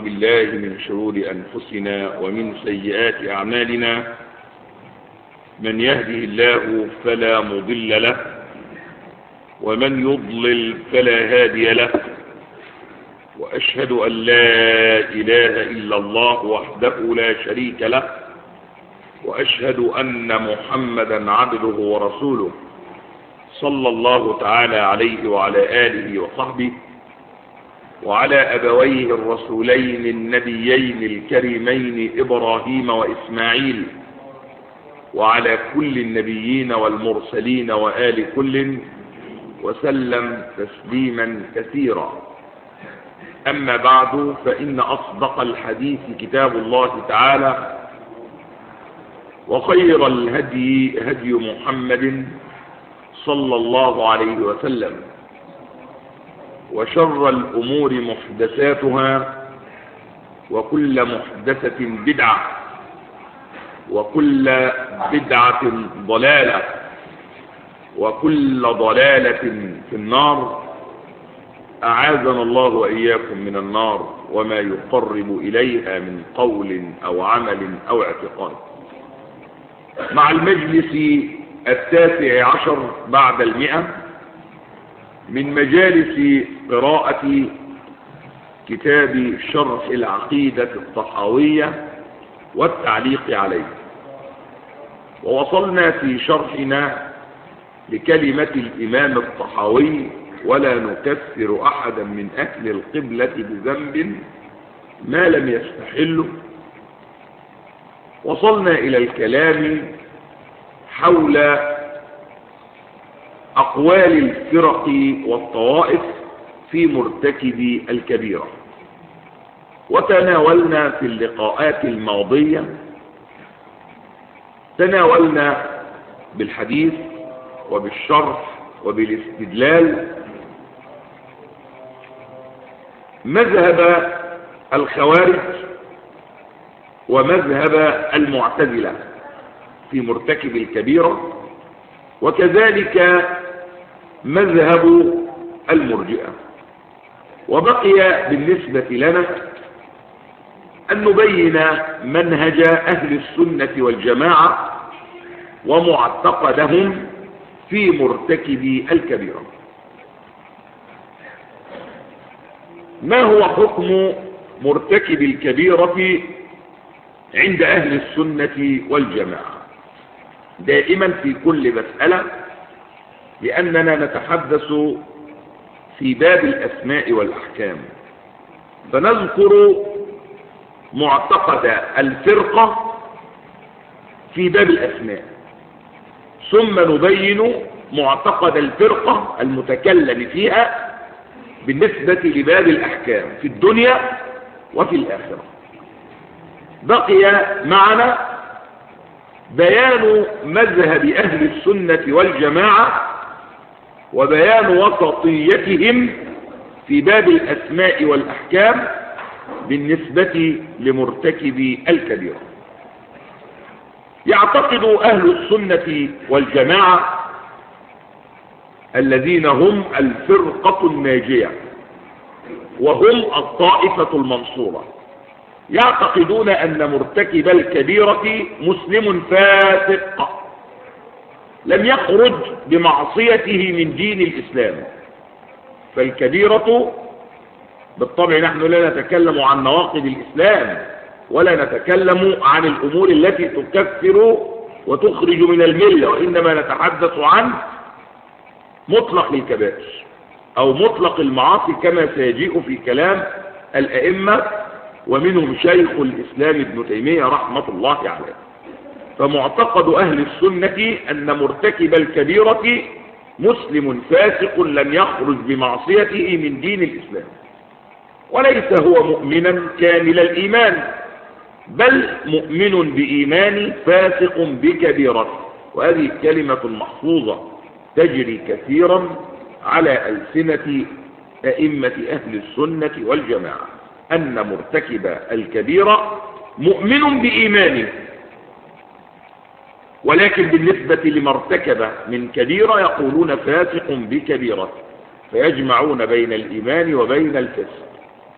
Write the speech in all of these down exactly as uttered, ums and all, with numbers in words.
بالله من شرور أنفسنا ومن سيئات أعمالنا. من يهده الله فلا مضل له، ومن يضلل فلا هادي له. وأشهد أن لا إله إلا الله وحده لا شريك له، وأشهد أن محمدا عبده ورسوله صلى الله تعالى عليه وعلى آله وصحبه وعلى أبويه الرسولين النبيين الكريمين إبراهيم وإسماعيل، وعلى كل النبيين والمرسلين وآل كل، وسلم تسليما كثيرا. أما بعد، فإن أصدق الحديث كتاب الله تعالى، وخير الهدي هدي محمد صلى الله عليه وسلم، وشر الأمور محدثاتها، وكل محدثة بدعة، وكل بدعة ضلالة، وكل ضلالة في النار. أعاذنا الله وإياكم من النار وما يقرب إليها من قول أو عمل أو اعتقاد. مع المجلس التاسع عشر بعد المئة من مجالس قراءة كتاب شرح العقيدة الطحاوية والتعليق عليه، ووصلنا في شرحنا لكلمة الإمام الطحاوي: ولا نكفر أحدا من أهل القبلة بذنب ما لم يستحله. وصلنا إلى الكلام حول أقوال الفرق والطوائف في مرتكب الكبيرة، وتناولنا في اللقاءات الماضية تناولنا بالحديث وبالشرح وبالاستدلال مذهب الخوارج ومذهب المعتزلة في مرتكب الكبيرة، وكذلك مذهب المرجئة. وبقي بالنسبة لنا أن نبين منهج أهل السنة والجماعة ومعتقدهم في مرتكب الكبيرة. ما هو حكم مرتكب الكبيرة عند أهل السنة والجماعة؟ دائما في كل مسألة، لأننا نتحدث في باب الأسماء والأحكام، فنذكر معتقد الفرقة في باب الأسماء، ثم نبين معتقد الفرقة المتكلم فيها بالنسبة لباب الأحكام في الدنيا وفي الآخرة. بقي معنا بيان مذهب أهل السنة والجماعة وبيان وسطيتهم في باب الأسماء والأحكام بالنسبة لمرتكب الكبيرة. يعتقد أهل السنة والجماعة الذين هم الفرقة الناجية وهم الطائفة المنصورة، يعتقدون أن مرتكب الكبيرة مسلم فاسق لم يخرج بمعصيته من دين الإسلام. فالكبيرة بالطبع، نحن لا نتكلم عن نواقض الإسلام ولا نتكلم عن الأمور التي تكفر وتخرج من الملة، وإنما نتحدث عن مطلق الكبائر أو مطلق المعاصي كما سيجيء في كلام الأئمة، ومنهم شيخ الإسلام ابن تيمية رحمة الله عليه. فمعتقد أهل السنة أن مرتكب الكبيرة مسلم فاسق لم يخرج بمعصيته من دين الإسلام، وليس هو مؤمنا كامل الإيمان، بل مؤمن بإيمان فاسق بكبيرة. وهذه كلمة محفوظة تجري كثيرا على ألسنة أئمة أهل السنة والجماعة، أن مرتكب الكبيرة مؤمن بإيمانه، ولكن بالنسبة لما ارتكب من كبيرة يقولون فاسق بكبيرة، فيجمعون بين الإيمان وبين الفسق.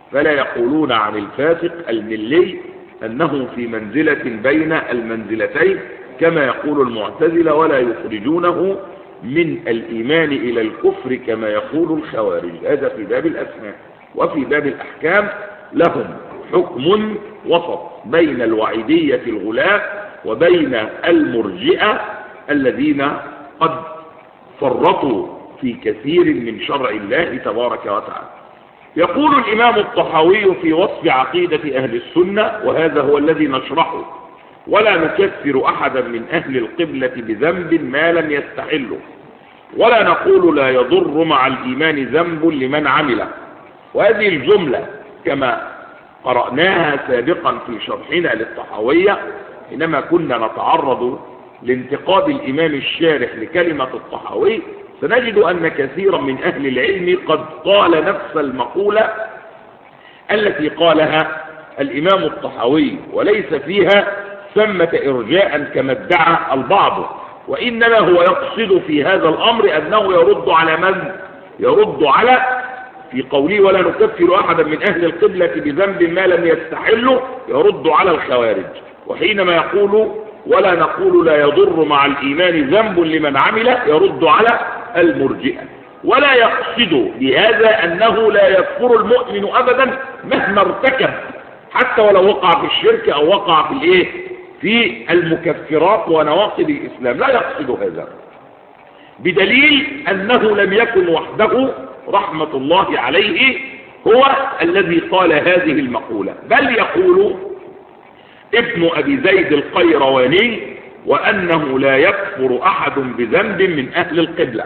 فلا يقولون عن الفاسق الملي أنه في منزلة بين المنزلتين كما يقول المعتزلة، ولا يخرجونه من الإيمان إلى الكفر كما يقول الخوارج. هذا في باب الأسماء. وفي باب الأحكام لهم حكم وسط بين الوعيدية الغلاة وبين المرجئة الذين قد فرطوا في كثير من شرع الله تبارك وتعالى. يقول الإمام الطحاوي في وصف عقيدة أهل السنة، وهذا هو الذي نشرحه: ولا نكفر أحدا من أهل القبلة بذنب ما لم يستحله، ولا نقول لا يضر مع الإيمان ذنب لمن عمله. وهذه الجملة كما قرأناها سابقا في شرحنا للطحاوية حينما كنا نتعرض لانتقاد الإمام الشارح لكلمة الطحاوي، سنجد أن كثيرا من أهل العلم قد قال نفس المقولة التي قالها الإمام الطحاوي، وليس فيها ثمة إرجاء كما ادعى البعض، وإنما هو يقصد في هذا الأمر أنه يرد على من؟ يرد على في قوله ولا نكفر أحدا من أهل القبلة بذنب ما لم يستحله، يرد على الخوارج. وحينما يقول ولا نقول لا يضر مع الإيمان ذنب لمن عمل، يرد على المرجئة. ولا يقصد بهذا أنه لا يكفر المؤمن أبدا مهما ارتكب، حتى ولو وقع في الشرك أو وقع في الإيه في المكفرات ونواقض الإسلام، لا يقصد هذا، بدليل أنه لم يكن وحده رحمة الله عليه هو الذي قال هذه المقولة، بل يقول ابن أبي زيد القيرواني وأنه لا يكفر أحد بذنب من أهل القبلة.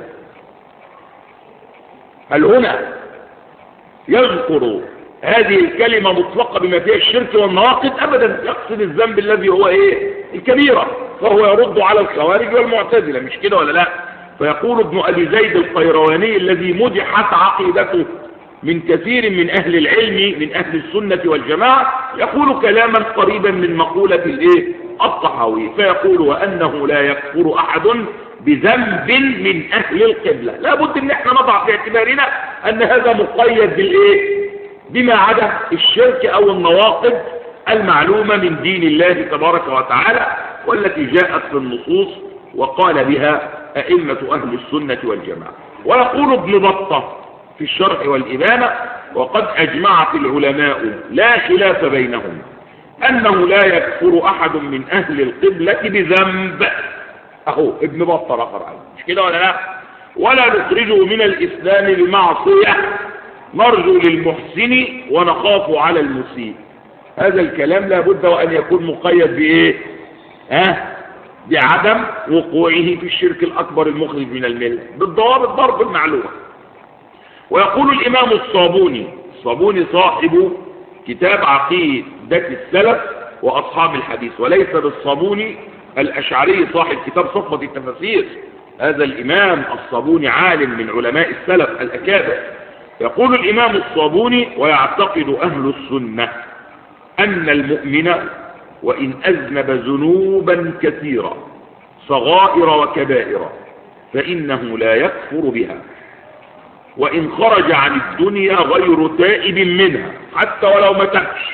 هل هنا يذكر هذه الكلمة مطلقة بما فيها الشرك والنواقض؟ أبدا، يقصد الذنب الذي هو إيه الكبيرة، فهو يرد على الخوارج والمعتزلة، مش كده ولا لا؟ فيقول ابن أبي زيد القيرواني الذي مدحت عقيدته من كثير من أهل العلم من أهل السنة والجماعة، يقول كلاما قريبا من مقولة الإيه الطحاوي، فيقول وأنه لا يكفر أحد بذنب من أهل القبلة. لا بد أن احنا نضع في اعتبارنا أن هذا مقيد بالإيه بما عدا الشرك أو النواقض المعلومة من دين الله تبارك وتعالى، والتي جاءت في النصوص وقال بها أئمة أهل السنة والجماعة. ويقول ابن بطة في الشرح والإبانة وقد أجمعت العلماء لا خلاف بينهم أنه لا يكفر أحد من أهل القبلة بذنب. أهو ابن بطة رفر عنه، مش كده ولا لا؟ ولا نخرجه من الإسلام بمعصية، نرجو للمحسن ونخاف على المسيء. هذا الكلام لا بد وأن يكون مقيد بإيه؟ ها؟ بعدم وقوعه في الشرك الأكبر المخرج من الملة بالضوابط ضرب المعلومة. ويقول الإمام الصابوني، الصابوني صاحب كتاب عقيدة السلف وأصحاب الحديث، وليس بالصابوني الأشعري صاحب كتاب صفة التفاسير، هذا الإمام الصابوني عالم من علماء السلف الأكابر. يقول الإمام الصابوني ويعتقد أهل السنة أن المؤمن وإن أذنب ذنوبا كثيرة صغائر وكبائر فإنه لا يكفر بها، وإن خرج عن الدنيا غير تائب منها حتى ولو ما تابش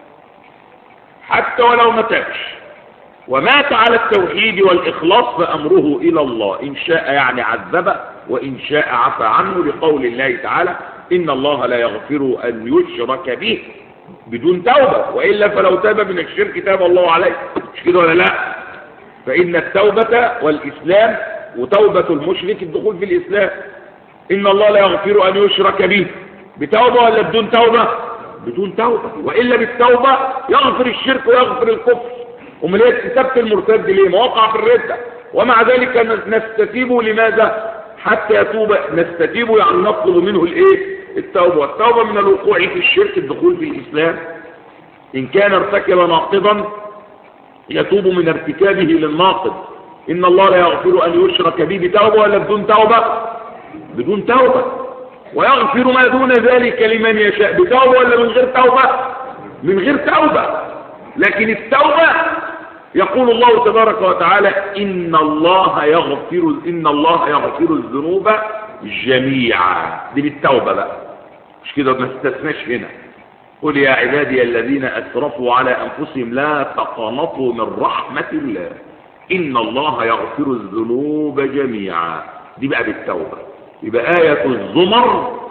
حتى ولو ما تابش ومات على التوحيد والإخلاص فأمره إلى الله، إن شاء يعني عذبه وإن شاء عفى عنه، لقول الله تعالى إن الله لا يغفر أن يشرك به بدون توبة، وإلا فلو تاب من الشرك تاب الله عليه، مش كده ولا لا؟ فإن التوبة والإسلام وتوبة المشرك الدخول في الإسلام، إن الله لا يغفر أن يشرك به بتوبة ولا بدون توبة؟ بدون توبة، وإلا بالتوبة يغفر الشرك ويغفر الكفر. أمال هي كتابة المرتد ليه؟ ما وقع في الردة، ومع ذلك نستتيبه لماذا؟ حتى يتوب، نستتيبه يعني نطلب منه الايه؟ التوبة، والتوبة من الوقوع في الشرك الدخول في الإسلام. إن كان ارتكب ناقضا يتوب من ارتكابه للناقض. إن الله لا يغفر أن يشرك به بتوبة ولا بدون توبة؟ بدون توبة. ويغفر ما دون ذلك لمن يشاء بتوبة ولا من غير توبة؟ من غير توبة. لكن التوبة يقول الله تبارك وتعالى إن الله يغفر إن الله يغفر الذنوب جميعا، دي بالتوبة بقى، مش كده، ما استثناش هنا. قل يا عبادي الذين أسرفوا على أنفسهم لا تقنطوا من رحمة الله إن الله يغفر الذنوب جميعا. دي بقى بالتوبة. يبقى آية الزمر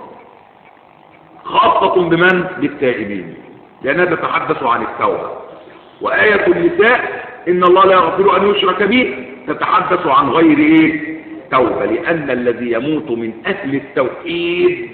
خاصة بمن؟ بالتائبين، لأنها تتحدث عن التوبة. وآية النساء إن الله لا يغفر أن يشرك به تتحدث عن غير إيه؟ توبة، لأن الذي يموت من أهل التوحيد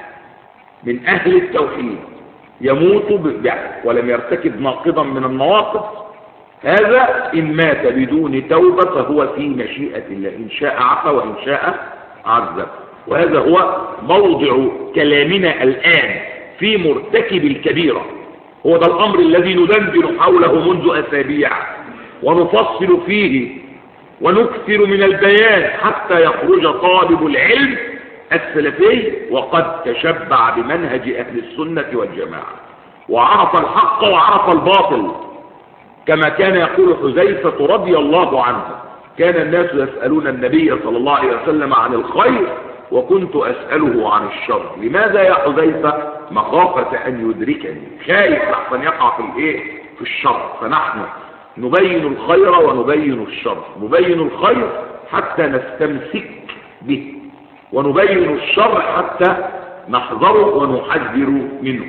من أهل التوحيد يموت ولم يرتكب ناقضا من النواقض، هذا إن مات بدون توبة فهو في مشيئة الله، إن شاء عفا وإن شاء عذب. وهذا هو موضع كلامنا الآن في مرتكب الكبيرة. هو ده الأمر الذي ندندن حوله منذ أسابيع ونفصل فيه ونكثر من البيان حتى يخرج طالب العلم السلفي وقد تشبع بمنهج أهل السنة والجماعة وعرف الحق وعرف الباطل، كما كان يقول حذيفة رضي الله عنه: كان الناس يسألون النبي صلى الله عليه وسلم عن الخير وكنت أسأله عن الشر. لماذا يا حذيفة؟ مخافة أن يدركني، خايف لحسن يقع في الايه؟ في الشر. فنحن نبين الخير ونبين الشر، نبين الخير حتى نستمسك به، ونبين الشر حتى نحذره ونحذر منه.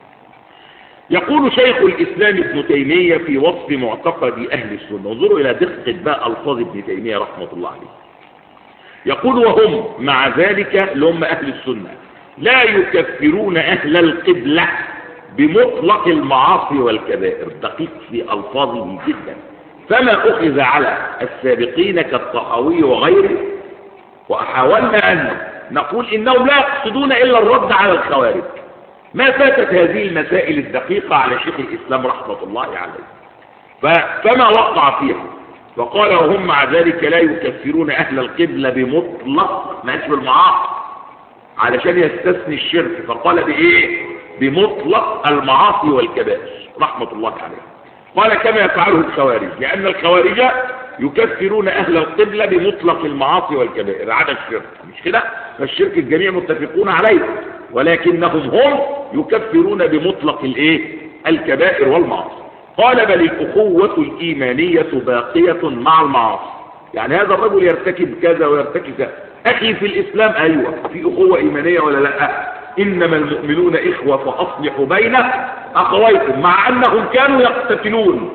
يقول شيخ الإسلام ابن تيمية في وصف معتقد أهل السنة، انظروا إلى دقة بقى ألفاظ ابن تيمية رحمة الله عليه. يقول: وهم مع ذلك لهم أهل السنة لا يكفرون أهل القبلة بمطلق المعاصي والكبائر. دقيق في ألفاظه جدا. فما أخذ على السابقين كالطحاوي وغيره، وحاولنا أن نقول إنهم لا يقصدون إلا الرد على الخوارج. ما فاتت هذه المسائل الدقيقة على شيخ الإسلام رحمة الله عليه، فما وقع فيها. فقال: وهم مع ذلك لا يكفرون أهل القبلة بمطلق، ما اسم المعاصي علشان يستثني الشرك، فقال بإيه؟ بمطلق المعاصي والكبائر رحمة الله عليه. قال: كما يفعله الخوارج، لأن الخوارج يكفرون أهل القبلة بمطلق المعاصي والكبائر عدا الشرك، مش كده؟ فالشرك الجميع متفقون عليه، ولكنهم هم يكفرون بمطلق الايه؟ الكبائر والمعاصي. قال: بل الأخوة الإيمانية باقية مع المعاصي. يعني هذا الرجل يرتكب كذا ويرتكب كذا، أخي في الإسلام، أيوة في أخوة إيمانية ولا لا؟ إنما المؤمنون إخوة فأصلحوا بين أخويكم، مع أنهم كانوا يقتتلون.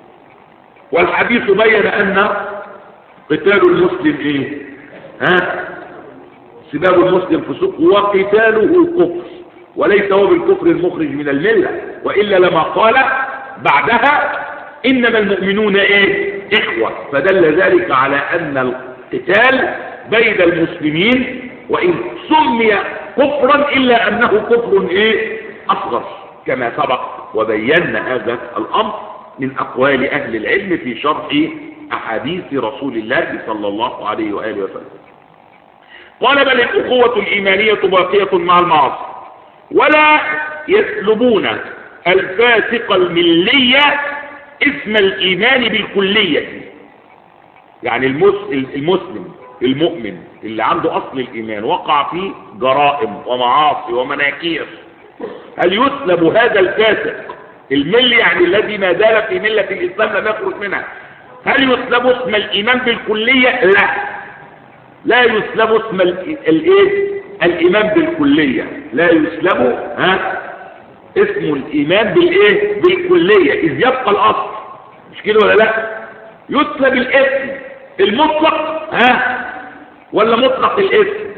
والحديث بين أن قتال المسلم إيه؟ ها؟ سباب المسلم فسوق وقتاله كفر، وليس هو بالكفر المخرج من الملة، وإلا لما قال بعدها إنما المؤمنون إيه؟ إخوة. فدل ذلك على أن القتال بين المسلمين وإن سمي كفرا إلا أنه كفر إيه؟ أصغر، كما سبق وبينا هذا الأمر من أقوال أهل العلم في شرح أحاديث رسول الله صلى الله عليه وآله وسلم. قال: بل الأخوة الإيمانية باقية مع المعاصي، ولا يسلبون الفاسق الملية اسم الإيمان بالكلية. يعني المسلم المؤمن اللي عنده أصل الإيمان وقع فيه جرائم ومعاصي ومناكير، هل يسلب هذا الفاسق الملي، يعني الذي ما زال في ملة الإسلام لم يخرج منها، هل يسلب اسم الإيمان بالكلية؟ لا، لا يسلب اسم الايه؟ الإيمان بالكلية، لا يسلب ها اسم الإيمان بالايه؟ بالكلية، إذ يبقى الأصل، مش كده ولا لا؟ يسلب الاسم المطلق ها ولا مطلق الاسم؟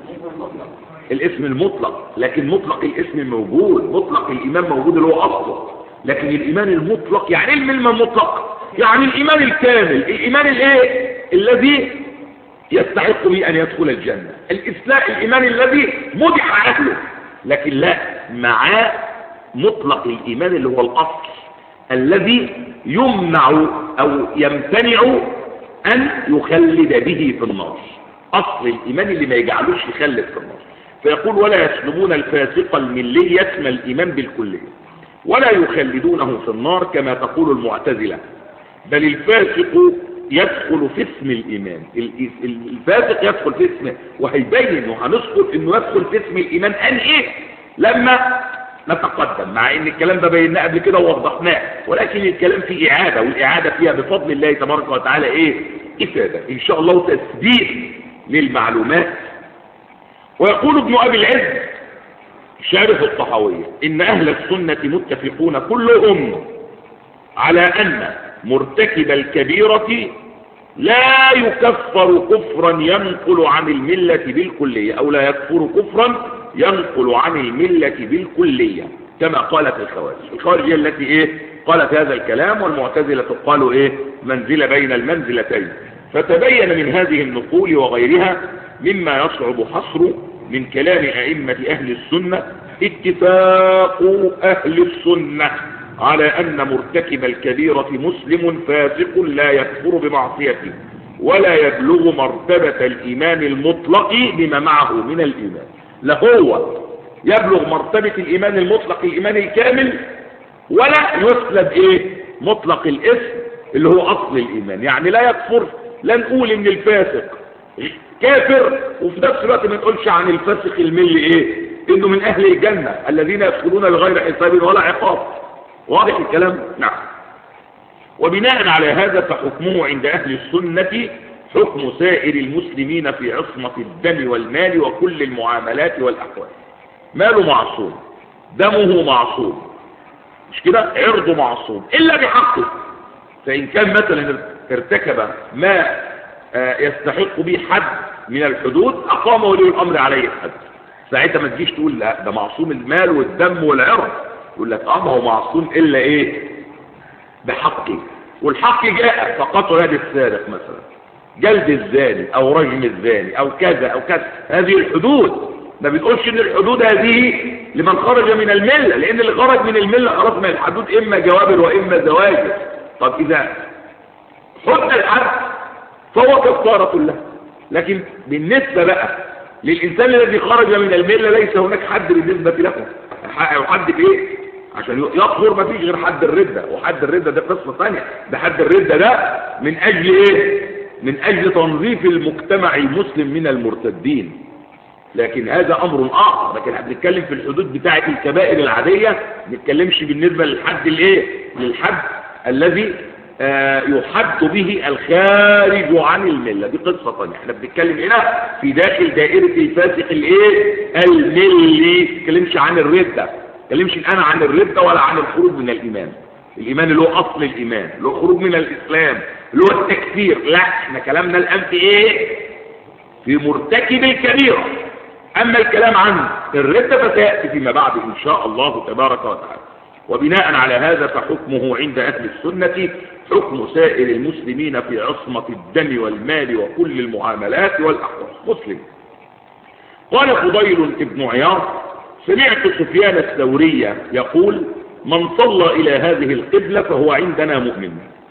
الاسم المطلق، لكن مطلق الاسم موجود، مطلق الإيمان موجود اللي هو أصله. لكن الإيمان المطلق يعني ايه الكلمة المطلق؟ يعني الإيمان الكامل، الإيمان الايه؟ الذي يستحق به أن يدخل الجنة، الإسلام، الإيمان الذي مدح أهله. لكن لا، مع مطلق الإيمان اللي هو الأصل الذي يمنع أو يمتنع أن يخلد به في النار، أصل الإيمان اللي ما يجعلوش يخلد في النار. فيقول: ولا يسلبون الفاسق الملي اسم الإيمان بالكلية ولا يخلدونه في النار كما تقول المعتزلة، بل الفاسق يدخل في اسم الإيمان. الفاسق يدخل في اسمه، وهيبين وهنذكر انه يدخل في اسم الإيمان أن ايه؟ لما نتقدم، مع ان الكلام ده بيناه قبل كده ووضحناه، ولكن الكلام فيه اعاده، والاعاده فيها بفضل الله تبارك وتعالى ايه؟ افاده ان شاء الله وتثبيت للمعلومات. ويقول ابن ابي العز شارح الطحاوية ان اهل السنة متفقون كلهم على ان مرتكب الكبيرة لا يكفر كفرا ينقل عن الملة بالكلية، او لا يكفر كفرا ينقل عن الملة بالكلية كما قالت الخوارج. الخوارج هي التي ايه قالت هذا الكلام، والمعتزلة قالوا ايه منزلة بين المنزلتين. فتبين من هذه النقول وغيرها مما يصعب حصره من كلام ائمة اهل السنة اتفاق اهل السنة على ان مرتكب الكبيرة مسلم فاسق لا يكفر بمعصيته ولا يبلغ مرتبة الايمان المطلق بما معه من الايمان. لا هو يبلغ مرتبة الايمان المطلق الايمان الكامل، ولا يسلب ايه مطلق الاسم اللي هو اصل الايمان. يعني لا يكفر، لا نقول ان الفاسق كافر وفي نفس الوقت ما نقولش عن الفاسق الملي ايه انه من اهل الجنة الذين يدخلون بغير حساب ولا عقاب. واضح الكلام؟ نعم. وبناء على هذا فحكمه عند اهل السنة حكم سائر المسلمين في عصمة الدم والمال وكل المعاملات والاحوال. ماله معصوم، دمه معصوم، مش كده؟ عرضه معصوم الا بحقه. فان كان مثلا ارتكب ما يستحق به حد من الحدود اقام ولي الامر عليه الحد، ساعتها ما تجيش تقول لا ده معصوم المال والدم والعرض، يقول لك اه ما هو معصوم الا ايه بحقه. والحق جاء فقطع يد السارق مثلا، جلد الزاني او رجم الزاني او كذا او كذا، هذه الحدود. ما بتقولش ان الحدود هذه لمن خرج من المله، لان اللي خرج من المله خلاص من الحدود اما جوابر واما زواجر. طب اذا حد الحد فهو كفاره له. لكن بالنسبه بقى للانسان الذي خرج من المله ليس هناك حد بالنسبه له. حد ايه؟ عشان يكفر ما فيش غير حد الردة، وحد الردة ده قصة ثانية. ده حد الردة ده من اجل ايه؟ من اجل تنظيف المجتمع المسلم من المرتدين، لكن هذا امر اخر. لكن احنا بنتكلم في الحدود بتاعة الكبائر العادية، ما بنتكلمش بالنسبة للحد الايه؟ للحد الذي آه يحد به الخارج عن الملة، دي قصة ثانية. احنا بنتكلم هنا في داخل دائرة الفاسق الايه؟ الملي، ما بنتكلمش عن الردة، كلمش الآن عن الردة ولا عن الخروج من الإيمان. الإيمان اللي هو أصل الإيمان، اللي هو خروج من الإسلام، اللي هو التكفير. لا، احنا كلامنا الآن في إيه؟ في مرتكب الكبيرة. أما الكلام عن الردة فسيأتي فيما بعد إن شاء الله تبارك وتعالى. وبناء على هذا فحكمه عند أهل السنة حكم سائر المسلمين في عصمة الدم والمال وكل المعاملات والأحوال. مسلم. قال فضيل ابن عياض سمعت سفيان الثوري يقول من صلى إلى هذه القبلة فهو عندنا مؤمن.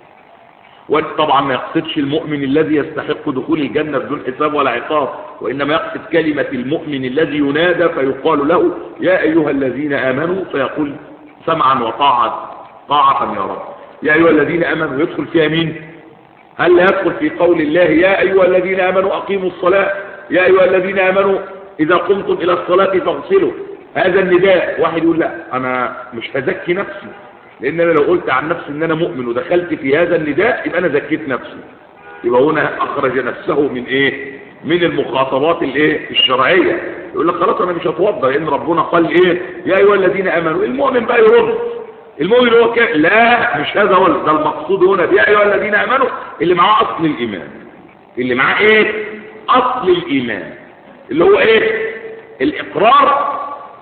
وطبعا ما يقصدش المؤمن الذي يستحق دخول الجنة بدون حساب ولا عقاب، وإنما يقصد كلمة المؤمن الذي ينادى فيقال له يا أيها الذين آمنوا، فيقول سمعا وطاعة طاعة يا رب. يا أيها الذين آمنوا يدخل فيها مين؟ هل لا يدخل في قول الله يا أيها الذين آمنوا أقيموا الصلاة، يا أيها الذين آمنوا إذا قمتم إلى الصلاة فاغسلوا؟ هذا النداء. واحد يقول لا أنا مش هزكي نفسي، لأن أنا لو قلت عن نفسي أن أنا مؤمن ودخلت في هذا النداء يبقى أنا زكيت نفسي، يبقى هنا أخرج نفسه من إيه؟ من المخاطبات الإيه؟ الشرعية. يقول لك خلاص أنا مش هتوضى لأن ربنا قال إيه؟ يا أيها الذين آمنوا. المؤمن بقى يرد، المؤمن هو كان لا مش هذا هو ده المقصود هنا. يا أيها الذين آمنوا اللي معاه أصل الإيمان، اللي معاه إيه؟ أصل الإيمان اللي هو إيه؟ الإقرار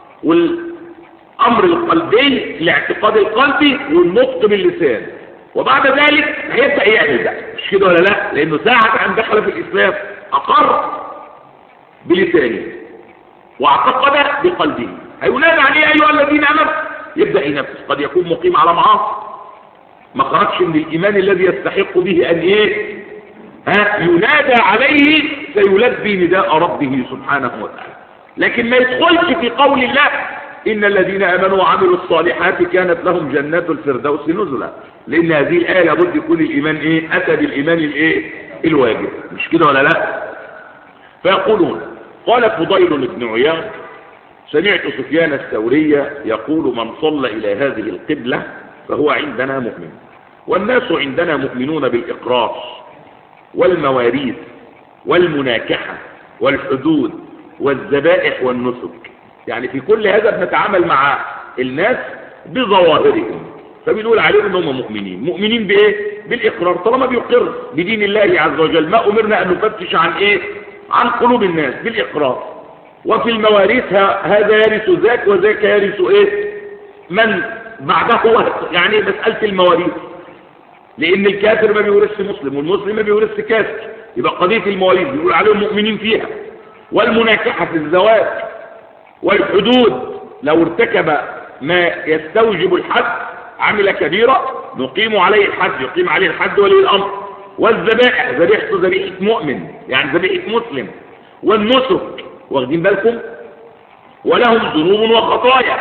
والأمر القلبي، الاعتقاد القلبي والنطق باللسان. وبعد ذلك هيبدأ يعمل ده، مش كده ولا لا؟ لأنه ساعة أن دخل في الإسلام أقر بلسانه واعتقد بقلبه، هينادى عليه أيها الذين آمنوا، يبدأ ينفذ. قد يكون مقيم على معاصي ما خرجش من الإيمان الذي يستحق به أن إيه؟ ها ينادى عليه سيلبي نداء ربه سبحانه وتعالى، لكن ما يدخلش في قول الله إن الذين آمنوا وعملوا الصالحات كانت لهم جنات الفردوس نزلا، لأن هذه الآية لابد يكون الإيمان إيه؟ أتى بالإيمان الإيه؟ الواجب، مش كده ولا لا؟ فيقولون قال فضيل بن عياض سمعت سفيان الثوري يقول من صلى إلى هذه القبلة فهو عندنا مؤمن. والناس عندنا مؤمنون بالإقرار والمواريث والمناكحة والحدود والذبائح والنسك. يعني في كل هذا بنتعامل مع الناس بظواهرهم، فبنقول عليهم انهم مؤمنين. مؤمنين بايه؟ بالاقرار، طالما بيقر بدين الله عز وجل. ما امرنا ان نفتش عن ايه؟ عن قلوب الناس، بالاقرار. وفي المواريث هذا يرث ذاك وذاك يرث ايه؟ من بعده. يعني مسألة المواريث، لان الكافر ما بيورث مسلم والمسلم ما بيورث كافر، يبقى قضية المواريث بيقول عليهم مؤمنين فيها. والمناكحة في الزواج، والحدود لو ارتكب ما يستوجب الحد عمل كبيرة نقيم عليه الحد، يقيم عليه الحد ولي الأمر. والذبائح، ذبيحته ذبيحة مؤمن يعني ذبيحة مسلم. والنسك، واخدين بالكم؟ ولهم ذنوب وخطايا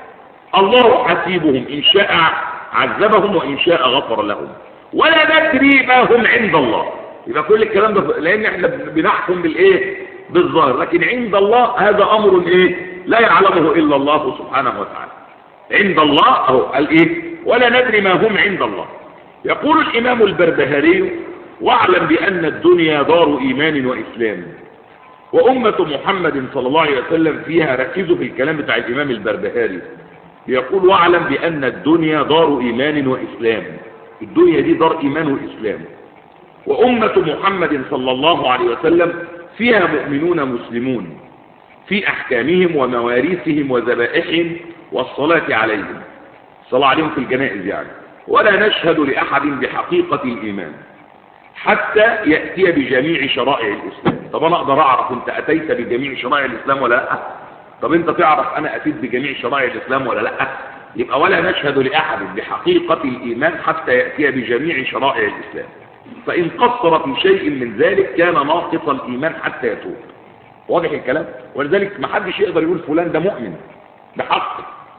الله حسيبهم، إن شاء عذبهم وإن شاء غفر لهم، ولا ندري ما هم عند الله. يبقى كل الكلام ده لأن احنا بنحكم بالإيه؟ بالظاهر، لكن عند الله هذا أمر إيه؟ لا يعلمه إلا الله سبحانه وتعالى. عند الله أهو قال إيه؟ ولا ندري ما هم عند الله. يقول الإمام البربهاري: واعلم بأن الدنيا دار إيمان وإسلام. وأمة محمد صلى الله عليه وسلم فيها، ركزوا في الكلام بتاع الإمام البربهاري، يقول: واعلم بأن الدنيا دار إيمان وإسلام. الدنيا دي دار إيمان وإسلام. وأمة محمد صلى الله عليه وسلم فيها مؤمنون مسلمون في أحكامهم ومواريثهم وذبائحهم والصلاة عليهم، الصلاة عليهم في الجنائز يعني. ولا نشهد لأحد بحقيقة الإيمان حتى يأتي بجميع شرائع الإسلام. طب أنا أقدر أعرف أنت أتيت بجميع شرائع الإسلام ولا لا؟ طب أنت تعرف أنا أتيت بجميع شرائع الإسلام ولا لا؟ يبقى ولا نشهد لأحد بحقيقة الإيمان حتى يأتي بجميع شرائع الإسلام، فإن قصر في شيء من ذلك كان ناقص الإيمان حتى يتوب. واضح الكلام؟ ولذلك ما حدش يقدر يقول فلان ده مؤمن بحق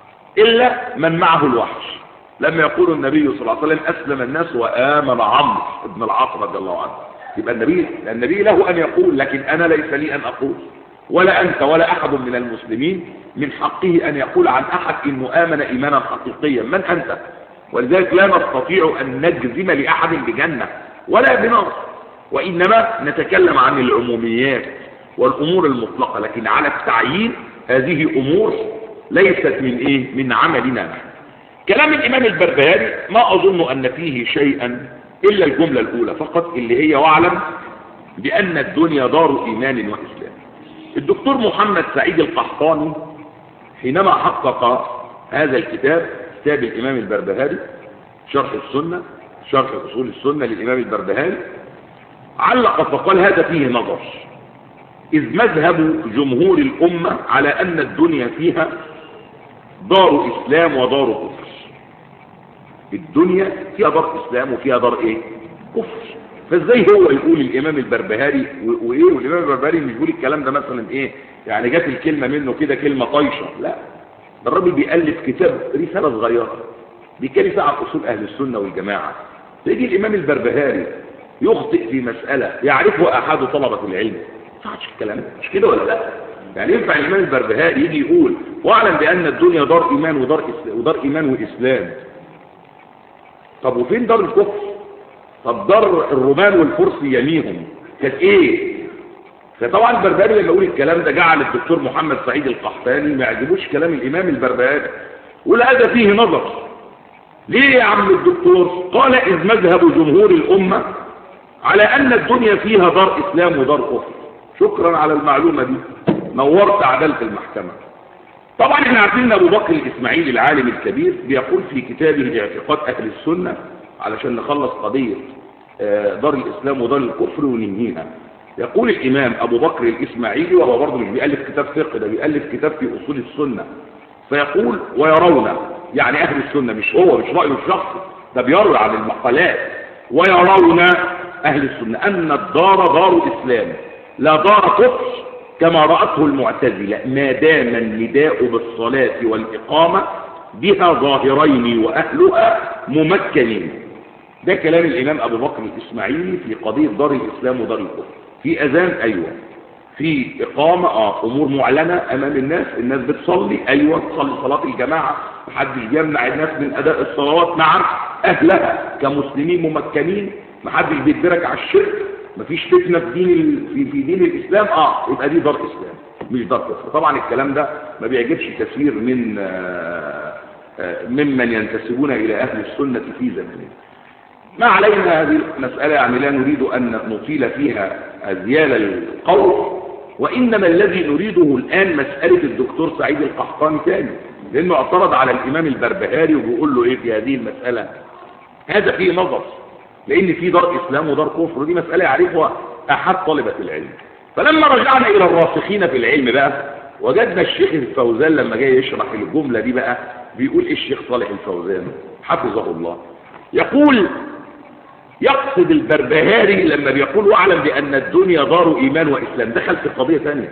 إلا من معه الوحش. لما يقول النبي صلى الله عليه وسلم: أسلم الناس وآمن عمرو بن العاص رضي الله عنه. يبقى النبي النبي له أن يقول، لكن أنا ليس لي أن أقول، ولا أنت ولا أحد من المسلمين من حقه أن يقول عن أحد إنه آمن إيمانا حقيقيا. من أنت؟ ولذلك لا نستطيع أن نجزم لأحد بجنة ولا بنار، وإنما نتكلم عن العموميات والأمور المطلقة، لكن على التعيين هذه أمور ليست من إيه؟ من عملنا نحن. كلام الإمام البربهاري ما أظن أن فيه شيئا إلا الجملة الأولى فقط، اللي هي: واعلم بأن الدنيا دار إيمان وإسلام. الدكتور محمد سعيد القحطاني حينما حقق هذا الكتاب، كتاب الإمام البربهاري شرح السنة، شرح أصول السنة للإمام البربهاري، علق فقال: هذا فيه نظر، إذ مذهب جمهور الأمة على أن الدنيا فيها دار إسلام ودار كفر. الدنيا فيها دار إسلام وفيها دار إيه؟ كفر. فازاي هو يقول الإمام البربهاري وإيه؟ والإمام البربهاري مش بيقول الكلام ده مثلا إيه؟ يعني جات الكلمة منه كده كلمة طايشة، لا، ده الراجل بيألف كتاب رسالة صغيرة بيتكلم فيها عن أصول أهل السنة والجماعة. يجي الإمام البربهاري يخطئ في مسألة يعرفها أحد طلبة العلم، ما ينفعش الكلام ده، مش كده ولا لا؟ يعني ينفع الإمام البربهاري يجي يقول: واعلم بأن الدنيا دار إيمان ودار إسلام ودار إيمان وإسلام. طب وفين دار الكفر؟ طب دار الرومان والفرس يميهم كانت إيه؟ فطبعا البربهاري لما يقول الكلام ده جعل الدكتور محمد سعيد القحطاني ما يعجبوش كلام الإمام البربهاري، ولا هذا فيه نظر. ليه يا عم الدكتور؟ قال: إذ مذهب جمهور الأمة على أن الدنيا فيها دار إسلام ودار كفر. شكرا على المعلومة دي، نورت عدالة المحكمة. طبعا احنا عارفين ابو بكر الاسماعيلي العالم الكبير بيقول في كتابه اعتقاد اهل السنة، علشان نخلص قضية دار الاسلام ودار الكفر وننهيها، يقول الامام ابو بكر الاسماعيلي، وهو برضه مش بيألف كتاب فقه، ده بيألف كتاب في اصول السنة، فيقول: ويرون، يعني اهل السنة، مش هو مش رأيه الشخصي، ده بيروي عن المقالات، ويرون اهل السنة ان الدار دار اسلام لا دار كفر كما رأته المعتزلة، ما دام النداء بالصلاة والإقامة بها ظاهرين وأهلها ممكنين. ده كلام الإمام أبو بكر الإسماعيلي في قضية دار الإسلام ودار الكفر. في أذان؟ أيوة. في إقامة اه أمور معلنة أمام الناس، الناس بتصلي، أيوة تصلي صلاة الجماعة، محدش بيمنع الناس من أداء الصلوات، نعم أهلها كمسلمين ممكنين، محدش بيتدرك على الشرك، مفيش فتنة في دين ال... في... في دين الإسلام، اه يبقى دي دار إسلام مش دار كفر. طبعا الكلام ده ما بيعجبش كثير من آه آه ممن ينتسبون إلى أهل السنة في زمانه. ما علينا هذه المسألة، يعني لا نريد أن نطيل فيها أذيال القول، وإنما الذي نريده الآن مسألة الدكتور سعيد القحطاني تاني، لأنه اعترض على الإمام البربهاري وبيقول له إيه في هذه المسألة. هذا فيه نظر، لأن في دار إسلام ودار كفر، ودي مسألة يعرفها أحد طلبة العلم. فلما رجعنا إلى الراسخين في العلم بقى، وجدنا الشيخ الفوزان لما جاي يشرح الجملة دي بقى بيقول إيه الشيخ صالح الفوزان حفظه الله، يقول يقصد البربهاري لما بيقول واعلم بأن الدنيا دار إيمان وإسلام، دخل في قضية ثانية،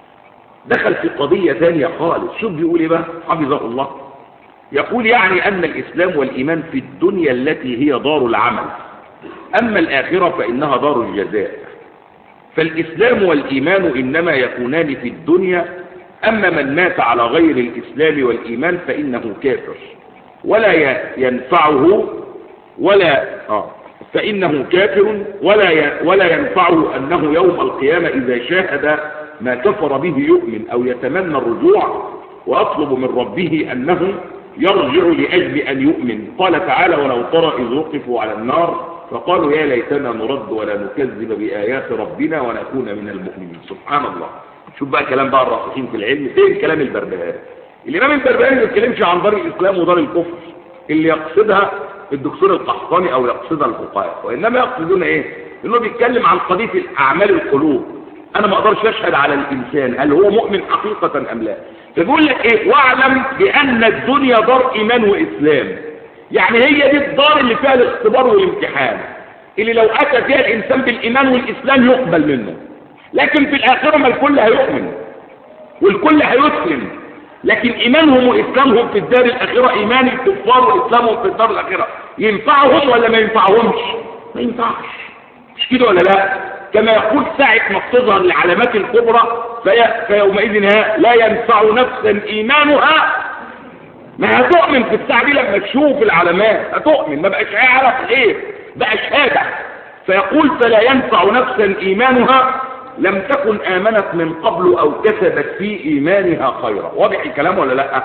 دخل في قضية ثانية خالص. شوف بيقول إيه بقى حفظه الله، يقول يعني أن الإسلام والإيمان في الدنيا التي هي دار العمل، أما الآخرة فإنها دار الجزاء، فالإسلام والإيمان إنما يكونان في الدنيا، أما من مات على غير الإسلام والإيمان فإنه كافر ولا ينفعه ولا آه فإنه كافر ولا ولا ينفعه أنه يوم القيامة إذا شاهد ما كفر به يؤمن أو يتمنى الرجوع وأطلب من ربه أنه يرجع لأجل أن يؤمن. قال تعالى ولو ترى إذ وقفوا على النار فقالوا يا ليتنا نرد ولا نكذب بآيات ربنا ونكون من المؤمنين. سبحان الله. شوف بقى كلام بقى الراسخين في العلم، فين كلام البربهاري؟ الإمام البربهاري ما يتكلمش عن دار الإسلام ودار الكفر اللي يقصدها الدكتور القحطاني أو يقصدها الفقهاء، وإنما يقصدون إيه؟ إنه بيتكلم عن قضية أعمال القلوب. أنا ما أقدرش أشهد على الإنسان هل هو مؤمن حقيقة أم لا. فبيقول لك إيه؟ واعلم بأن الدنيا دار إيمان وإسلام، يعني هي دي الدار اللي فيها الاختبار والامتحان، اللي لو أتى فيها الإنسان بالإيمان والإسلام يقبل منه، لكن في الآخرة ما الكل هيؤمن والكل هيسلم، لكن إيمانهم وإسلامهم في الدار الآخرة، إيمان الكفار وإسلامهم في الدار الآخرة ينفعهم ولا ما ينفعهمش؟ ما ينفعش، مش كده ولا لا؟ كما يقول ساعة ما تظهر العلامات الكبرى في فيومئذ لا ينفع نفسا إيمانها، ما هتؤمن في الساعة دي لما تشوف العلامات هتؤمن، ما بقاش عارف ايه بقى شهادة. فيقول فلا ينفع نفسا إيمانها لم تكن آمنت من قبل أو كسبت في إيمانها خيرا. واضح الكلام ولا لا؟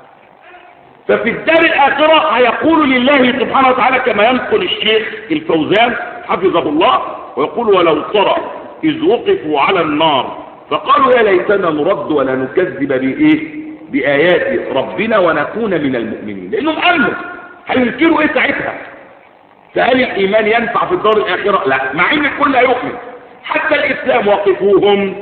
ففي الدار الآخرة هيقول لله سبحانه وتعالى كما ينقل الشيخ الفوزان حفظه الله، ويقول ولو ترى إذ وقفوا على النار فقالوا يا ليتنا نرد ولا نكذب بإيه بآيات ربنا ونكون من المؤمنين، لأنهم أمنوا. هينكروا إيه ساعتها؟ فهل الإيمان ينفع في الدار الآخرة؟ لا، مع إن الكل هيؤمن. حتى الإسلام وقفوهم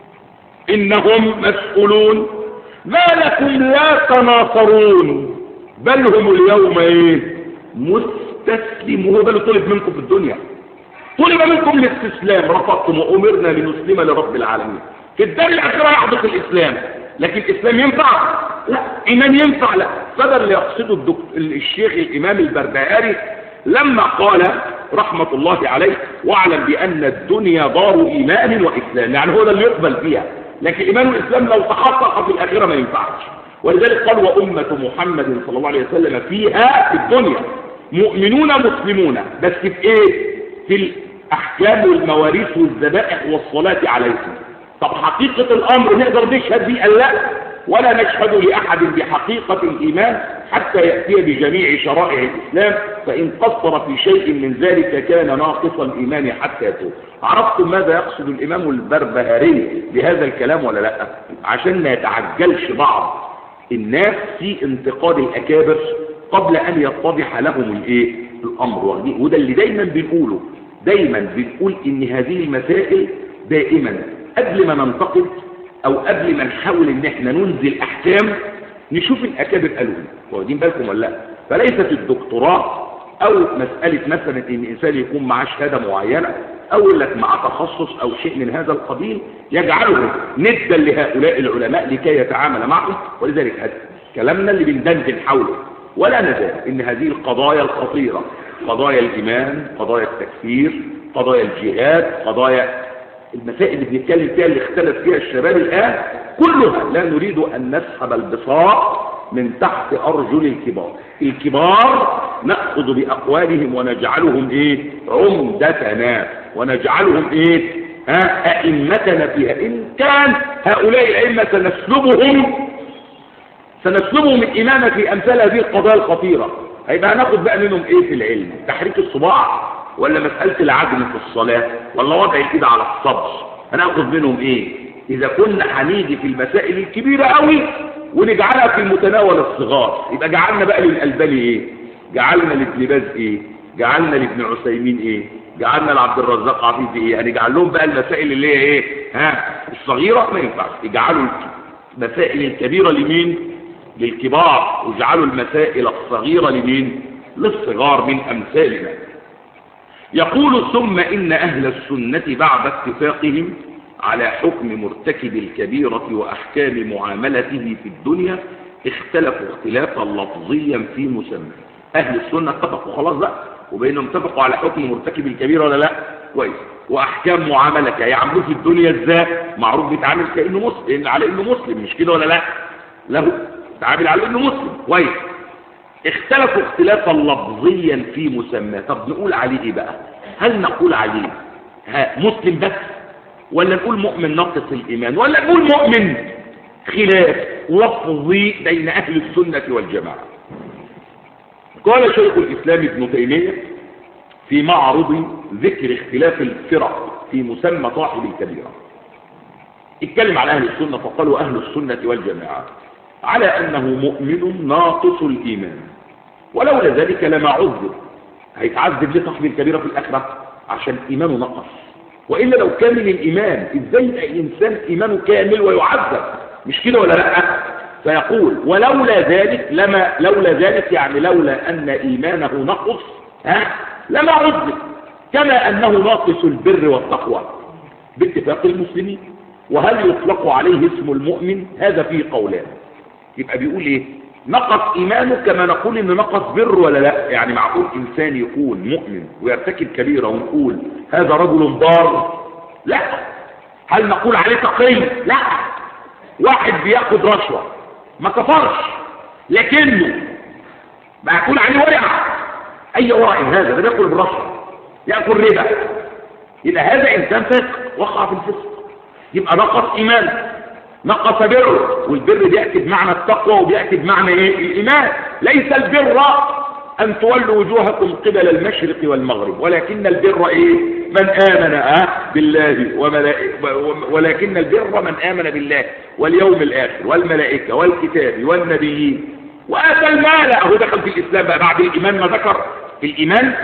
إنهم مسؤولون ما لكم لا تناصرون بل هم اليوم إيه مستسلمون. بل طلب منكم في الدنيا، طلب منكم الاستسلام، رفضتم وأمرنا لنسلم لرب العالمين. في الدار الآخرة يحدث الإسلام، لكن الإسلام ينفع؟ لا. إيمان ينفع؟ لا. فده اللي يقصده الدكتور الشيخ الإمام البربهاري لما قال رحمة الله عليه واعلم بأن الدنيا دار إيمان وإسلام، يعني هو ده اللي يقبل فيها، لكن إيمان والإسلام لو تحقق في الآخرة ما ينفعش. ولذلك قال وأمة محمد صلى الله عليه وسلم فيها في الدنيا مؤمنون مسلمون، بس في إيه؟ في الأحكام والمواريث والذبائح والصلاة عليهم. طب حقيقة الأمر نقدر نشهد بيه؟ لا، ولا نشهد لأحد بحقيقة الإيمان حتى يأتي بجميع شرائع الإسلام، فإن قصر في شيء من ذلك كان ناقص الإيمان حتى يتوب. عرفتم ماذا يقصد الإمام البربهاري بهذا الكلام ولا لا؟ عشان ما يتعجلش بعض الناس في انتقاد الأكابر قبل أن يتضح لهم الإيه؟ الأمر. وده اللي دايما بنقوله، دايما بنقول إن هذه المسائل دائما قبل ما ننتقد او قبل ما نحاول ان احنا ننزل احكام نشوف الاكابر قالوا ايه، واخدين بالكم ولا لا؟ فليست الدكتوراه او مساله مثلا ان الانسان يكون معاه شهاده معينه او لك معاه تخصص او شيء من هذا القبيل يجعله ندا لهؤلاء العلماء لكي يتعامل معهم. ولذلك هذا كلامنا اللي بندندن حوله، ولا نزال ان هذه القضايا الخطيره، قضايا الايمان، قضايا التكفير، قضايا الجهاد، قضايا المسائل اللي بنتكلم فيها اللي اختلف فيها الشباب الآن كلها لا نريد أن نسحب البساط من تحت أرجل الكبار. الكبار نأخذ بأقوالهم ونجعلهم إيه؟ عمدتنا، ونجعلهم إيه؟ ها أئمتنا فيها. إن كان هؤلاء الأئمة سنسلبهم سنسلبهم الإمامة في أمثال هذه القضايا الخطيرة، هيبقى هناخد بقى منهم إيه في العلم؟ تحريك الصباع، ولا مسألة العجل في الصلاة، ولا وضع الإيد على الصدر؟ هناخد منهم إيه؟ إذا كنا هنيجي في المسائل الكبيرة قوي ونجعلها في المتناول الصغار، يبقى جعلنا بقى للألباني إيه؟ جعلنا لابن باز إيه؟ جعلنا لابن عثيمين إيه؟ جعلنا لعبد الرزاق عفيفي إيه؟ هنجعل لهم بقى المسائل اللي هي إيه؟ ها الصغيرة ما ينفعش، يجعلوا المسائل الكبيرة لمين؟ للكبار، ويجعلوا المسائل الصغيرة لمين؟ للصغار من أمثالنا. يقول ثم إن أهل السنة بعد اتفاقهم على حكم مرتكب الكبيرة وأحكام معاملته في الدنيا اختلفوا اختلافا لفظيا في مسمى. أهل السنة اتفقوا خلاص بقى، وبينهم اتفقوا على حكم مرتكب الكبيرة ولا لا؟ كويس. وأحكام معاملة يعملوه في الدنيا ازاي؟ معروف بيتعامل كأنه مسلم، على إنه مسلم، مش كده ولا لا؟ له تعامل على إنه مسلم. كويس. اختلفوا اختلافا لفظيا في مسمى. طب نقول عليه ايه بقى؟ هل نقول عليه ها مسلم بس، ولا نقول مؤمن ناقص الإيمان، ولا نقول مؤمن؟ خلاف لفظي بين أهل السنة والجماعة. قال شيخ الإسلام ابن تيمية في معرض ذكر اختلاف الفرق في مسمى صاحب الكبيرة، اتكلم على أهل السنة فقالوا أهل السنة والجماعة على أنه مؤمن ناقص الإيمان، ولولا ذلك لما عذب. هيتعذب ليه صاحب الكبيرة في الآخرة؟ عشان إيمانه نقص. وإلا لو كامل الإيمان إزاي يبقى إنسان إيمانه كامل ويعذب؟ مش كده ولا لا؟ فيقول ولولا ذلك لما لولا ذلك يعني لولا أن إيمانه نقص ها لما عذب، كما أنه ناقص البر والتقوى باتفاق المسلمين. وهل يطلق عليه اسم المؤمن؟ هذا فيه قولان. يبقى بيقول ايه؟ نقص ايمانه كما نقول ان نقص بر ولا لا؟ يعني معقول انسان يكون مؤمن ويرتكب كبيرة ونقول هذا رجل بار؟ لا. هل نقول عليه تقي؟ لا. واحد بياخد رشوة ما كفرش، لكنه معقول عليه ورع. اي ورع هذا؟ ده بياكل بالرشوة، ياكل ربا، يبقى هذا انسان فاسق وقع في الفسق، يبقى نقص ايمانه، نقص بره. والبر بيأتي بمعنى التقوى وبيأتي بمعنى ايه؟ الايمان. ليس البر ان تولوا وجوهكم قبل المشرق والمغرب، ولكن البر ايه؟ من امن اه بالله وملائكته، ولكن البر من امن بالله واليوم الاخر والملائكه والكتاب والنبيين واتى المال. اهو دخل في الاسلام بقى بعد الايمان ما ذكر الايمان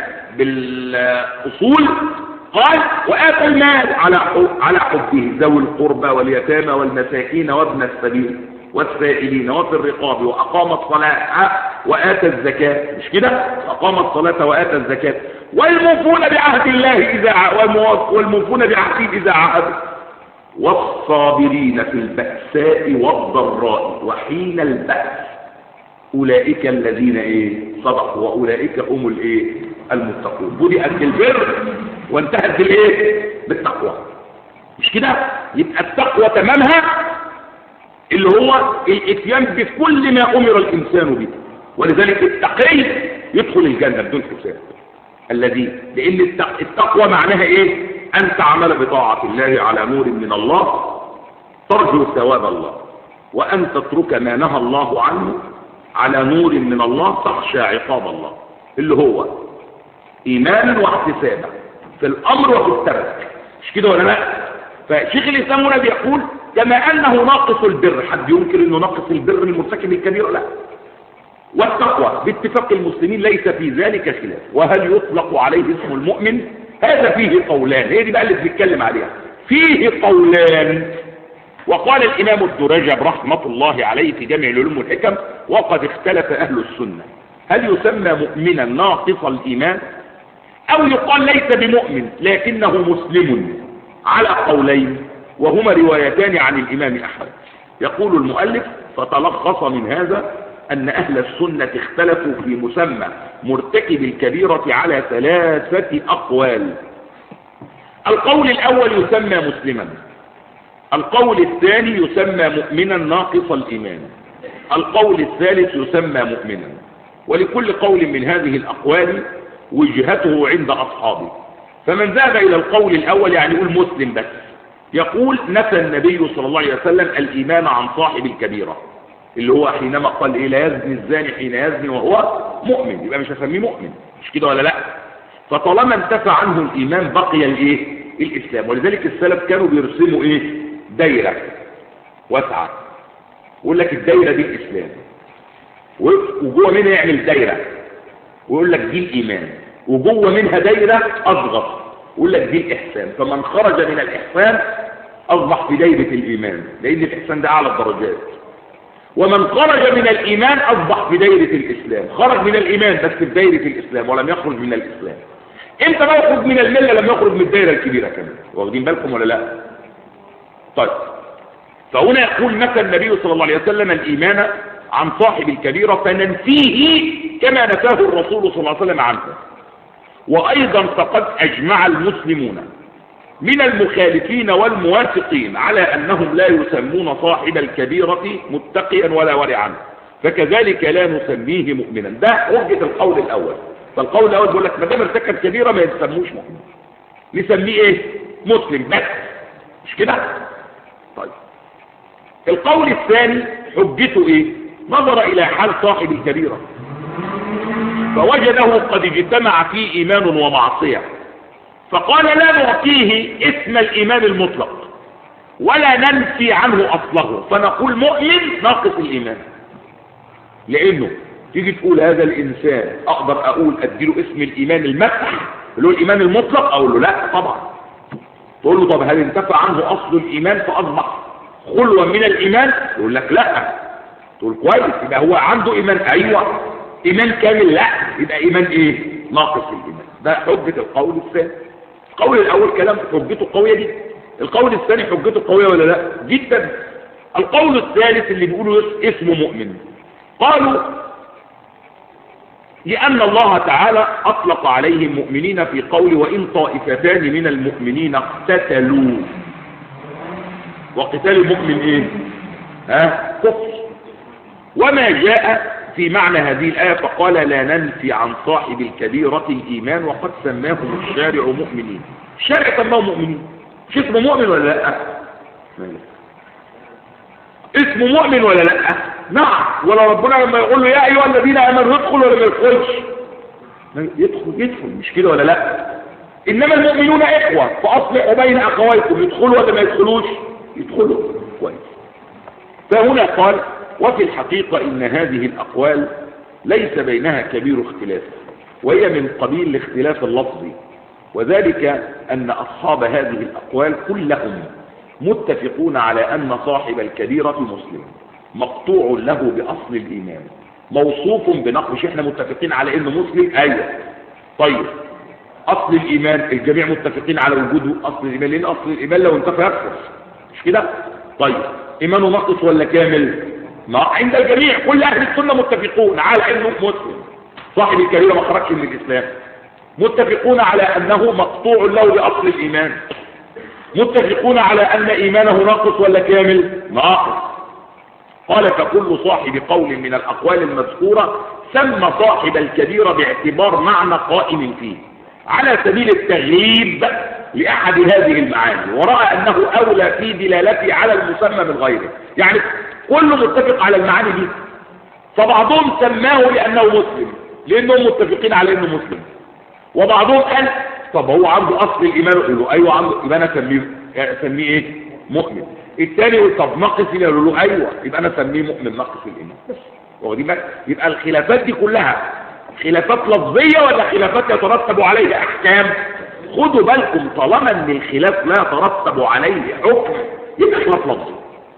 بالاصول، قال وآتى المال على على حبه ذوي القربى واليتامى والمساكين وابن السبيل والسائلين وفي الرقاب وأقام الصلاة وآتى الزكاة. مش كده؟ أقام الصلاة وآتى الزكاة والموفون بعهد الله إذا والموفون بعهده إذا عهد والصابرين في البأساء والضراء وحين البأس أولئك الذين إيه؟ صدقوا وأولئك هم الإيه؟ المتقون. بدأت بالبر وانتهت بالايه؟ بالتقوى. مش كده؟ يبقى التقوى تمامها اللي هو الاتيان بكل ما امر الانسان به، ولذلك التقي يدخل الجنه بدون حساب. الذي لان التقوى معناها ايه؟ ان تعمل بطاعه الله على نور من الله ترجو ثواب الله، وان تترك ما نهى الله عنه على نور من الله تخشى عقاب الله، اللي هو ايمانا واحتسابا في الامر وفي الترك. مش كده ولا لا؟ فشيخ الاسلام هنا بيقول كما انه ناقص البر. حد ينكر انه ناقص البر من مرتكب الكبيره؟ لا. والتقوى باتفاق المسلمين ليس في ذلك خلاف. وهل يطلق عليه اسم المؤمن؟ هذا فيه قولان. هي دي بقى اللي بنتكلم عليها. فيه قولان. وقال الامام الدرجب رحمه الله عليه في جامع العلوم والحكم وقد اختلف اهل السنه هل يسمى مؤمنا ناقص الايمان او يقال ليس بمؤمن لكنه مسلم، على قولين وهما روايتان عن الامام احمد. يقول المؤلف فتلخص من هذا ان اهل السنة اختلفوا في مسمى مرتكب الكبيرة على ثلاثة اقوال. القول الأول يسمى مسلما، القول الثاني يسمى مؤمنا ناقص الإيمان، القول الثالث يسمى مؤمنا. ولكل قول من هذه الأقوال وجهته عند أصحابه. فمن ذهب إلى القول الأول يعني يقول مسلم بس، يقول نفى النبي صلى الله عليه وسلم الإيمان عن صاحب الكبيرة، اللي هو حينما قال إيه لا يزني الزاني حين يزني وهو مؤمن، يبقى مش هسميه مؤمن، مش كده ولا لا؟ فطالما انتفى عنه الإيمان بقي الإيه؟ الإسلام. ولذلك السلف كانوا بيرسموا إيه؟ دايرة واسعة، يقول لك الدايرة دي الإسلام، وجوه منها يعمل دايرة ويقول لك دي الإيمان، وجوه منها دايرة أصغر يقول لك دي الإحسان. فمن خرج من الإحسان أصبح في دايرة الإيمان، لأن الإحسان ده أعلى الدرجات. ومن خرج من الإيمان أصبح في دايرة الإسلام، خرج من الإيمان بس في دايرة الإسلام ولم يخرج من الإسلام. إمتى ما يخرج من الملة؟ لم يخرج من الدايرة الكبيرة كمان. واخدين بالكم ولا لا؟ طيب، فهنا يقول نفى النبي صلى الله عليه وسلم الإيمان عن صاحب الكبيرة فننفيه كما نفاه الرسول صلى الله عليه وسلم عنه. وأيضا فقد أجمع المسلمون من المخالفين والموافقين على أنهم لا يسمون صاحب الكبيرة متقيا ولا ورعا، فكذلك لا نسميه مؤمنا. ده حجة القول الأول. فالقول الأول بيقول لك ما دام ارتكب كبيرة ما يسموش مؤمن، نسميه ايه؟ مسلم بس، مش كده؟ طيب، القول الثاني حجته ايه؟ نظر إلى حال صاحب الكبيرة فوجده قد اجتمع فيه إيمان ومعصية، فقال لا نعطيه اسم الإيمان المطلق ولا ننفي عنه أصله، فنقول مؤمن ناقص الإيمان. لأنه تيجي تقول هذا الإنسان أقدر أقول أديله اسم الإيمان المفتح اللي هو الإيمان المطلق؟ أقول له لا طبعا. تقول له طب هل انتفى عنه أصل الإيمان فأصبح خلوا من الإيمان؟ يقول لك لا. تقول كويس، يبقى هو عنده إيمان، أيوة إيمان كامل، لا يبقى إيمان إيه؟ ناقص الإيمان. ده حجة القول الثاني. القول الأول كلام حجته قوية جدا، القول الثاني حجته قوية ولا لا؟ جدا. القول الثالث اللي بيقولوا اسمه مؤمن، قالوا لأن الله تعالى أطلق عليهم مؤمنين في قول وإن طائفتان من المؤمنين اقتتلوا. وقتال المؤمن إيه؟ ها؟ كفر. وما جاء في معنى هذه الآية فقال لا ننفي عن صاحب الكبيرة الإيمان وقد سماهم الشارع مؤمنين. الشارع سماهم مؤمنين، مش اسمه مؤمن ولا لا؟ اسمه مؤمن ولا لا؟ نعم. ولا ربنا لما يقول له يا أيها الذين آمنوا يدخل ولا ما يدخلش؟ يدخل يدخل، مش كده ولا لا؟ إنما المؤمنون إخوة فأصلحوا بين أخويكم، يدخلوا ولا ما يدخلوش؟ يدخلوا. كويس. فهنا قال وفي الحقيقة إن هذه الأقوال ليس بينها كبير اختلاف، وهي من قبيل الاختلاف اللفظي، وذلك أن أصحاب هذه الأقوال كلهم متفقون على أن صاحب الكبيرة مسلم مقطوع له بأصل الإيمان موصوف بنقص. مش احنا متفقين على إنه مسلم؟ أيوة. طيب، أصل الإيمان الجميع متفقين على وجوده أصل الإيمان، لأن أصل الإيمان لو انتفى يكفر، مش كده؟ طيب، إيمانه نقص ولا كامل؟ ما عند الجميع، كل أهل السنة متفقون على أنه مسلم صاحب الكبيرة ما خرجش من الإسلام، متفقون على أنه مقطوع له بأصل الإيمان، متفقون على أن إيمانه ناقص ولا كامل؟ ناقص. قال فكل صاحب قول من الأقوال المذكورة سمى صاحب الكبيرة باعتبار معنى قائم فيه على سبيل التغليب لأحد هذه المعاني، ورأى أنه أولى في دلالته على المسمى من غيره. يعني كله متفق على المعاني دي، فبعضهم سماه لأنه مسلم لأنهم متفقين على أنه مسلم، وبعضهم قال طب هو عنده أصل الإيمان، يقول له أيوة عنده، يبقى أنا أسميه أسميه إيه؟ مؤمن. الثاني يقول طب ناقص الإيمان، يقول له أيوة يبقى أنا أسميه مؤمن ناقص الإيمان. بس هو دي بقى. يبقى الخلافات دي كلها خلافات لفظية ولا خلافات يترتب عليها أحكام؟ خدوا بالكم، طالما ان الخلاف لا يترتب عليه حكم يبقى خلاف لفظي.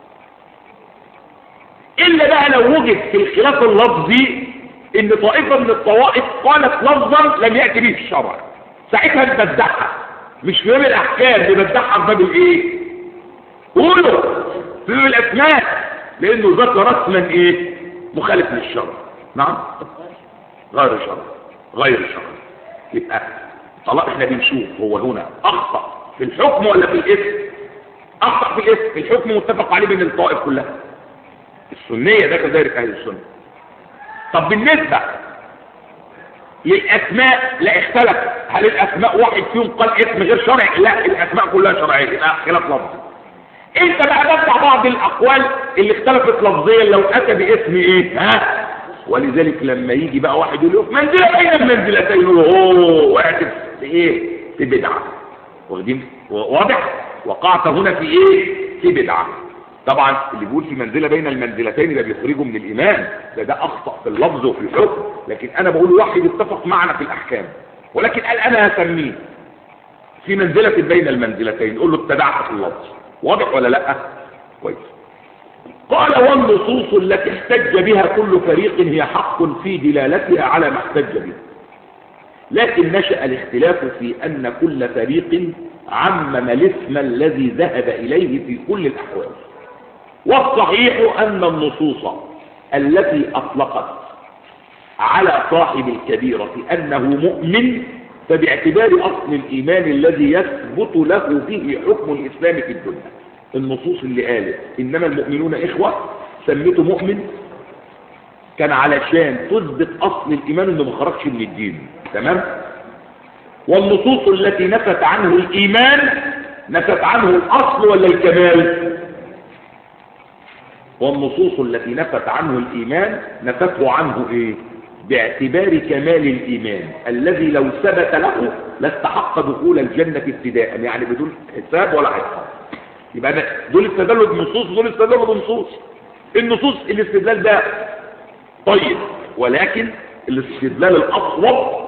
الا بقى لو وجد في الخلاف اللفظي ان طائفه من الطوائف قالت لفظا لم ياتي به الشرع، ساعتها نبدعها، مش في باب الاحكام، نبدعها في باب الايه؟ قولوا في باب الاسماء، لانه ذكر اسما ايه؟ مخالف للشرع. نعم، غير الشرع، غير الشرع. يبقى طلع احنا بنشوف هو هنا اخطأ في الحكم ولا في الاسم؟ اخطأ في الاسم. في الحكم متفق عليه بين الطائف كلها السنية، ده كذلك اهل السنة. طب بالنسبة للاسماء لا اختلف، هل الاسماء واحد فيهم قال اسم غير شرعي؟ لا، الاسماء كلها شرعية، يبقى خلاف لفظي. انت بقى بتاع بعض الاقوال اللي اختلفت لفظيا لو اتى باسم ايه؟ ها؟ ولذلك لما يجي بقى واحد يقول له منزله بين المنزلتين، يقول له اوه وقعت في ايه؟ في بدعه. واخدين؟ واضح؟ وقعت هنا في ايه؟ في بدعه. طبعا اللي بيقول في منزله بين المنزلتين ده بيخرجه من الايمان، ده ده اخطا في اللفظ وفي الحكم، لكن انا بقول واحد اتفق معنا في الاحكام، ولكن قال انا هسميه في منزله بين المنزلتين، قول له ابتدعت في اللفظ. واضح ولا لا؟ كويس. قال والنصوص التي احتج بها كل فريق هي حق في دلالتها على ما احتج به، لكن نشأ الاختلاف في أن كل فريق عمم الاسم الذي ذهب إليه في كل الأحوال. والصحيح أن النصوص التي أطلقت على صاحب الكبيرة أنه مؤمن فباعتبار أصل الإيمان الذي يثبت له فيه حكم الإسلام في الدنيا. النصوص اللي قالت إنما المؤمنون إخوة سميته مؤمن كان علشان تثبت أصل الإيمان إنه ما خرجش من الدين، تمام؟ والنصوص التي نفت عنه الإيمان نفت عنه الأصل ولا الكمال؟ والنصوص التي نفت عنه الإيمان نفته عنه إيه؟ باعتبار كمال الإيمان الذي لو ثبت له لاستحق دخول الجنة ابتداء، يعني بدون حساب ولا حساب. يبقى دول استدلوا بنصوص ودول استدلوا بنصوص. النصوص الاستدلال ده طيب، ولكن الاستدلال الأصوب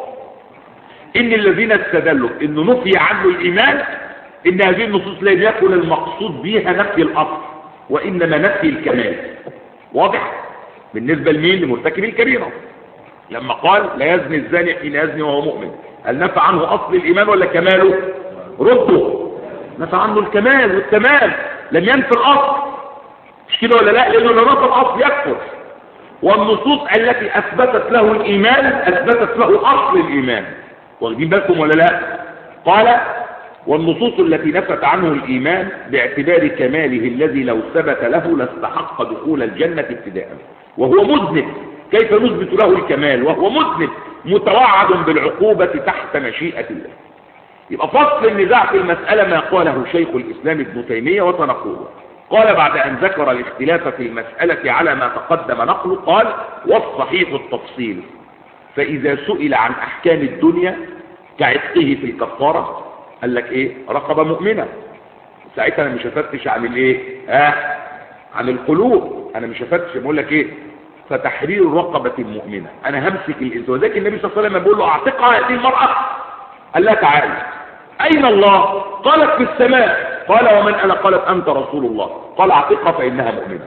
إن الذين استدلوا إنه نفي عنه الإيمان إن هذه النصوص لم يكن المقصود بها نفي الأصل وإنما نفي الكمال. واضح؟ بالنسبة لمين؟ لمرتكب الكبيرة. لما قال لا يزني الزاني حين يزني وهو مؤمن، هل نفى عنه أصل الإيمان ولا كماله؟ رده، نفى عنه الكمال والتمام، لم ينفي الأصل. مش كده ولا لا؟ لأنه لو نفى الأصل يكفر. والنصوص التي أثبتت له الإيمان أثبتت له أصل الإيمان. واخدين بالكم ولا لا؟ قال والنصوص التي نفت عنه الإيمان باعتبار كماله الذي لو ثبت له لاستحق دخول الجنة ابتداء، وهو مذنب كيف نثبت له الكمال وهو مذنب متوعد بالعقوبة تحت مشيئة الله. يبقى فصل النزاع في المسألة ما قاله شيخ الإسلام ابن تيمية وتنقله. قال بعد أن ذكر الاختلاف في المسألة على ما تقدم نقله قال والصحيح التفصيل، فإذا سئل عن أحكام الدنيا كعتقه في الكفارة قال لك إيه؟ رقبة مؤمنة، ساعتها أنا مش هفتش عن الإيه؟ آه عن القلوب، أنا مش هفتش، بقول لك إيه؟ فتحرير رقبة مؤمنة، أنا همسك الإنسان. وذلك النبي صلى الله عليه وسلم بيقول له أعتقها هذه المرأة، قال لها تعالى أين الله؟ قالت في السماء. قال ومن أنا؟ قالت أنت رسول الله. قال أعتقها فإنها مؤمنة.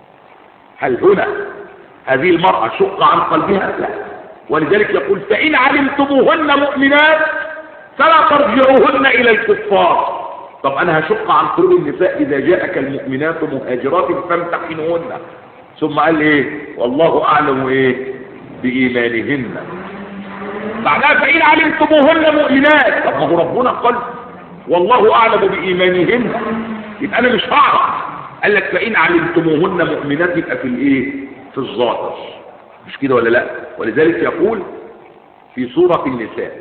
هل هنا هذه المرأة شق عن قلبها؟ لا. ولذلك يقول فإن علمتموهن مؤمنات فلا ترجعوهن إلى الكفار. طب أنا هشق عن قلوب النساء إذا جاءك المؤمنات مهاجرات فامتحنوهن، ثم قال إيه؟ والله أعلم إيه؟ بإيمانهن. بعدها فإن علمتموهن مؤمنات، طب ما هو ربنا قال والله أعلم بإيمانهن، يبقى أنا مش هعرف. قال لك فإن علمتموهن مؤمنات يبقى في الإيه؟ في الظاهر، مش كده ولا لا؟ ولذلك يقول في سورة النساء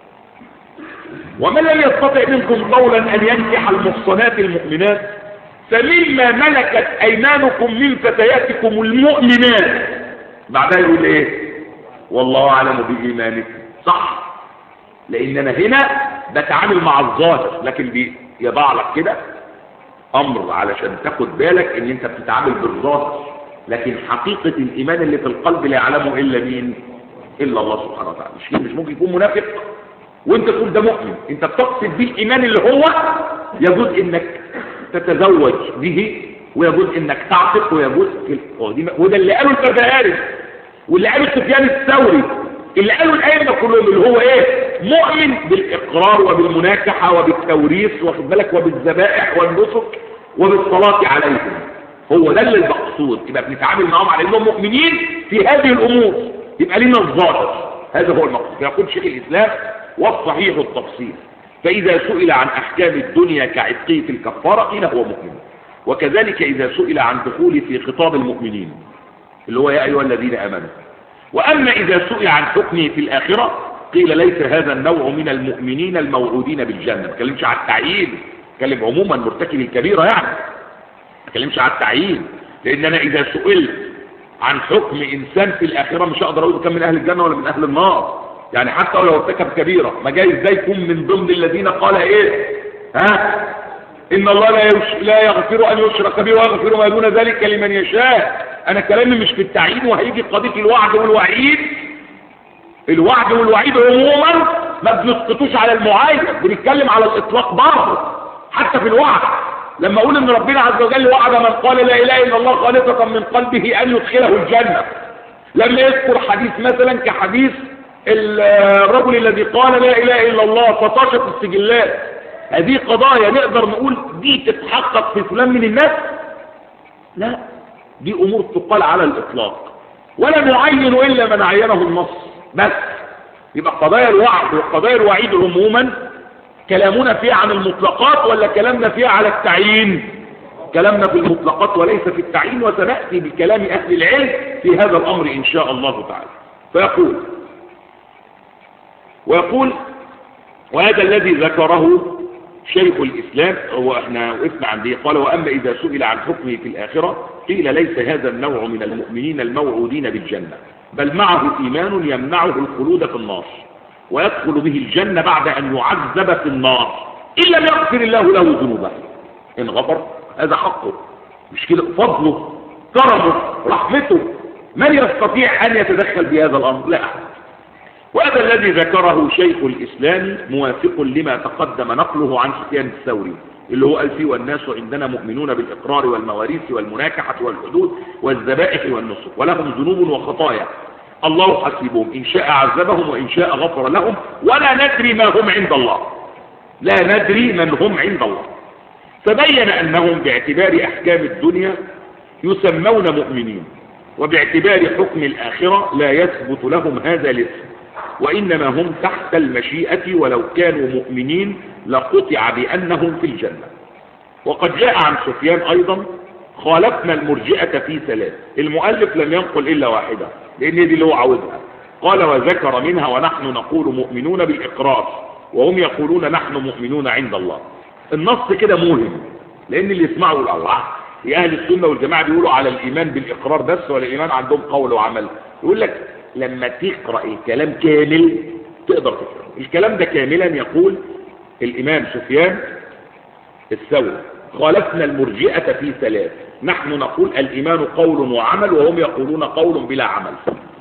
ومن لم يستطع منكم قولا أن ينكح المحصنات المؤمنات فمما ملكت أيمانكم من فتياتكم المؤمنات. بعدها يقول إيه؟ والله أعلم بإيمانكم. صح، لأن أنا هنا بتعامل مع الظاهر، لكن بيضع لك كده أمر علشان تاخد بالك إن أنت بتتعامل بالظاهر، لكن حقيقة الإيمان اللي في القلب لا يعلمه إلا مين؟ إلا الله سبحانه وتعالى. مش مش ممكن يكون منافق وأنت تقول ده مؤمن، أنت بتقصد به الإيمان اللي هو يجوز إنك تتزوج به ويجوز إنك تعتق ويجوز، وده اللي قاله البربهاري واللي قاله سفيان الثوري اللي قالوا الأئمة كلهم اللي هو إيه؟ مؤمن بالإقرار وبالمناكحة وبالتوريث واخد بالك وبالذبائح والنسك وبالصلاة عليهم. هو ده اللي المقصود. يبقى بنتعامل معهم على انهم مؤمنين في هذه الامور، يبقى لنا الظاهر، هذا هو المقصود. يقول شيخ الاسلام والصحيح التفصيل، فإذا سئل عن أحكام الدنيا كعتقية الكفارة قيل هو مؤمن. وكذلك إذا سئل عن دخول في خطاب المؤمنين اللي هو يا أيها الذين آمنوا. وأما إذا سئل عن حكمه في الآخرة قيل ليس هذا النوع من المؤمنين الموعودين بالجنة. ما كلمش على التعيين، كلم عموما مرتكب الكبيرة يعني، ما كلمش على التعيين. لأن أنا إذا سئلت عن حكم إنسان في الآخرة مش هقدر أقول كان من أهل الجنة ولا من أهل النار. يعني حتى لو ارتكب كبيرة ما جاي ازاي يكون من ضمن الذين قال إيه ها إن الله لا, يش... لا يغفر أن يشرك به ويغفر ما دون ذلك لمن يشاء. أنا كلامي مش في التعيين، وهيجي قضية الوعد والوعيد. الوعد والوعيد عموما ما بنسقطوش على المعاينة، بنتكلم على الإطلاق برضه. حتى في الوعد لما أقول إن ربنا عز وجل وعد من قال لا إله إلا الله خالصة من قلبه أن يدخله الجنة، لما يذكر حديث مثلا كحديث الرجل الذي قال لا إله إلا الله فطاشت السجلات، هذه قضايا نقدر نقول دي تتحقق في فلان من الناس؟ لا، دي أمور تقال على الإطلاق، ولا نعين إلا من عينه النص بس. يبقى قضايا الوعد وقضايا الوعيد عموما كلامنا فيها عن المطلقات ولا كلامنا فيها على التعيين؟ كلامنا في المطلقات وليس في التعيين، وسنأتي بكلام أهل العلم في هذا الأمر إن شاء الله تعالى. فيقول ويقول وهذا الذي ذكره شيخ الإسلام، وإحنا وقفنا عنده، قال وأما إذا سئل عن حكمه في الآخرة قيل ليس هذا النوع من المؤمنين الموعودين بالجنة، بل معه إيمان يمنعه الخلود في النار ويدخل به الجنة بعد أن يعذب في النار إن لم يغفر الله له ذنوبه. إن غفر هذا حقه، مش كده؟ فضله كرمه رحمته، من يستطيع أن يتدخل بهذا الأمر؟ لا أحد. وهذا الذي ذكره شيخ الإسلام موافق لما تقدم نقله عن سفيان الثوري اللي هو قال فيه والناس عندنا مؤمنون بالإقرار والمواريث والمناكحة والحدود والذبائح والنسك ولهم ذنوب وخطايا الله حسيبهم إن شاء عذبهم وإن شاء غفر لهم ولا ندري ما هم عند الله، لا ندري من هم عند الله. فبين أنهم باعتبار أحكام الدنيا يسمون مؤمنين، وباعتبار حكم الآخرة لا يثبت لهم هذا الاسم، وإنما هم تحت المشيئة، ولو كانوا مؤمنين لقطع بأنهم في الجنة. وقد جاء عن سفيان أيضا خالفنا المرجئة في ثلاث. المؤلف لم ينقل إلا واحدة لأن دي اللي هو عاوزها، قال وذكر منها ونحن نقول مؤمنون بالإقرار وهم يقولون نحن مؤمنون عند الله. النص كده مهم، لأن اللي يسمعوا الله يا أهل السنة والجماعة بيقولوا على الإيمان بالإقرار بس، ولا الإيمان عندهم قول وعمل. يقول لك لما تقرأ الكلام كامل تقدر تفهم الكلام ده كاملا. يقول الإمام سفيان الثوري خالفنا المرجئة في ثلاث، نحن نقول الإيمان قول وعمل وهم يقولون قول بلا عمل،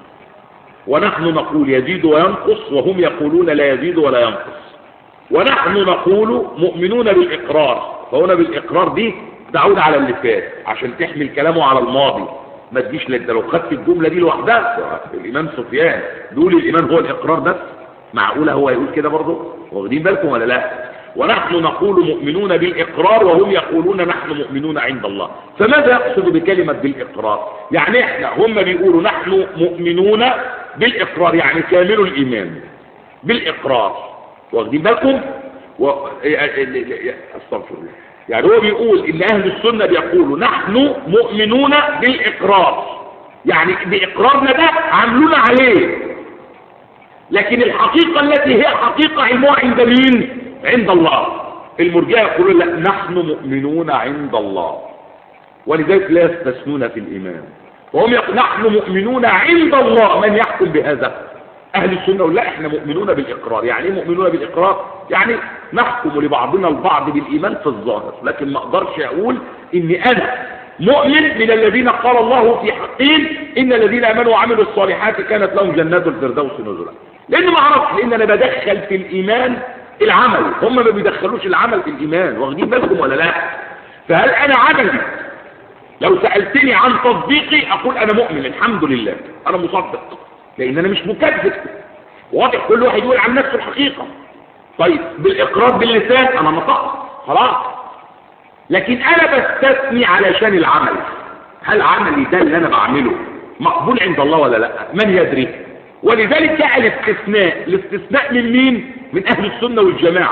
ونحن نقول يزيد وينقص وهم يقولون لا يزيد ولا ينقص، ونحن نقول مؤمنون بالإقرار. فهنا بالإقرار دي تعود على اللي فات عشان تحمل كلامه على الماضي، ما تجيش لك لو خدت الجملة دي لوحدها. الإمام سفيان دول الإيمان هو الإقرار بس، معقولة هو يقول كده برضه؟ واخدين بالكم ولا لا؟ ونحن نقول مؤمنون بالإقرار وهم يقولون نحن مؤمنون عند الله. فماذا يقصد بكلمة بالإقرار؟ يعني احنا هم بيقولوا نحن مؤمنون بالإقرار يعني كامل الإيمان بالإقرار، واخدين بالكم؟ و... استغفر الله. يعني هو بيقول ان اهل السنة بيقولوا نحن مؤمنون بالإقرار، يعني بإقرارنا ده عملونا عليه، لكن الحقيقة التي هي حقيقة علمها عند مين؟ عند الله. المرجئة يقولون لا نحن مؤمنون عند الله، ولذلك لا يستثنون في الإيمان، وهم يقولون نحن مؤمنون عند الله. من يحكم بهذا؟ أهل السنة ولا احنا مؤمنون بالإقرار. يعني ايه مؤمنون بالإقرار؟ يعني نحكم لبعضنا البعض بالإيمان في الظاهر، لكن ما اقدرش اقول اني انا مؤمن من الذين قال الله في حقهم ان الذين امنوا وعملوا الصالحات كانت لهم جنات الفردوس نزلا، لان ما اعرفش، لان انا بدخل في الإيمان العمل، هم ما بيدخلوش العمل في الإيمان، واخدين بالكم ولا لا؟ فهل انا عملي لو سألتني عن تصديقي اقول انا مؤمن الحمد لله انا مصدق، لان انا مش مكذب، واضح؟ كل واحد يقول عن نفسه الحقيقة. طيب بالإقرار باللسان انا نطقت خلاص، لكن انا بستثني علشان العمل. هل عملي ده اللي انا بعمله مقبول عند الله ولا لا؟ من يدري؟ ولذلك جاء الاستثناء. الاستثناء من مين؟ من اهل السنة والجماعة.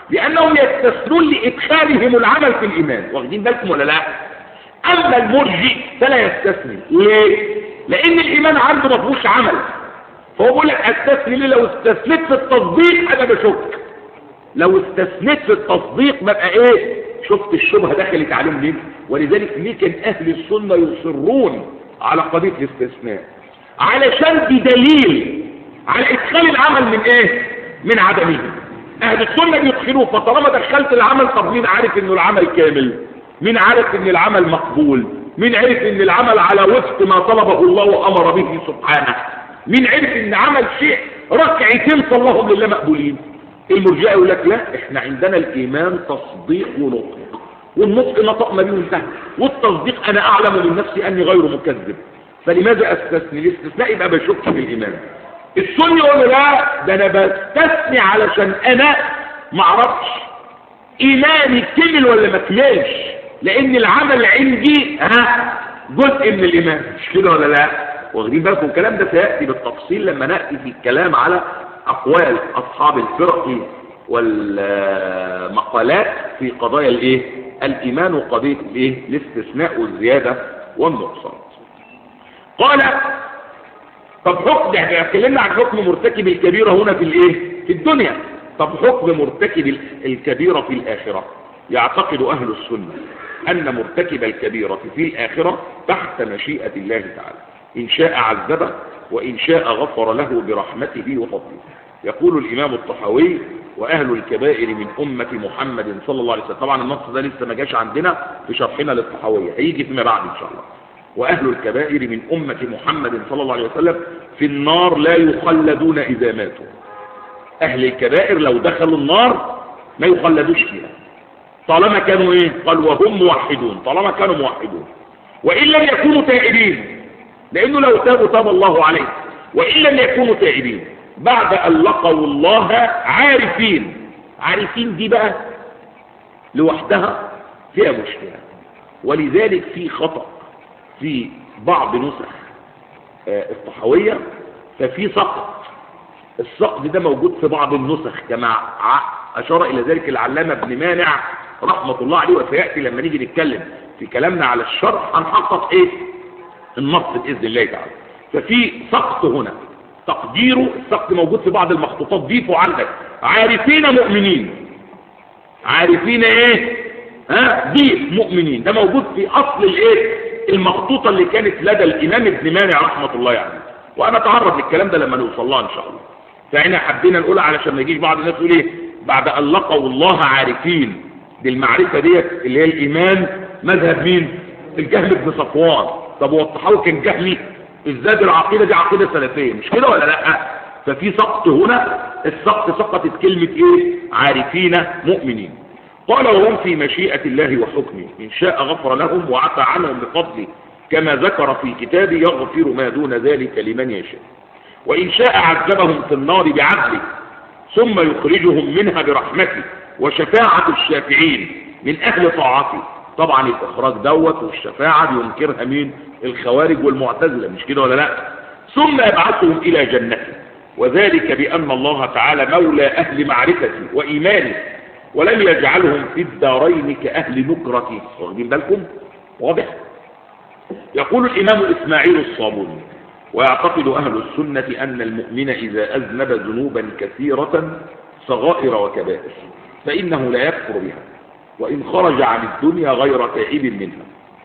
لأنهم يستثنون لإدخالهم العمل في الإيمان. واخدين بالكم ولا لا؟ أما المرجئ فلا يستثني. ليه؟ لأن الإيمان عنده ما فيهوش عمل، فهو بيقول لك استثني ليه؟ لو استثنيت في التصديق أنا بشك، لو استثنيت في التصديق ببقى إيه؟ شفت الشبهة دخلت عليهم ليه؟ ولذلك ليه كان أهل السنة يصرون على قضية الاستثناء؟ علشان بدليل على إدخال العمل من إيه؟ من عدمه. أهل السنة بيدخلوه، فطالما دخلت العمل طب مين عارف إنه العمل كامل؟ مين عارف إن العمل مقبول؟ مين عارف إن العمل على وفق ما طلبه الله وأمر به سبحانه؟ مين عارف إن عمل شيء ركعتين صلاهم لله مقبولين؟ المرجئة يقول لك لا، إحنا عندنا الإيمان تصديق ونطق، والنطق نطق ما بيه انتهى، والتصديق أنا أعلم من نفسي أني غير مكذب، فلماذا أستثني؟ الاستثناء يبقى بشك في الإيمان. السني يقول لا، ده أنا بستثني علشان أنا ما اعرفش إيماني كمل ولا ما كملش، لأن العمل عندي ها جزء من الإيمان، مش كده ولا لا؟ واخدين بالكم؟ الكلام ده سيأتي بالتفصيل لما نأتي في الكلام على أقوال أصحاب الفرق والمقالات في قضايا الإيه؟ الإيمان وقضية الإيه؟ الاستثناء والزيادة والنقصان. قال طب حكم، احنا اتكلمنا عن حكم مرتكب الكبيرة هنا في الإيه؟ في الدنيا. طب حكم مرتكب الكبيرة في الآخرة. يعتقد أهل السنة أن مرتكب الكبيرة في الآخرة تحت مشيئة الله تعالى، إن شاء عذبه وإن شاء غفر له برحمته وفضله. يقول الإمام الطحاوي وأهل الكبائر من أمة محمد صلى الله عليه وسلم. طبعا النص ده لسه ما جاش عندنا في شرحنا للطحاوية، هيجي فيما بعد إن شاء الله. وأهل الكبائر من أمة محمد صلى الله عليه وسلم في النار لا يخلدون إذا ماتوا. أهل الكبائر لو دخلوا النار ما يخلدوش فيها طالما كانوا إيه؟ قال وهم موحدون، طالما كانوا موحدون، وإن لم يكونوا تائبين، لأنه لو تابوا تاب الله عليه، وإن لم يكونوا تائبين بعد أن لقوا الله عارفين. عارفين دي بقى لوحدها فيها مشكلة، ولذلك في خطأ في بعض نسخ الطحاوية، ففي سقط. السقط ده موجود في بعض النسخ كما أشار إلى ذلك العلامة ابن مانع رحمة الله عليه، وسيأتي لما نيجي نتكلم في كلامنا على الشرح هنحقق إيه النص بإذن الله تعالى. ففي سقط هنا، تقديره السقط موجود في بعض المخطوطات، ضيفوا عندك عارفين مؤمنين. عارفين ايه؟ ها ضيف مؤمنين، ده موجود في اصل الايه المخطوطه اللي كانت لدى الامام ابن مانع رحمه الله يعني، وانا اتعرض للكلام ده لما نوصل لها ان شاء الله. فاحنا حبينا نقولها علشان ما يجيش بعض الناس يقول ايه بعد ان لقوا الله عارفين. دي المعرفه ديت اللي هي الايمان مذهب مين؟ الجهم بن صفوان. طب هو الطحاوي كان جهمي؟ ازاي العقيده دي عقيده سلفيه، مش كده ولا لا؟ ففي سقط هنا، السقط سقطت كلمه ايه؟ عارفين مؤمنين. قال وهم في مشيئه الله وحكمه، ان شاء غفر لهم وعفى عنهم بفضله كما ذكر في كتابه يغفر ما دون ذلك لمن يشاء، وان شاء عذبهم في النار بعدله ثم يخرجهم منها برحمته وشفاعه الشافعين من اهل طاعته. طبعا الاخراج دوت والشفاعه بينكرها مين؟ الخوارج والمعتزله، مش كده ولا لا؟ ثم يبعثهم الى جنته، وذلك بان الله تعالى مولى اهل معرفته وايمانه ولم يجعلهم في الدارين كاهل نكرته. واخدين بالكم؟ واضح؟ يقول الامام اسماعيل الصابوني ويعتقد اهل السنه ان المؤمن اذا اذنب ذنوبا كثيره صغائر وكبائر فانه لا يكفر بها، وإن خرج عن الدنيا غير تائب منها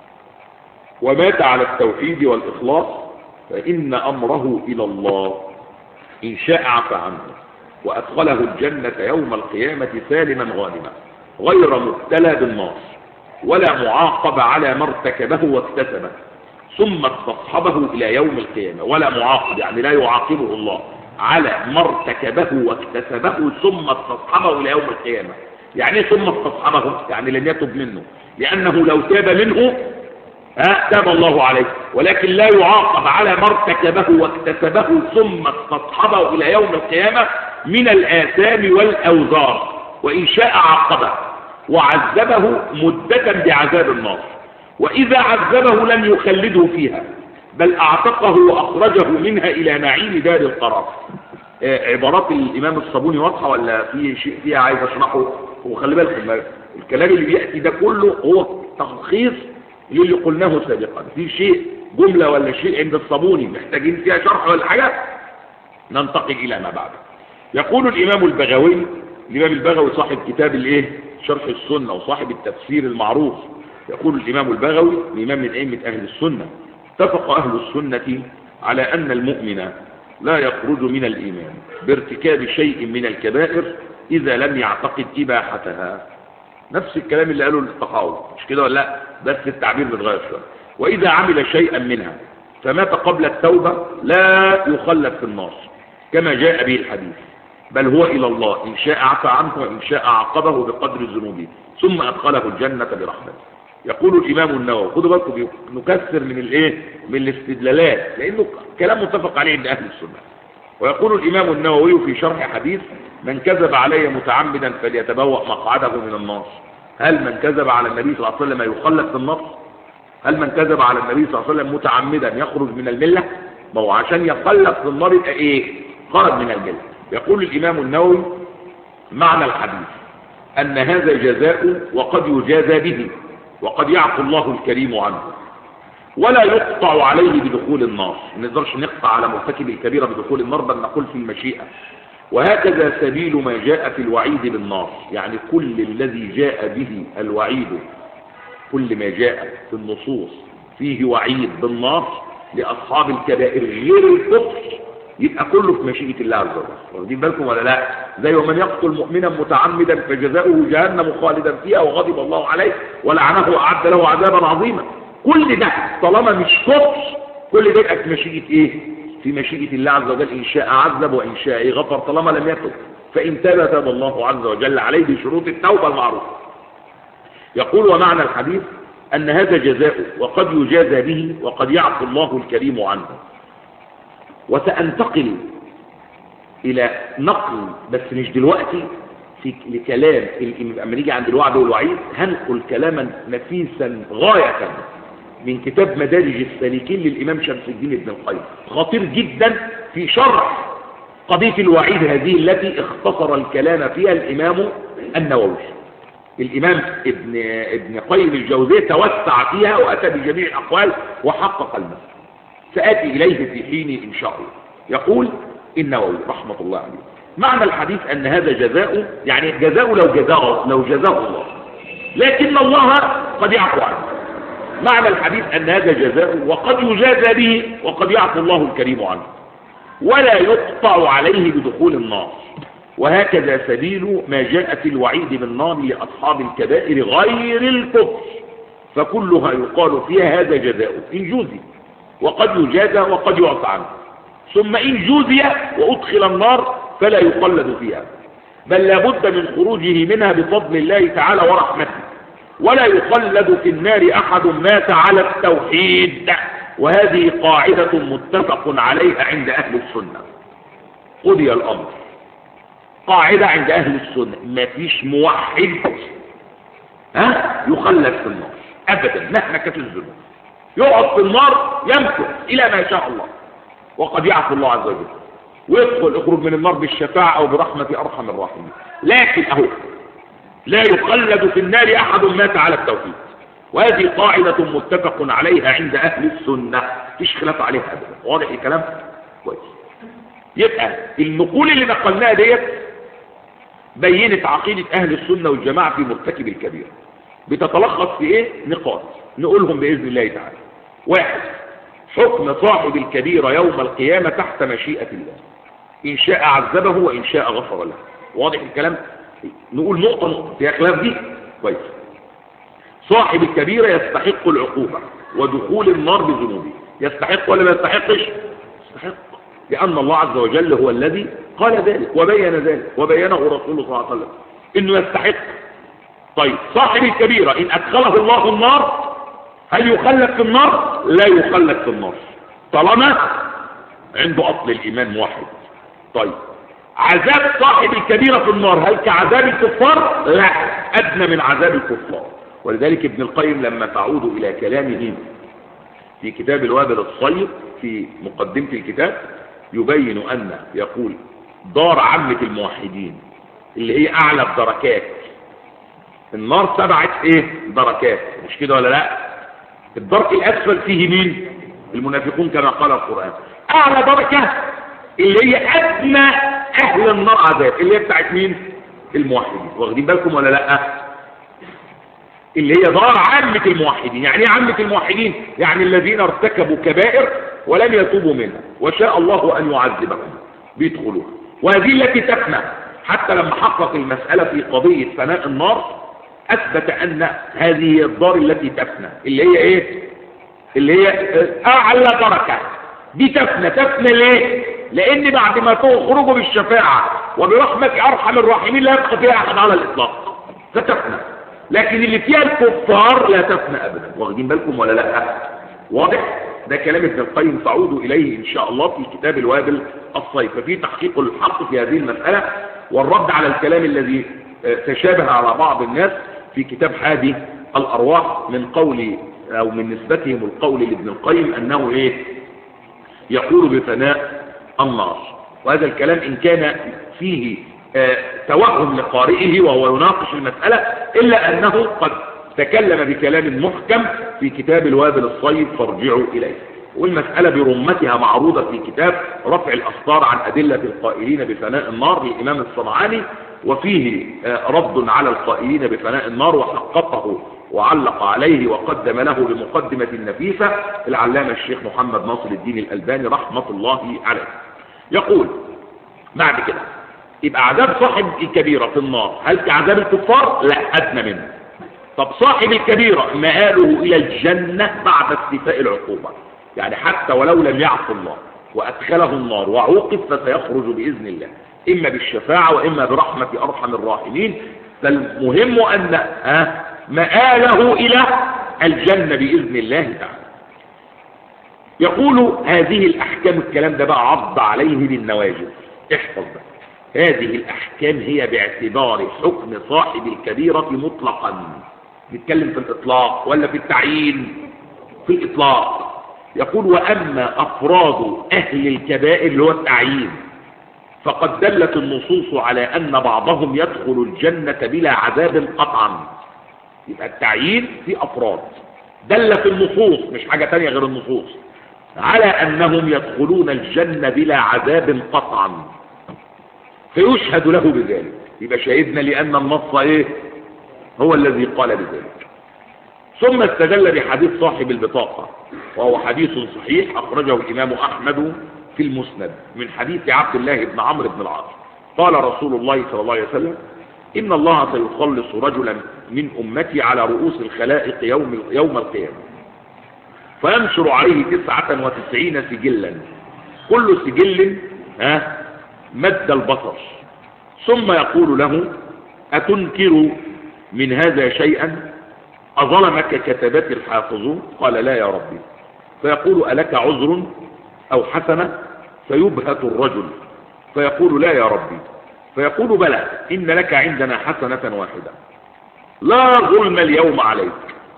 ومات على التوحيد والإخلاص فإن أمره إلى الله، إن شاء عفى عنه وأدخله الجنة يوم القيامة سالما غانما غير مبتلى بالنار ولا معاقب على ما ارتكبه واكتسبه ثم استصحبه إلى يوم القيامة. ولا معاقب يعني لا يعاقبه الله على ما ارتكبه واكتسبه ثم استصحبه إلى يوم القيامة. يعني ثم استصحبه يعني لم يتب منه، لأنه لو تاب منه ها تاب الله عليه، ولكن لا يعاقب على ما ارتكبه واكتسبه ثم استصحبه إلى يوم القيامة من الآثام والأوزار. وإن شاء عاقبه وعذبه مدة بعذاب النار، وإذا عذبه لم يخلده فيها بل أعتقه وأخرجه منها إلى نعيم دار القرار. عبارات الإمام الصابوني واضحة ولا في شيء فيها عايز أشرحه؟ وخلي بالك الكلام اللي بيأتي ده كله هو تلخيص للي قلناه سابقا. في شيء جملة ولا شيء عند الصابوني محتاجين فيها شرح ولا حاجة ننتقل إلى ما بعد. يقول الإمام البغوي، الإمام البغوي صاحب كتاب الايه شرح السنة وصاحب التفسير المعروف، يقول الإمام البغوي الإمام من أئمة أهل السنة: اتفق أهل السنة على أن المؤمن لا يخرج من الإيمان بارتكاب شيء من الكبائر إذا لم يعتقد إباحتها. نفس الكلام اللي قاله الطحاوي، مش كده ولا لا؟ بس التعبير متغير شويه. وإذا عمل شيئا منها فمات قبل التوبة لا يخلد في النار كما جاء به الحديث، بل هو إلى الله إن شاء عفى عنه وإن شاء عاقبه بقدر ذنوبه ثم أدخله الجنة برحمته. يقول الإمام النووي، خدوا بالكم نكثر من الايه من الاستدلالات لأنه كلام متفق عليه عند أهل السنة. ويقول الإمام النووي في شرح حديث: من كذب علي متعمدا فليتبوأ مقعده من النار. هل من كذب على النبي صلى الله عليه وسلم يخلد في النار؟ هل من كذب على النبي صلى الله عليه وسلم متعمدا يخرج من الملة؟ ما هو عشان يخلد في النار يبقى ايه؟ خرج من الملة. يقول الإمام النووي: معنى الحديث أن هذا جزاء وقد يجازى به وقد يعفو الله الكريم عنه ولا يقطع عليه بدخول النار. ما نقدرش نقطع على مرتكب الكبيرة بدخول النار، بل نقول في المشيئة. وهكذا سبيل ما جاء في الوعيد بالنار، يعني كل الذي جاء به الوعيد، كل ما جاء في النصوص فيه وعيد بالنار لأصحاب الكبائر غير الكفر يبقى كله في مشيئة الله عز وجل. واخدين بالكم ولا لا؟ زي ومن يقتل مؤمنا متعمدا فجزاؤه جهنم خالدا فيها وغضب الله عليه ولعنه وأعد له عذابا عظيما. كل ده طالما مش كفر كل ده يبقى في مشيئة ايه؟ في مشيئة الله عز وجل، إن شاء عذب وإن شاء غفر طالما لم يتب. فإن تاب تاب الله عز وجل عليه بشروط التوبة المعروفة. يقول: ومعنى الحديث أن هذا جزاء وقد يجازى به وقد يعفو الله الكريم عنه. وسأنتقل إلى نقل بس مش دلوقتي في لكلام لما نيجي عند الوعد والوعيد هنقل كلاما نفيسا غاية من كتاب مدارج السالكين للإمام شمس الدين ابن القيم، خطير جدا في شرح قضية الوعيد هذه التي اختصر الكلام فيها الإمام النووي. الإمام ابن ابن قيم الجوزية توسع فيها وأتى بجميع الأقوال وحقق المسألة، سآتي إليه في حين إن شاء الله. يقول النووي رحمة الله عليه: معنى الحديث أن هذا جزاء، يعني جزاء لو جزاء لو جزاء الله، لكن الله قد يعفو عنه. معنى الحديث أن هذا جزاء وقد يجازى به وقد يعفو الله الكريم عنه ولا يقطع عليه بدخول النار. وهكذا سبيل ما جاء في الوعيد بالنار لأصحاب الكبائر غير الكفر، فكلها يقال فيها هذا جزاء إن جوزي وقد يجازى وقد يعفى عنه، ثم إن جوزي وأدخل النار فلا يخلد فيها، بل لابد من خروجه منها بفضل الله تعالى ورحمته، ولا يخلد في النار أحد مات على التوحيد. وهذه قاعدة متفق عليها عند أهل السنة. قضي الأمر، قاعدة عند أهل السنة: ما فيش موحد ها يخلد في النار أبدا مهما كانت الذنوب، يقعد في النار يمكث إلى ما شاء الله وقد يعفو الله عز وجل ويدخل يخرج من النار بالشفاعة أو برحمة أرحم الراحمين. لكن أهو لا يخلد في النار أحد مات على التوحيد، وهذه قاعدة متفق عليها عند أهل السنة مفيش خلاف عليها أبدا. واضح الكلام؟ كويس. يبقى النقول اللي نقلناها ديت بينت عقيدة أهل السنة والجماعة في مرتكب الكبيرة، بتتلخص في إيه؟ نقاط نقولهم بإذن الله تعالى. واحد: حكم صاحب الكبيرة يوم القيامة تحت مشيئة الله، إن شاء عذبه وإن شاء غفر له. واضح الكلام؟ نقول نقطة نقطة في خلاف دي. كويس. صاحب الكبيرة يستحق العقوبة ودخول النار بذنوبه. يستحق ولا ما يستحقش؟ يستحق، لأن الله عز وجل هو الذي قال ذلك وبين ذلك وبينه رسوله صلى الله عليه وسلم إنه يستحق. طيب صاحب الكبيرة إن أدخله الله النار هل يخلد في النار؟ لا يخلد في النار طالما عنده أصل الإيمان موحد. طيب عذاب صاحب الكبيرة في النار هل كعذاب الكفار؟ لا، أدنى من عذاب الكفار. ولذلك ابن القيم لما تعود إلى كلامه في كتاب الوابل الصيب في مقدمة الكتاب يبين أن يقول دار عامة الموحدين اللي هي أعلى الدركات النار سبعة ايه دركات، مش كده ولا لا؟ الدرك الاسفل فيه مين؟ المنافقون كما قال القرآن. اعلى دركة اللي هي ادنى اهل النار عذاب اللي هي بتاعت مين؟ الموحدين. واخدين بالكم ولا لا؟ اللي هي دار عامة الموحدين. يعني ايه عامة الموحدين؟ يعني الذين ارتكبوا كبائر ولم يتوبوا منها وشاء الله ان يعذبهم بيدخلوها، وهذه التي تفنى. حتى لما حقق المسألة في قضية فناء النار اثبت ان هذه هي الدار التي تفنى، اللي هي ايه؟ اللي هي اعلى دركة دي تفنى. تفنى ليه؟ لان بعد ما تخرجوا بالشفاعة وبرحمة ارحم الراحمين لا يبقى فيها احد على الاطلاق فتفنى. لكن اللي فيها الكفار لا تفنى ابدا. واخدين بالكم ولا لا؟ واضح؟ ده كلام ابن القيم تعودوا اليه ان شاء الله في كتاب الوابل الصيف، ففي تحقيق الحق في هذه المسألة والرد على الكلام الذي تشابه على بعض الناس في كتاب حادي الارواح من قول او من نسبتهم القول لابن القيم انه ايه يقول بفناء النار. وهذا الكلام ان كان فيه آه توهم لقارئه وهو يناقش المسألة الا انه قد تكلم بكلام محكم في كتاب الوابل الصيف فارجعوا اليه. والمسألة برمتها معروضة في كتاب رفع الأسطار عن أدلة القائلين بفناء النار للإمام الصنعاني، وفيه رد على القائلين بفناء النار وحققه وعلق عليه وقدم له بمقدمة نفيسة العلامة الشيخ محمد ناصر الدين الألباني رحمة الله عليه. يقول بعد كده يبقى عذاب صاحب الكبيرة في النار هل كعذاب الكفار؟ لا، أدنى منه. طب صاحب الكبيرة مآله إلى الجنة بعد استيفاء العقوبة، يعني حتى ولو لم يعص الله وأدخله النار وعوقب فسيخرج بإذن الله إما بالشفاعة وإما برحمة أرحم الراحمين. فالمهم أن ها مآله إلى الجنة بإذن الله تعالى. يقول هذه الأحكام، الكلام ده بقى عض عليه بالنواجذ، احفظ بقى. هذه الأحكام هي باعتبار حكم صاحب الكبيرة مطلقا. نتكلم في الإطلاق ولا في التعيين؟ في الإطلاق. يقول وأما أفراد أهل الكبائر اللي هو التعيين فقد دلت النصوص على أن بعضهم يدخل الجنة بلا عذاب قطعا. يبقى التعيين في أفراد دلت النصوص، مش حاجة تانية غير النصوص، على أنهم يدخلون الجنة بلا عذاب قطعا فيشهد له بذلك. يبقى شهدنا لأن النص إيه؟ هو الذي قال بذلك. ثم استدل بحديث صاحب البطاقة وهو حديث صحيح أخرجه الإمام أحمد في المسند من حديث عبد الله بن عمرو بن العاص قال رسول الله صلى الله عليه وسلم إن الله سيخلص رجلا من أمتي على رؤوس الخلائق يوم, يوم القيامة فينشر عليه تسعة وتسعين سجلا كل سجل ها مد البصر ثم يقول له أتنكر من هذا شيئا أظلمك كتبت الحافظون؟ قال لا يا ربي. فيقول ألك عذر أو حسنة؟ فيبهت الرجل فيقول لا يا ربي. فيقول بلى إن لك عندنا حسنة واحدة لا ظلم اليوم عليك.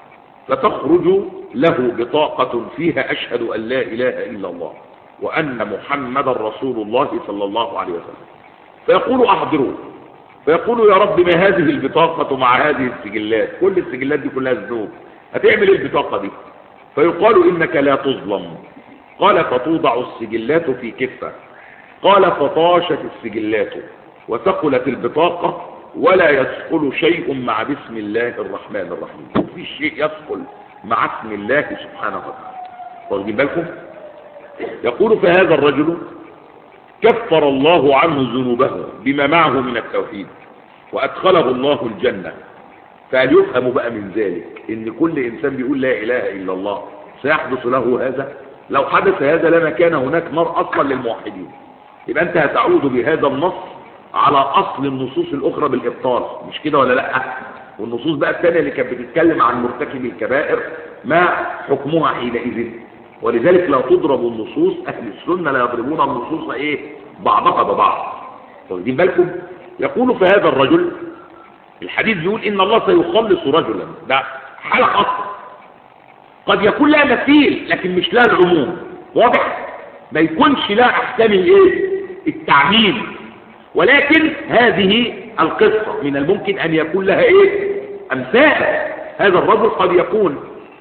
فتخرج له بطاقة فيها أشهد أن لا إله إلا الله وأن محمد رسول الله صلى الله عليه وسلم. فيقول أحضروه فيقول يا رب ما هذه البطاقة مع هذه السجلات؟ كل السجلات دي كلها ذنوب، هتعمل ايه البطاقة دي؟ فيقال إنك لا تظلم. قال فتوضع السجلات في كفة. قال فطاشت السجلات وثقلت البطاقة ولا يثقل شيء مع بسم الله الرحمن الرحيم. في شيء يثقل مع اسم الله سبحانه وتعالى. واخدين بالكم؟ يقول فهذا الرجل كفر الله عنه ذنوبه بما معه من التوحيد وأدخله الله الجنة. فهل يفهم بقى من ذلك ان كل انسان بيقول لا اله الا الله سيحدث له هذا؟ لو حدث هذا لما كان هناك نار اصلا للموحدين. يبقى انت هتعود بهذا النص على اصل النصوص الاخرى بالابطال، مش كده ولا لا؟ والنصوص بقى الثانيه اللي كانت بتتكلم عن مرتكب الكبائر ما حكمها حينئذ؟ ولذلك لا تضرب النصوص، اهل السنه لا يضربون النصوص ايه بعضها ببعض. واخدين بالكم؟ يقول فهذا الرجل، الحديث بيقول ان الله سيخلص رجلا، ده حاله خاصه قد يكون لها مثيل لكن مش لها العموم. واضح؟ ما يكونش لها احكام الايه التعميم، ولكن هذه القصه من الممكن ان يكون لها ايه أمثال. هذا الرجل قد يكون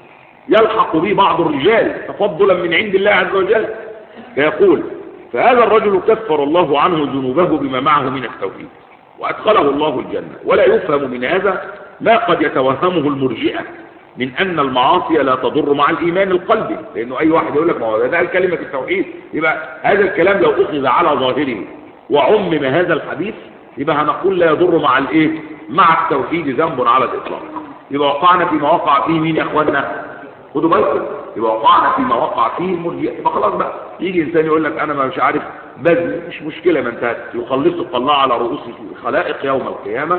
يلحق به بعض الرجال تفضلا من عند الله عز وجل، فيقول فهذا الرجل كفر الله عنه ذنوبه بما معه من التوحيد وأدخله الله الجنة. ولا يفهم من هذا ما قد يتوهمه المرجئة من أن المعاصي لا تضر مع الإيمان القلبي، لأنه أي واحد يقول لك ما هو ده الكلمة التوحيد، يبقى هذا الكلام لو أخذ على ظاهره وعمم هذا الحديث يبقى هنقول لا يضر مع الإيه؟ مع التوحيد ذنب على الإطلاق. يبقى وقعنا فيما وقع فيه مين يا أخوانا؟ خدوا بالكم، يبقى وقعنا فيما وقع فيه المرجئة. يبقى خلاص بقى يجي إنسان يقول لك أنا ما مش عارف بذل، مش مشكلة، ما أنت يخلص الله على رؤوس الخلائق يوم القيامة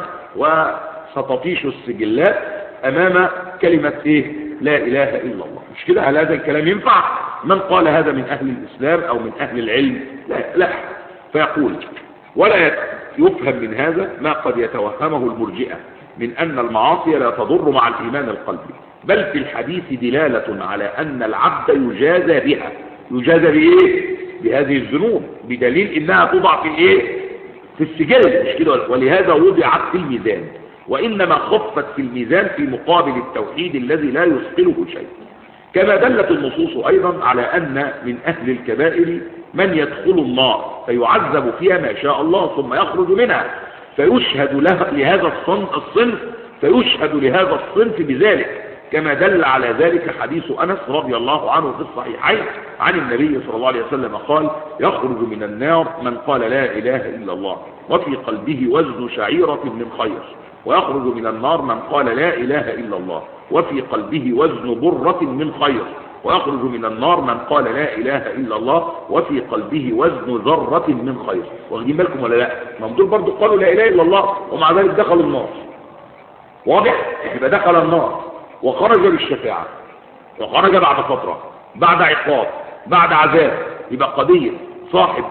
وستطيش السجلات أمام كلمة إيه؟ لا إله إلا الله. مش كده؟ هل هذا الكلام ينفع؟ من قال هذا من أهل الإسلام أو من أهل العلم؟ لا لا. فيقول ولا يفهم من هذا ما قد يتوهمه المرجئة من أن المعاصي لا تضر مع الإيمان القلبي، بل في الحديث دلالة على أن العبد يجازى بها. يجازى بإيه؟ بهذه الذنوب، بدليل إنها توضع في الإيه؟ في السجل، مش كده؟ ولهذا وضعت في الميزان، وإنما خفت في الميزان في مقابل التوحيد الذي لا يثقله شيء. كما دلت النصوص أيضا على أن من أهل الكبائر من يدخل النار فيعذب فيها ما شاء الله ثم يخرج منها، فيشهد له لهذا الصنف فيشهد لهذا الصنف بذلك، كما دل على ذلك حديث أنس رضي الله عنه في الصحيحين عن النبي صلى الله عليه وسلم قال يخرج من النار من قال لا إله إلا الله وفي قلبه وزن شعيرة من خير، ويخرج من النار من قال لا إله إلا الله وفي قلبه وزن برة من خير، ويخرج من النار من قال لا إله إلا الله وفي قلبه وزن ذرة من خير. واخدين بالكم ولا لا؟ ممدول برضو قالوا لا إله إلا الله ومع ذلك دخلوا النار. واضح؟ يبقى دخل النار وخرج بالشفاعة، وخرج بعد فترة، بعد عقاب، بعد عذاب. يبقى قضية صاحب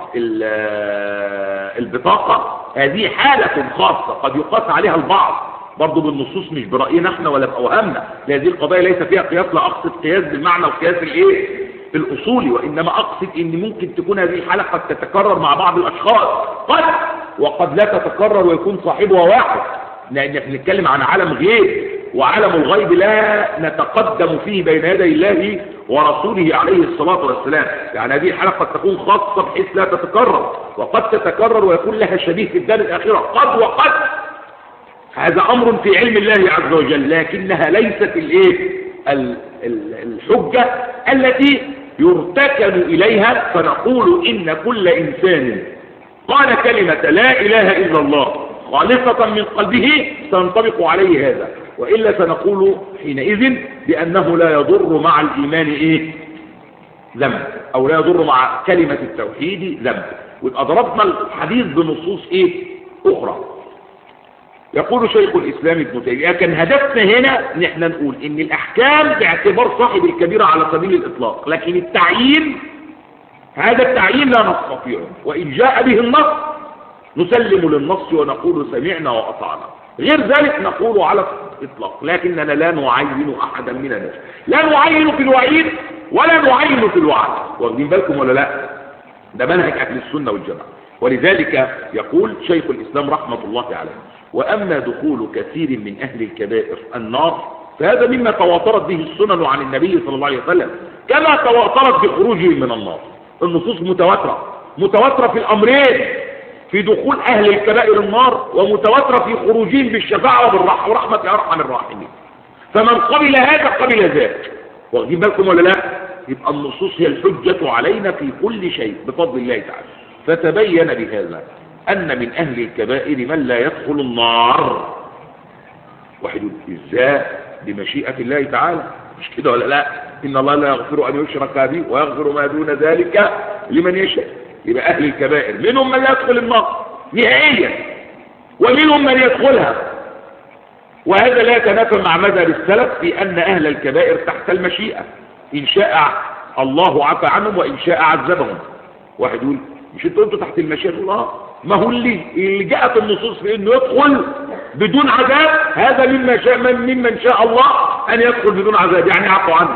البطاقة هذه حالة خاصة قد يقاس عليها البعض برضو بالنصوص، مش برأينا احنا ولا بأوهامنا. هذه القضايا ليس فيها قياس، لا أقصد قياس بالمعنى القياس الايه الأصولي، وإنما أقصد إن ممكن تكون هذه الحالة قد تتكرر مع بعض الأشخاص قد، وقد لا تتكرر ويكون صاحبها واحد، لأن احنا بنتكلم عن عالم غيب، وعالم الغيب لا نتقدم فيه بين يدي الله ورسوله عليه الصلاة والسلام. يعني هذه الحالة قد تكون خاصة بحيث لا تتكرر، وقد تتكرر ويكون لها شبيه في الدار الآخرة قد وقد. هذا أمر في علم الله عز وجل، لكنها ليست الايه الحجة التي يرتكن إليها فنقول إن كل إنسان قال كلمة لا إله إلا الله خالصة من قلبه سينطبق عليه هذا، وإلا سنقول حينئذ بأنه لا يضر مع الإيمان إيه ذنب، أو لا يضر مع كلمة التوحيد ذنب. ويبقى ضربنا الحديث بنصوص إيه أخرى. يقول شيخ الإسلام ابن تيمية كان هدفنا هنا نحن نقول إن الأحكام باعتبار صاحب الكبيرة على سبيل الإطلاق، لكن التعيين هذا التعيين لا نستطيعه، وإن جاء به النص نسلم للنص ونقول سمعنا وأطعنا، غير ذلك نقول على الإطلاق. لكننا لا نعين أحدا من الناس، لا نعين في الوعيد ولا نعين في الوعد. واخدين بالكم ولا لا؟ ده منهج أهل السنة والجماعة. ولذلك يقول شيخ الإسلام رحمة الله عليه وأما دخول كثير من أهل الكبائر النار فهذا مما تواترت به السنن عن النبي صلى الله عليه وسلم، كما تواترت بخروجهم من النار. النصوص متواترة، متواترة في الأمرين، في دخول أهل الكبائر النار، ومتواترة في خروجهم بالشفاعة ورحمة أرحم الراحمين. فمن قبل هذا قبل ذاك. واخدين بالكم ولا لا؟ يبقى النصوص هي الحجة علينا في كل شيء بفضل الله تعالى. فتبين بهذا أن من أهل الكبائر من لا يدخل النار. واحد إزاي؟ بمشيئة الله تعالى، مش كده ولا لا؟ إن الله لا يغفر أن يشرك به ويغفر ما دون ذلك لمن يشاء. يبقى أهل الكبائر منهم من يدخل النار نهائيا، ومنهم من يدخلها. وهذا لا يتنافى مع مذهب السلف في أن أهل الكبائر تحت المشيئة، إن شاء الله عفى عنهم وإن شاء عذبهم. واحد يقول مش انتوا انتوا تحت المشيئة الله؟ ما هو اللي اللي جاءت النصوص في انه يدخل بدون عذاب هذا مما شاء من ممن شاء الله ان يدخل بدون عذاب، يعني يعفو عنه.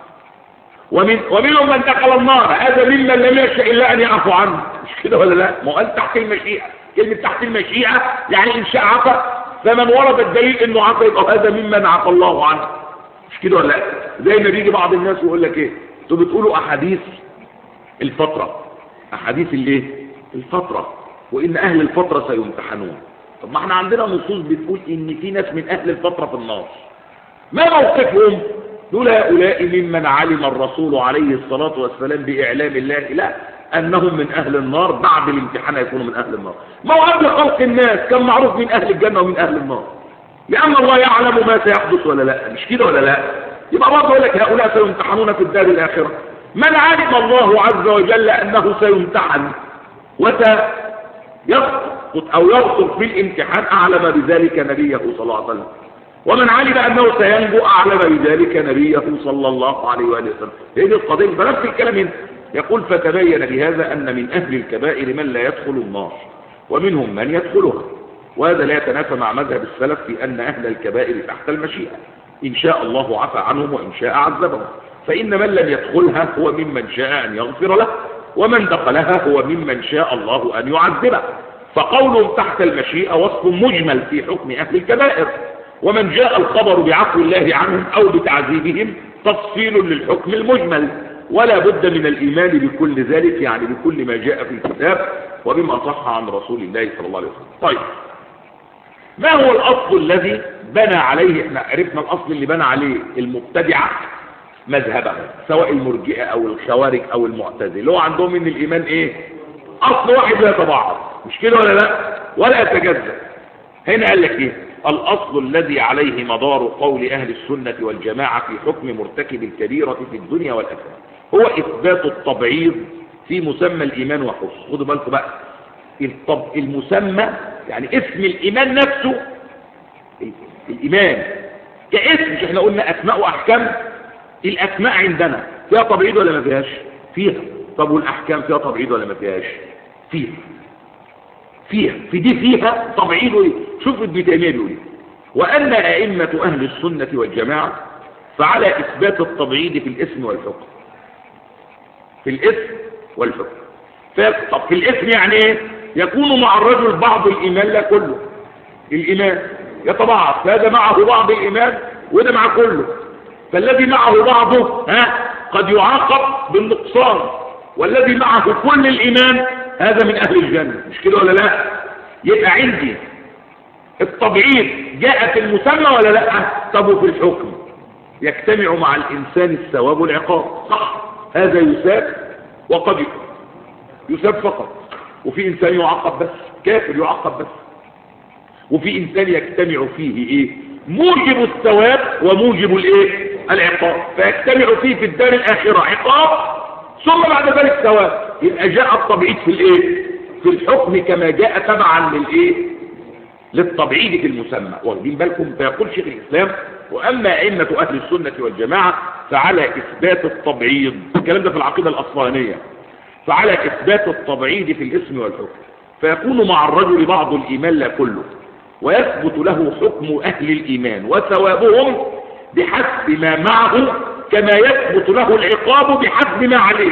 ومن ومنهم من دخل النار هذا ممن لم يشاء الا ان يعفو عنه، مش كده ولا لا؟ ما قال تحت المشيئة. كلمة تحت المشيئة يعني ان شاء عفى فمن ورد الدليل انه عفى يبقى هذا ممن عفى الله عنه. مش كده ولا لا؟ زي ما بيجي بعض الناس ويقول لك ايه، انتوا بتقولوا احاديث الفتره، احاديث الايه؟ الفتره، وان اهل الفتره سيمتحنون. طب ما احنا عندنا نصوص بتقول ان في ناس من اهل الفتره في النار، ما موقفهم؟ دول هؤلاء ممن علم الرسول عليه الصلاه والسلام باعلام الله لا انهم من اهل النار، بعد الامتحان يكونوا من اهل النار. ما هو قبل خلق الناس كان معروف من اهل الجنه ومن اهل النار، لان الله يعلم ما سيحدث ولا لا. مش كده ولا لا؟ يبقى برضه يقول لك هؤلاء سيمتحنون في الدار الاخره. من علم الله عز وجل انه سيمتحن وسيسقط او يسقط في الامتحان اعلم بذلك نبيه صلى الله عليه وسلم، ومن علم انه سينجو اعلم بذلك نبيه صلى الله عليه واله وسلم. هذه القضيه. فنفس الكلام هنا يقول فتبين بهذا ان من اهل الكبائر من لا يدخل النار ومنهم من يدخلها، وهذا لا يتنافى مع مذهب السلف في ان اهل الكبائر تحت المشيئه، ان شاء الله عفى عنهم وان شاء عذبهم. فان من لم يدخلها هو ممن شاء ان يغفر له، ومن دخلها هو ممن شاء الله ان يعذبه. فقولهم تحت المشيئه وصف مجمل في حكم اهل الكبائر، ومن جاء الخبر بعفو الله عنهم او بتعذيبهم تفصيل للحكم المجمل، ولا بد من الايمان بكل ذلك، يعني بكل ما جاء في الكتاب وبما صح عن رسول الله صلى الله عليه وسلم. طيب، ما هو الاصل الذي بنى عليه؟ احنا عرفنا الاصل اللي بنى عليه المبتدعه مذهبهم، سواء المرجئه او الخوارج او المعتزله، اللي هو عندهم ان الايمان ايه؟ اصل واحد لا يتبعض. مش كده ولا لا؟ ولا يتجزا. هنا قال لك ايه؟ الاصل الذي عليه مدار قول اهل السنه والجماعه في حكم مرتكب الكبيره في الدنيا والاخره هو اثبات التبعيض في مسمى الايمان وحسن. خدوا بالكم بقى، الطب المسمى يعني اسم الايمان نفسه، الايمان كاسم. مش احنا قلنا اسماء واحكام؟ الاسماء عندنا فيها تبعيض ولا ما فيهاش؟ فيها. طب والاحكام فيها تبعيض ولا ما فيهاش؟ فيها. فيها في دي فيها تبعيض. ايه؟ شوف ابن تيميه بيقول ايه: وان ائمه اهل السنه والجماعه فعلى اثبات التبعيض في الاسم والحكم. في الاسم والحكم. طب في الاسم يعني ايه؟ يكون مع الرجل بعض الايمان لا كله. الايمان يتبعض، فهذا معه بعض الايمان وده مع كله. فالذي معه بعضه ها قد يعاقب بالنقصان، والذي معه كل الايمان هذا من اهل الجنه. مش كده ولا لا؟ يبقى عندي التبعيض جاء في المسمى ولا لا؟ طب وفي الحكم يجتمع مع الانسان الثواب والعقاب، صح؟ هذا يساب وقد يساب فقط، وفي انسان يعاقب بس، كافر يعاقب بس، وفي انسان يجتمع فيه ايه؟ موجب الثواب وموجب الايه؟ العقاب. فيجتمع فيه في الدار الاخره عقاب ثم بعد ذلك ثواب. يبقى جاء التبعيض في الايه؟ في الحكم كما جاء تبعا للايه؟ للتبعيض في المسمى. واخدين بالكم؟ فيقول شيخ الاسلام: واما ائمه اهل السنه والجماعه فعلى اثبات التبعيض، الكلام ده في العقيده الاصلانيه، فعلى اثبات التبعيض في الاسم والحكم، فيكون مع الرجل بعض الايمان لا كله، ويثبت له حكم اهل الايمان وثوابهم بحسب ما معه، كما يثبت له العقاب بحسب ما عليه.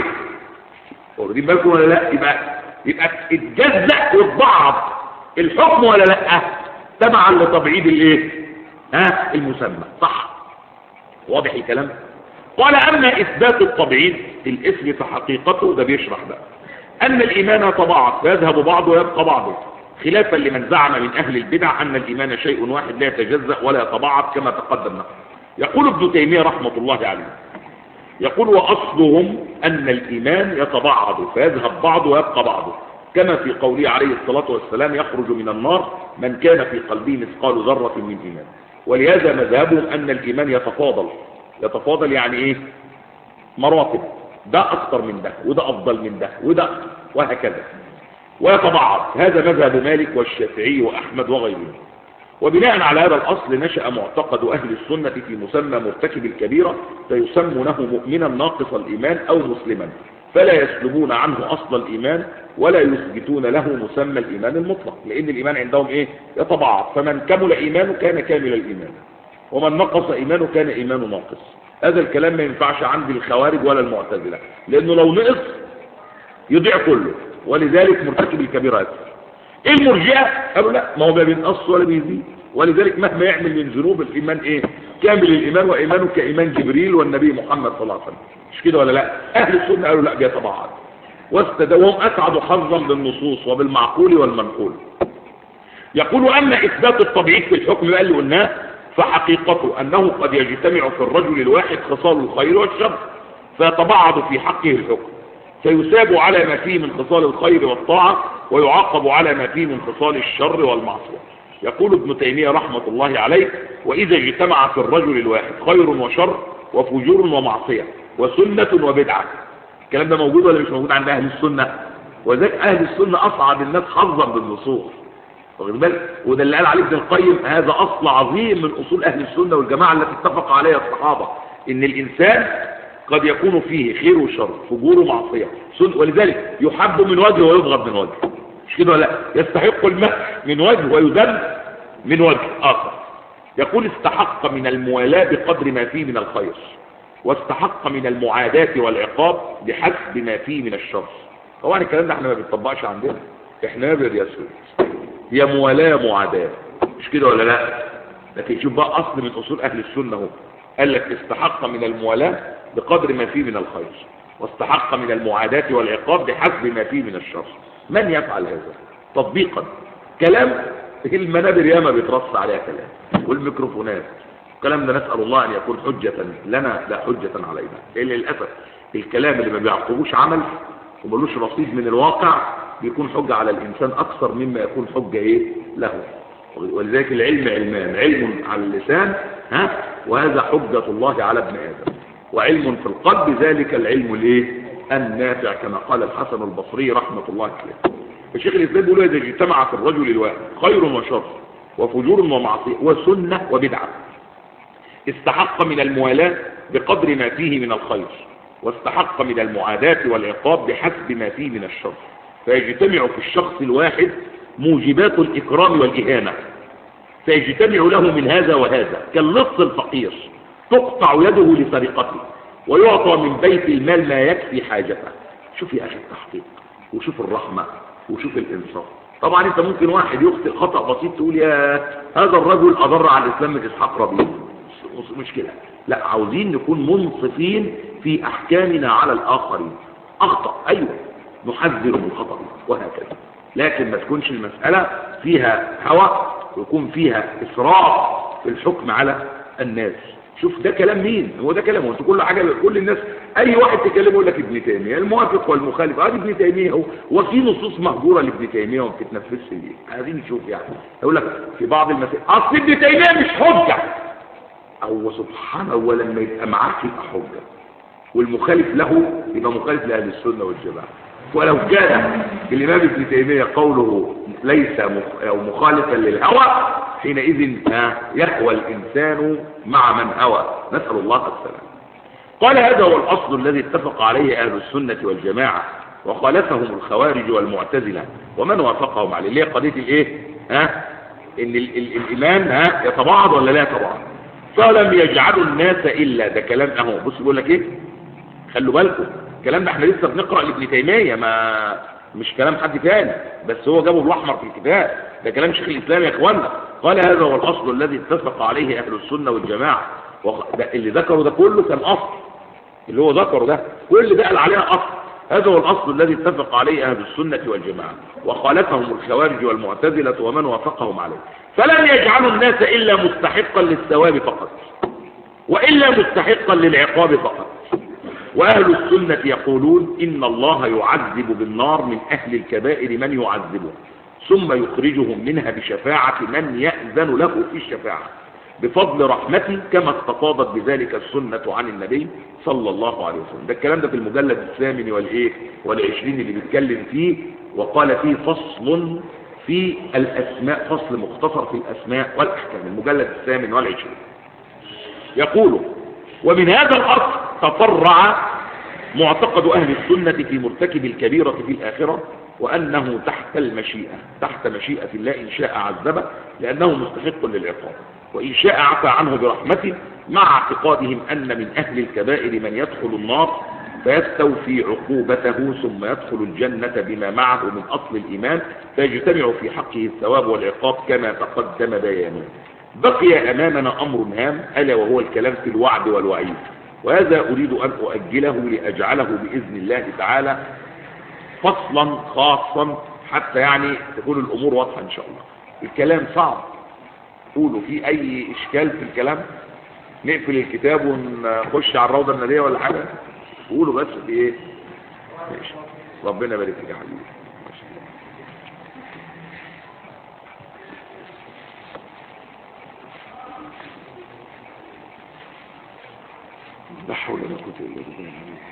واخدين بالكم ولا لا؟ يبقى يبقى اتجزأ واتبعض الحكم ولا لا؟ تبعا لتبعيض الايه؟ ها المسمى، صح؟ واضح الكلام؟ قال: اما اثبات التبعيض في الاسم فحقيقته، ده بيشرح بقى، ان الايمان يتبعض فيذهب بعضه ويبقى بعضه، خلافا لمن زعم من اهل البدع ان الايمان شيء واحد لا يتجزأ ولا يتبعض كما تقدم. يقول ابن تيميه رحمه الله عليه، يقول: واصلهم ان الايمان يتبعض فيذهب بعضه ويبقى بعضه، كما في قوله عليه الصلاه والسلام: يخرج من النار من كان في قلبه مثقال ذره من ايمان. ولهذا مذهبهم ان الايمان يتفاضل. يتفاضل يعني ايه؟ مراتب، ده اكثر من ده وده افضل من ده وده وهكذا، ويتبعض. هذا مذهب مالك والشافعي واحمد وغيرهم. وبناء على هذا الاصل نشأ معتقد اهل السنه في مسمى مرتكب الكبيره، فيسمونه مؤمنا ناقص الايمان او مسلما، فلا يسلبون عنه اصل الايمان ولا يثبتون له مسمى الايمان المطلق، لان الايمان عندهم ايه؟ يتبعض. فمن كمل ايمانه كان كامل الايمان، ومن نقص ايمانه كان ايمانه ناقص. هذا الكلام ما ينفعش عند الخوارج ولا المعتزله، لانه لو نقص يضيع كله، ولذلك مرتكب الكبيره يكفر. المرجئة قالوا لا، ما هو لا بينقص ولا بيزيد، ولذلك مهما يعمل من ذنوب الإيمان إيه؟ كامل الإيمان، وإيمانه كإيمان جبريل والنبي محمد صلى الله عليه وسلم. مش كده ولا لا؟ أهل السنة قالوا لا، بيتباعد واستدوهم أسعد حظا بالنصوص وبالمعقول والمنقول. يقول أما إثبات التبعيض في الحكم بقى اللي قلناه، فحقيقته أنه قد يجتمع في الرجل الواحد خصال الخير والشر فيتبعض في حقه الحكم، فيثاب على ما فيه من خصال الخير والطاعة ويعاقب على ما فيه من خصال الشر والمعصية. يقول ابن تيمية رحمة الله عليه: وإذا اجتمع في الرجل الواحد خير وشر وفجور ومعصية وسنة وبدعة. الكلام ده موجود ولا مش موجود عند أهل السنة؟ وذلك أهل السنة أصعد الناس حظا بالنصوص، واخد بالك؟ وده اللي قال عليه ابن القيم: هذا أصل عظيم من أصول أهل السنة والجماعة التي اتفق عليها الصحابة، إن الإنسان قد يكون فيه خير وشر، فجور ومعصية، ولذلك يحب من وجه ويبغض من وجه. مش كده ولا؟ يستحق المدح من وجه ويذم من وجه آخر. يقول: استحق من الموالاة بقدر ما فيه من الخير، واستحق من المعاداة والعقاب بحسب ما فيه من الشر. طبعا الكلام ده احنا ما بنطبقش عندنا، احنا نبر يا سيدي، هي موالاة معاداة، مش كده ولا لا؟ لكن شوف بقى اصل من اصول اهل السنة اهو، قال لك استحق من الموالاة بقدر ما فيه من الخير، واستحق من المعاداة والعقاب بحسب ما فيه من الشر. من يفعل هذا تطبيقا؟ كلام المنابر ياما بيترص عليها كلام، والميكروفونات الكلام ده نسأل الله ان يكون حجة لنا لا حجة علينا. إلا للأسف الكلام اللي ما بيعقبوش عمل وملوش رصيد من الواقع بيكون حجة على الإنسان أكثر مما يكون حجة إيه له. ولذلك العلم علمان: علم على اللسان ها وهذا حجة الله على ابن آدم، وعلم في القلب ذلك العلم الايه النافع، كما قال الحسن البصري رحمة الله عليه. الشيخ الإسلام بيقول: إذا اجتمع في الرجل الواحد خير وشر وفجور ومعصية وسنة وبدعة، استحق من الموالاة بقدر ما فيه من الخير، واستحق من المعاداة والعقاب بحسب ما فيه من الشر، فيجتمع في الشخص الواحد موجبات الإكرام والإهانة، فيجتمع له من هذا وهذا، كاللص الفقير تقطع يده لسرقته ويعطى من بيت المال ما يكفي حاجته. شوف يا أخي التحقيق، وشوف الرحمة، وشوف الإنصاف. طبعا انت ممكن واحد يخطئ خطأ بسيط تقول يا هذا الرجل أضر على الإسلام من إسحاق ربيع، مشكلة. لا، عاوزين نكون منصفين في أحكامنا على الآخرين. أخطأ أيوة نحذر من خطأ وهكذا، لكن ما تكونش المسألة فيها هوى ويكون فيها إسراف في الحكم على الناس. شوف ده كلام مين؟ هو ده كلامه. انت كل حاجه كل الناس اي واحد تكلمه يقول لك ابن تيميه الموافق والمخالف، ادي ابن تيميه هو. وفي نصوص مهجوره لابن تيميه وما بتتنفذش ليه؟ عايزين نشوف يعني. يقول لك في بعض المسائل اصل ابن تيميه مش حجه، او سبحان الله لما يبقى معاك يبقى حجه، والمخالف له يبقى مخالف لاهل السنه والجماعه. ولو كان الامام ابن تيميه قوله ليس مخ... او مخالفا للهوى، حينئذ يهوى الإنسان مع من هوى، نسأل الله السلام. قال: هذا هو الأصل الذي اتفق عليه أهل السنة والجماعة، وخالفهم الخوارج والمعتزلة ومن وافقهم عليه. اللي هي قضية الايه ها ان ال ال الإيمان ها يتباعد ولا لا يتباعد. فلم يجعلوا الناس إلا، ده كلام اهو. بص بيقول لك ايه، خلوا بالكم الكلام ده احنا لسه بنقرأ لابن تيمية، ما مش كلام حد تاني، بس هو جابه بالاحمر في الكتاب، ده كلام شيخ الإسلام يا اخوانا. قال: هذا هو الأصل الذي اتفق عليه أهل السنة والجماعة. ده اللي ذكره ده كله كان أصل، اللي هو ذكره ده كل ده قال عليها أصل. هذا هو الأصل الذي اتفق عليه أهل السنة والجماعة، وخالفهم الخوارج والمعتزلة ومن وافقهم عليه. فلم يجعلوا الناس إلا مستحقا للثواب فقط، وإلا مستحقا للعقاب فقط. وأهل السنة يقولون: إن الله يعذب بالنار من أهل الكبائر من يعذبه، ثم يخرجهم منها بشفاعة من يأذن له في الشفاعة بفضل رحمته، كما استفاضت بذلك السنة عن النبي صلى الله عليه وسلم. ده الكلام ده في المجلد الثامن والإيه والعشرين اللي بيتكلم فيه، وقال فيه فصل في الأسماء، فصل مختصر في الأسماء والأحكام، المجلد الثامن والعشرين. يقول: ومن هذا الأصل تفرع معتقد أهل السنة في مرتكب الكبيرة في الآخرة، وأنه تحت المشيئة، تحت مشيئة الله، إن شاء عذبه لأنه مستحق للعقاب، وإن شاء عفى عنه برحمته، مع اعتقادهم أن من أهل الكبائر من يدخل النار فيستوفي عقوبته ثم يدخل الجنة بما معه من أصل الإيمان، فيجتمع في حقه الثواب والعقاب كما تقدم بيانه. بقي أمامنا أمر هام، ألا وهو الكلام في الوعد والوعيد، وهذا أريد أن أؤجله لأجعله بإذن الله تعالى فصلا خاصا حتى يعني تكون الأمور واضحة إن شاء الله. الكلام صعب، قولوا في أي إشكال في الكلام؟ نقفل الكتاب ونخش على الروضة النارية ولا حاجة؟ قولوا بس في إيه؟ ماشي، ربنا يبارك فيك يا حبيبي. لا حول ولا قوة إلا بالله.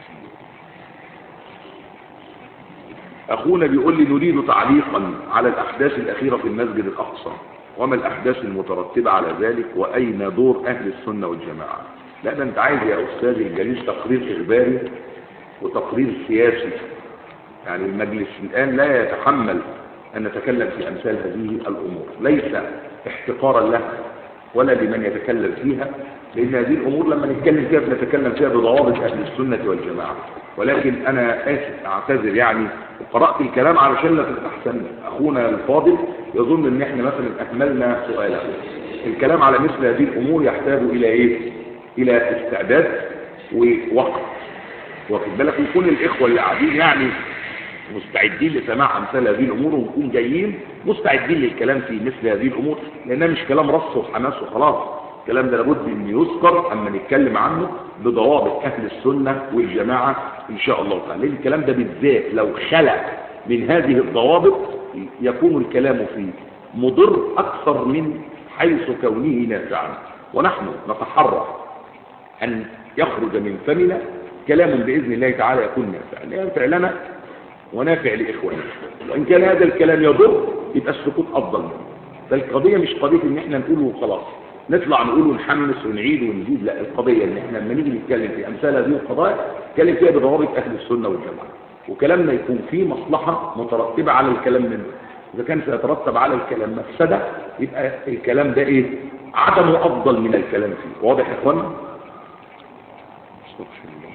أخونا بيقول لي نريد تعليقا على الأحداث الأخيرة في المسجد الأقصى، وما الأحداث المترتبة على ذلك، وأين دور أهل السنة والجماعة؟ لا ده أنت عايز يا أستاذ الجليل تقرير إخباري وتقرير سياسي، يعني المجلس الآن لا يتحمل أن نتكلم في أمثال هذه الأمور، ليس احتقارا لها ولا لمن يتكلم فيها، لأن هذه الأمور لما نتكلم فيها بنتكلم فيها بضوابط أهل السنة والجماعة. ولكن أنا آسف أعتذر يعني، وقرأت الكلام علشان لا تستحسن أخونا الفاضل يظن أن احنا مثلا أهملنا سؤاله. الكلام على مثل هذه الأمور يحتاج إلى إيه؟ إلى استعداد ووقت، واخد بالك، ويكون الإخوة اللي قاعدين يعني مستعدين لسماع أمثال هذه الأمور، ونكون جايين مستعدين للكلام في مثل هذه الأمور، لأنها مش كلام رص وحماس وخلاص. الكلام ده لابد أن يذكر أما نتكلم عنه بضوابط أهل السنة والجماعة إن شاء الله تعالى. لأن الكلام ده بالذات لو خلع من هذه الضوابط يكون الكلام فيه مضر أكثر من حيث كونه نافعا، ونحن نتحرى أن يخرج من فمنا كلام بإذن الله تعالى يكون نافعا، ينفع لنا ونافع لإخواننا. وإن كان هذا الكلام يضر يبقى السكوت أفضل منه. فالقضية مش قضية إن احنا نقوله خلاص نطلع نقول ونحمس ونعيد ونزيد، لا، القضية ان احنا لما نيجي نتكلم في امثال هذه القضايا نتكلم فيها بضوابط اهل السنة والجماعة، وكلامنا يكون فيه مصلحة مترتبة على الكلام منه. اذا كان سيترتب على الكلام مفسدة يبقى الكلام ده ايه؟ عدمه افضل من الكلام فيه. واضح يا اخوانا؟ استغفر الله،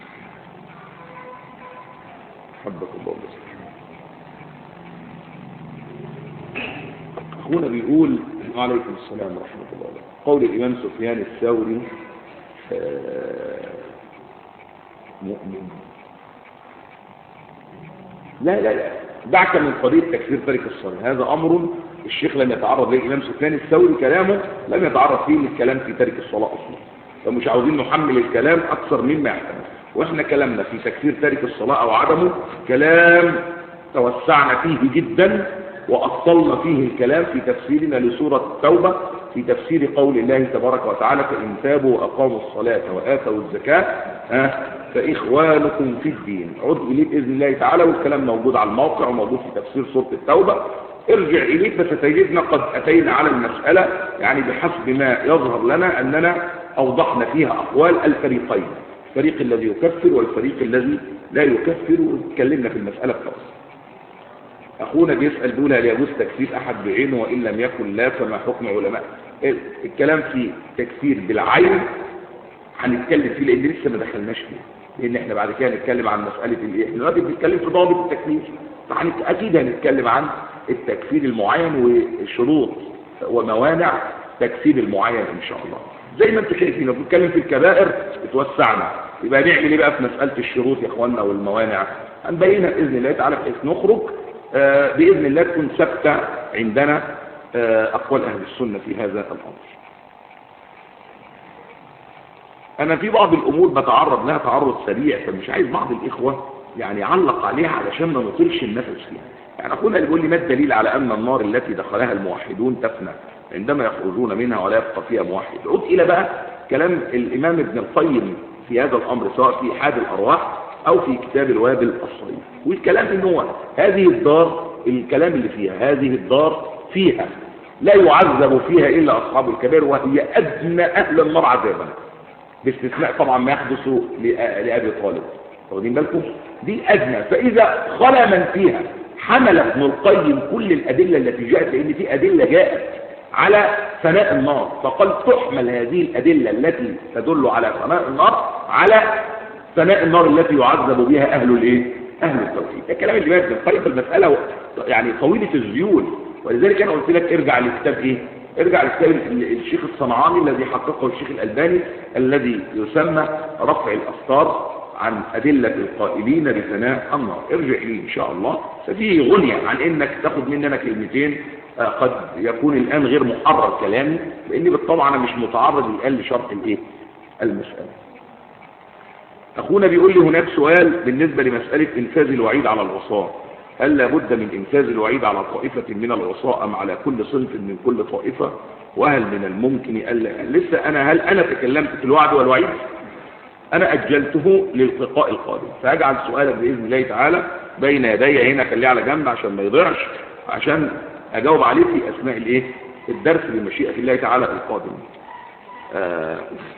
حبك الله بس. اخونا بيقول وعليكم السلام ورحمة الله وبركاته. قول الإمام سفيان الثوري مؤمن، لا لا لا دعك من قضية تكفير تارك الصلاة، هذا أمر الشيخ لم يتعرض له. الإمام سفيان الثوري كلامه لم يتعرض فيه للكلام في تارك الصلاة أصلا، فمش عاوزين نحمل الكلام أكثر مما يحتمل. وإحنا كلامنا في تكفير تارك الصلاة أو عدمه كلام توسعنا فيه جدا، وأصلنا فيه الكلام في تفسيرنا لسورة التوبة، في تفسير قول الله تبارك وتعالى فإن تابوا وأقاموا الصلاة وآتوا الزكاة فإخوانكم في الدين. عد إليه بإذن الله تعالى، والكلام موجود على الموقع وموجود في تفسير سورة التوبة، ارجع إليه فستجدنا قد أتينا على المسألة يعني بحسب ما يظهر لنا أننا أوضحنا فيها أقوال الفريقين، الفريق الذي يكفر والفريق الذي لا يكفر، واتكلمنا في المسألة بتاعتنا. أخونا بيسأل بيقول هل يجوز تكفير أحد بعينه وإن لم يكن لا فما حكم علماء؟ الكلام في تكفير بالعين هنتكلم فيه لأن لسه ما دخلناش فيه، لأن احنا بعد كده هنتكلم عن مسألة الإيه؟ احنا دلوقتي بنتكلم في ضابط التكفير، فأكيد هنتكلم عن التكفير المعين وشروط وموانع تكفير المعين إن شاء الله. زي ما انتم شايفين لو بنتكلم في الكبائر اتوسعنا، يبقى نعمل ايه بقى في مسألة الشروط يا اخواننا والموانع؟ هنبينها بإذن الله تعالى بحيث نخرج آه بإذن الله تكون ثابتة عندنا آه أقوال أهل السنة في هذا الأمر. أنا في بعض الأمور بتعرض لها تعرض سريع، فمش عايز بعض الإخوة يعني يعلق عليها علشان ما نطلش النفس فيها. يعني أخونا اللي بيقول لي ما الدليل على أن النار التي دخلها الموحدون تفنى عندما يخرجون منها ولا يبقى فيها موحد؟ عد إلى بقى كلام الإمام ابن القيم في هذا الأمر سواء في إحاد الأرواح أو في كتاب الوابل الصغير، والكلام إن هو هذه الدار الكلام اللي فيها هذه الدار فيها لا يعذب فيها إلا أصحاب الكبائر، وهي أدنى أهل النار عذابا، باستثناء طبعا ما يحدث لأبي طالب، واخدين بالكم؟ دي أدنى. فإذا خلا من فيها حمل ابن القيم كل الأدلة التي جاءت، لأن في أدلة جاءت على فناء النار، فقال تحمل هذه الأدلة التي تدل على فناء النار على فناء النار التي يعذب بها اهل الايه اهل التوحيد. الكلام اللي بيت القيم في المساله يعني طويله الذيول، ولذلك انا قلت لك ارجع لكتاب ايه ارجع لكتاب الشيخ الصنعاني الذي حققه الشيخ الألباني الذي يسمى رفع الأستار عن أدلة القائلين بثناء النار. ارجع ليه إن شاء الله، ففيه غنية عن إنك تاخد مننا كلمتين قد يكون الآن غير محرر كلامي، لأني بالطبع أنا مش متعرض الآن لشرح الإيه المسألة. أخونا بيقول لي هناك سؤال بالنسبة لمسألة إنفاذ الوعيد على العصاة، هل لابد من إنفاذ الوعيد على طائفة من العصاة أم على كل صنف من كل طائفة؟ وهل من الممكن ألا لسه أنا هل أنا تكلمت في الوعد والوعيد؟ أنا أجلته للقاء القادم، فأجعل سؤالك بإذن الله تعالى بين يدي هنا، خليه على جنب عشان ما يضيعش، عشان أجاوب عليه في أثناء الإيه الدرس بمشيئة الله تعالى القادم. آه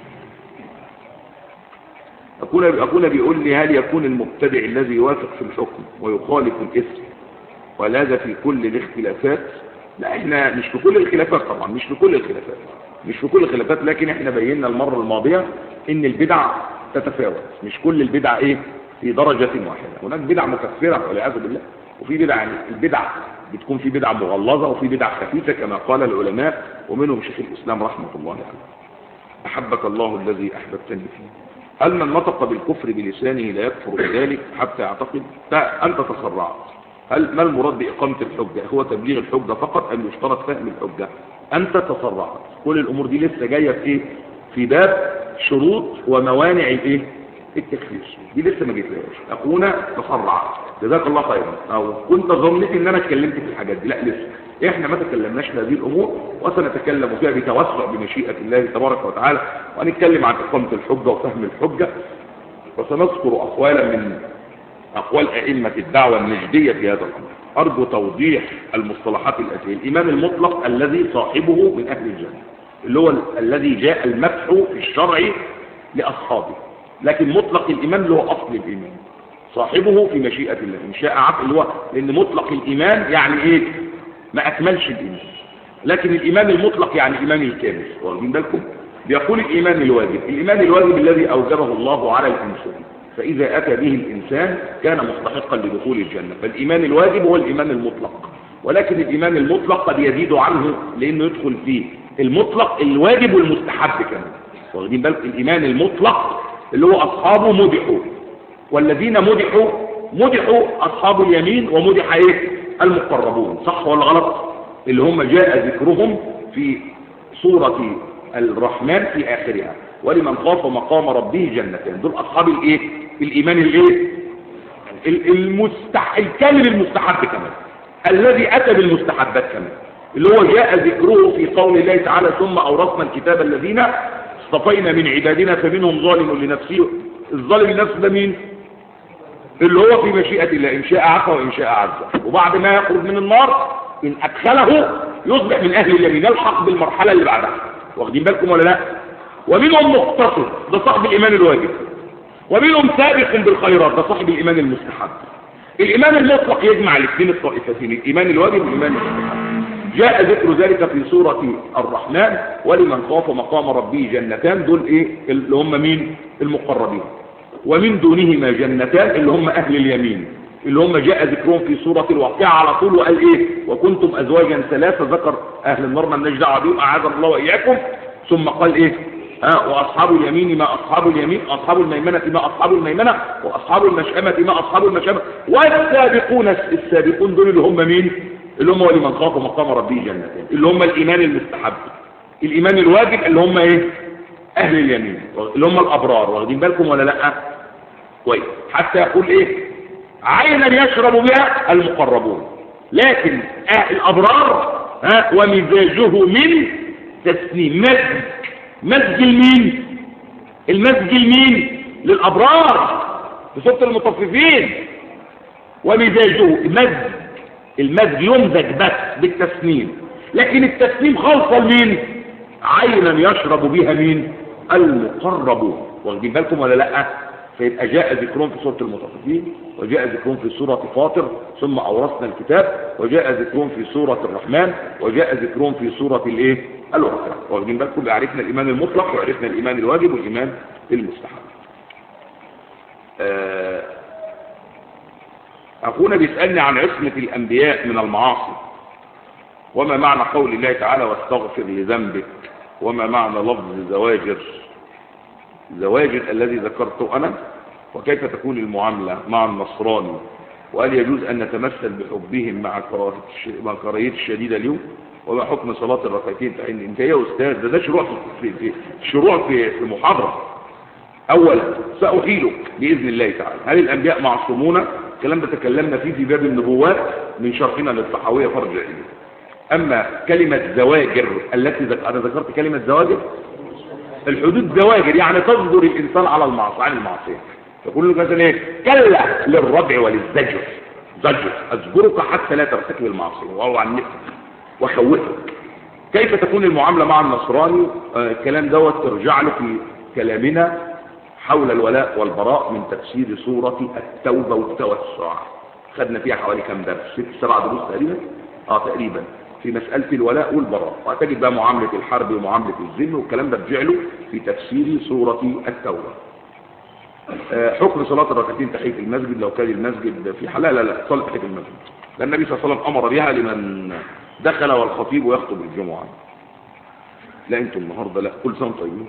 أكون أكون بيقول لي هل يكون المبتدع الذي يوافق في الحكم ويخالف الإثم وهذا في كل الاختلافات؟ لا احنا مش في كل الخلافات طبعا، مش في كل الخلافات مش في كل الخلافات لكن احنا بينا المرة الماضية ان البدع تتفاوت، مش كل البدع ايه في درجة واحدة، هناك بدع مكفرة والعياذ بالله، وفي بدع يعني البدع بتكون في بدع مغلظة وفي بدع خفيفة كما قال العلماء ومنهم شيخ الإسلام رحمة الله عليه. أحبك الله الذي أحببتني فيه. هل من نطق بالكفر بلسانه لا يكفر بذلك حتى يعتقد؟ أنت تسرعت. هل ما المراد بإقامة الحجة؟ هو تبليغ الحجة فقط أم يشترط فهم الحجة؟ أنت تسرعت. كل الأمور دي لسه جاية في إيه؟ في باب شروط وموانع الإيه؟ التكفير، دي لسه ما جيتلهاش. أخونا تسرعت جزاك الله خيرا، أو كنت ظنيت إن أنا اتكلمت في الحاجات دي، لا لسه إحنا ما تكلمناش في هذه الأمور وسنتكلم فيها بتوسع بمشيئة الله تبارك وتعالى، وهنتكلم عن إقامة الحجة وفهم الحجة، وسنذكر أقوالا من أقوال أئمة الدعوة النجدية في هذا الأمر. أرجو توضيح المصطلحات الآتية. الإيمان المطلق الذي صاحبه من أهل الجنة، اللي هو الذي جاء المدح في الشرع لأصحابه، لكن مطلق الإيمان اللي هو أصل الإيمان، صاحبه في مشيئة الله إن شاء عفو، اللي هو لأن مطلق الإيمان يعني إيه؟ ما أكملش الإيمان، لكن الإيمان المطلق يعني إيمان الكامل. واخدين بالكم؟ بيقول الإيمان الواجب، الإيمان الواجب الذي أوجبه الله على الإنسان، فإذا أتى به الإنسان كان مستحقا لدخول الجنة. فالإيمان الواجب هو الإيمان المطلق، ولكن الإيمان المطلق قد يزيد عنه لأنه يدخل فيه المطلق الواجب والمستحب كمان. واخدين بالكم؟ الإيمان المطلق اللي هو أصحابه مدحوا، والذين مدحوا مدحوا أصحاب اليمين ومدح إيه؟ المقربون، صح ولا غلط؟ اللي هم جاء ذكرهم في سورة الرحمن في آخرها، ولمن خاف مقام ربه جنتين، دول أصحاب الإيه؟ الإيمان الإيه؟ المستح... الكامل المستحب كمان، الذي أتى بالمستحبات كمان، اللي هو جاء ذكره في قول الله تعالى ثم أورثنا الكتاب الذين اصطفينا من عبادنا فمنهم ظالم لنفسه. الظالم لنفسه ده مين؟ اللي هو في مشيئة الله إن شاء عفا وإن شاء عز، وبعد ما يخرج من النار إن أدخله يصبح من أهل اليمين، يلحق بالمرحلة اللي بعدها. واخدين بالكم ولا لا؟ ومنهم مقتصد، ده صاحب الإيمان الواجب، ومنهم سابق بالخيرات، ده صاحب الإيمان المستحب. الإيمان المطلق يجمع الاثنين الطائفتين، الإيمان الواجب والإيمان المستحب. جاء ذكر ذلك في سورة الرحمن، ولمن خاف مقام ربه جنتان، دول إيه؟ اللي هم مين؟ المقربين. ومن دونهما جنتان اللي هم أهل اليمين، اللي هم جاء ذكرهم في سورة الواقعة على طول، وقال إيه؟ وكنتم أزواجا ثلاثة، ذكر أهل النار ما لناش دعوة بهم أعاذنا الله وإياكم، ثم قال إيه؟ ها وأصحاب اليمين ما أصحاب اليمين، أصحاب الميمنة ما أصحاب الميمنة، وأصحاب المشأمة ما أصحاب المشأمة، والسابقون السابقون دول اللي هم مين؟ اللي هم ولمن خاف مقام ربه جنتين، اللي هم الإيمان المستحب. الإيمان الواجب اللي هم إيه؟ أهل اليمين اللي هم الأبرار. واخدين بالكم ولا لأ؟ كويس. حتى يقول إيه؟ عينا يشرب بها المقربون، لكن آه الأبرار ها ومزاجه من تسنيم، مزج مزج المين؟ المزج المين؟ للأبرار في سورة المطففين. ومزاجه مزج، المزج يمزج بس بالتسنيم، لكن التسنيم خالصة لمين؟ عينا يشرب بها مين؟ المقربون. واخدين بالكم ولا لا؟ فيبقى جاء ذكرهم في سورة المطففين، وجاء ذكرهم في سورة فاطر ثم أورثنا الكتاب، وجاء ذكرهم في سورة الرحمن، وجاء ذكرهم في سورة الايه؟ الواقعة. واخدين بالكم؟ عرفنا الإيمان المطلق وعرفنا الإيمان الواجب والإيمان المستحب. أخونا بيسألني عن عصمة الأنبياء من المعاصي، وما معنى قول الله تعالى واستغفر لذنبك، وما معنى لفظ زواجر زواجر الذي ذكرته أنا، وكيف تكون المعاملة مع النصراني، وهل يجوز أن نتمثل بحبهم مع كراهية الشديدة اليوم، وما حكم صلاة الركعتين تحين. انت يا أستاذ ده, ده شروع في, في, في شروع في, في محاضرة. أولا سأحيلك بإذن الله تعالى هل الأنبياء معصومون؟ الكلام ده تكلمنا فيه في باب النبوات من شرحنا للطحاوية فرجع إليه. أما كلمة زواجر التي ذك... أنا ذكرت كلمة زواجر، الحدود زواجر يعني تصدر الإنسان على المعصية عن المعصية. يقول له مثلا ايه؟ كلا للردع وللزجر، زجر أزجرك حتى لا ترتكب المعصية وهو عن نفسك وخوفك. كيف تكون المعاملة مع النصراني؟ آه الكلام دوت ترجع له في كلامنا حول الولاء والبراء من تفسير سورة التوبة والتوسع. خدنا فيها حوالي كم درس؟ ست سبع دروس تقريبا اه تقريبا في مسألة الولاء والبراء، وهتجد بقى معاملة الحرب ومعاملة الذم والكلام ده رجع له في تفسير سورة التوبة. آه حكم صلاة الركعتين تحية المسجد لو كان المسجد في حلال، لا لا صلاة تحية المسجد، لأن النبي صلى الله عليه وسلم أمر بها لمن دخل والخطيب يخطب الجمعة. لا انتم النهارده لا كل سنة طيبين.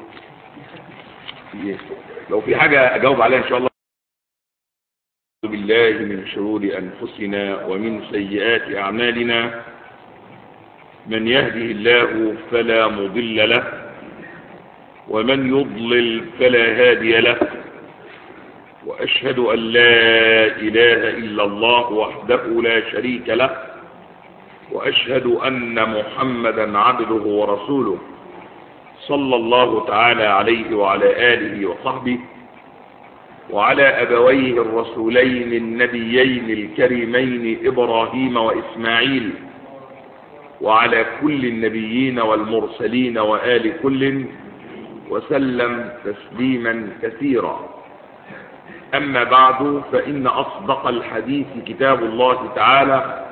لو في حاجة أجاوب عليها إن شاء الله. أعوذ بالله من شرور أنفسنا ومن سيئات أعمالنا، من يهده الله فلا مضل له ومن يضلل فلا هادي له، وأشهد أن لا إله إلا الله وحده لا شريك له، وأشهد أن محمدا عبده ورسوله صلى الله تعالى عليه وعلى آله وصحبه وعلى أبويه الرسولين النبيين الكريمين إبراهيم وإسماعيل، وعلى كل النبيين والمرسلين وآل كل، وسلم تسليما كثيرا. أما بعد، فإن أصدق الحديث كتاب الله تعالى،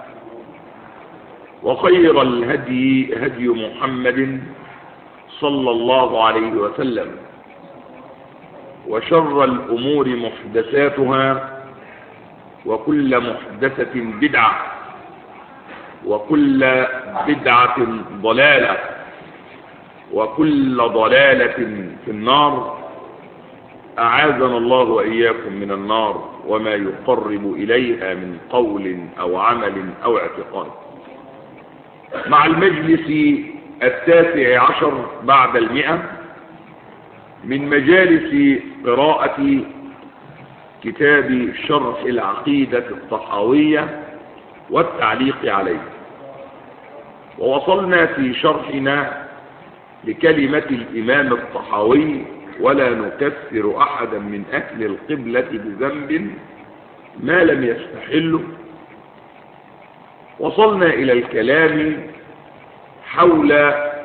وخير الهدي هدي محمد صلى الله عليه وسلم، وشر الأمور محدثاتها، وكل محدثة بدعة، وكل بدعة ضلالة، وكل ضلالة في النار. أعاذنا الله وإياكم من النار وما يقرب إليها من قول أو عمل أو اعتقاد. مع المجلس التاسع عشر بعد المئة من مجالس قراءة كتاب شرح العقيدة الطحاوية والتعليق عليه، ووصلنا في شرحنا لكلمة الإمام الطحاوي: ولا نكفر أحدا من أهل القبلة بذنب ما لم يستحله. وصلنا إلى الكلام حول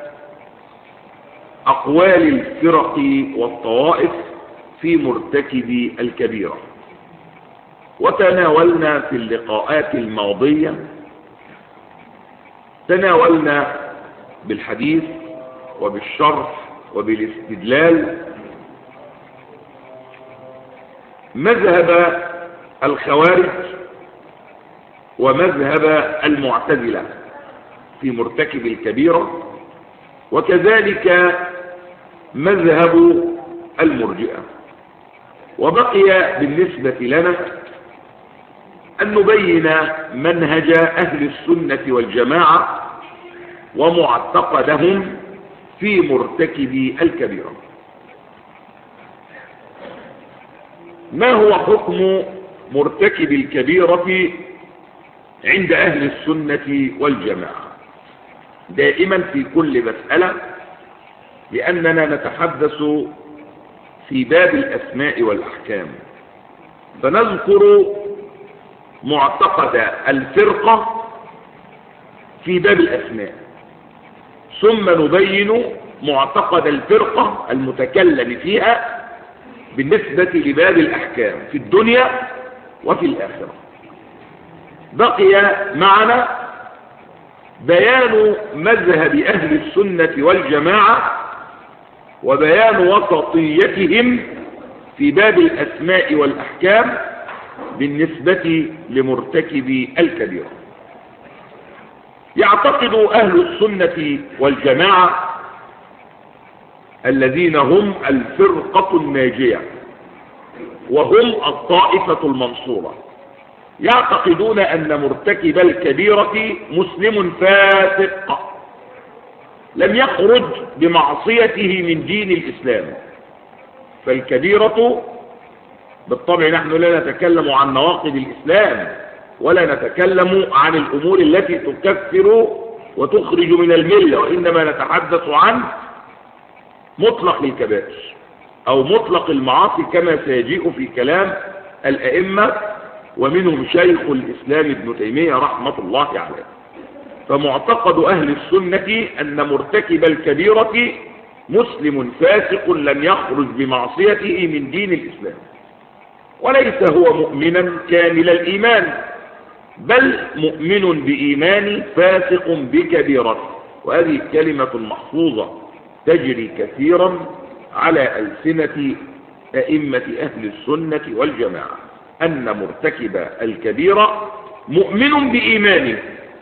أقوال الفرق والطوائف في مرتكب الكبيرة، وتناولنا في اللقاءات الماضية تناولنا بالحديث وبالشرح وبالاستدلال مذهب الخوارج ومذهب المعتزلة في مرتكب الكبيرة، وكذلك مذهب المرجئة. وبقي بالنسبة لنا أن نبين منهج أهل السنة والجماعة ومعتقدهم في مرتكب الكبيرة. ما هو حكم مرتكب الكبيرة عند أهل السنة والجماعة؟ دائما في كل مسألة، لأننا نتحدث في باب الأسماء والأحكام، فنذكر معتقد الفرقة في باب الأسماء، ثم نبين معتقد الفرقة المتكلم فيها بالنسبة لباب الأحكام في الدنيا وفي الآخرة. بقي معنا بيان مذهب أهل السنة والجماعة وبيان وسطيتهم في باب الأسماء والأحكام بالنسبة لمرتكب الكبيرة. يعتقد أهل السنة والجماعة الذين هم الفرقة الناجية وهم الطائفة المنصورة، يعتقدون أن مرتكب الكبيرة مسلم فاسق لم يخرج بمعصيته من دين الإسلام. فالكبيرة بالطبع نحن لا نتكلم عن نواقض الإسلام ولا نتكلم عن الأمور التي تكفر وتخرج من الملة، وإنما نتحدث عن مطلق الكبائر أو مطلق المعاصي كما سيجيء في كلام الأئمة ومنهم شيخ الإسلام ابن تيمية رحمة الله عليه. فمعتقد أهل السنة أن مرتكب الكبيرة مسلم فاسق لم يخرج بمعصيته من دين الإسلام، وليس هو مؤمنا كامل الإيمان، بل مؤمن بإيمان فاسق بكبيرة. وهذه كلمة محفوظة تجري كثيرا على ألسنة أئمة أهل السنة والجماعة، أن مرتكب الكبيرة مؤمن بإيمانه،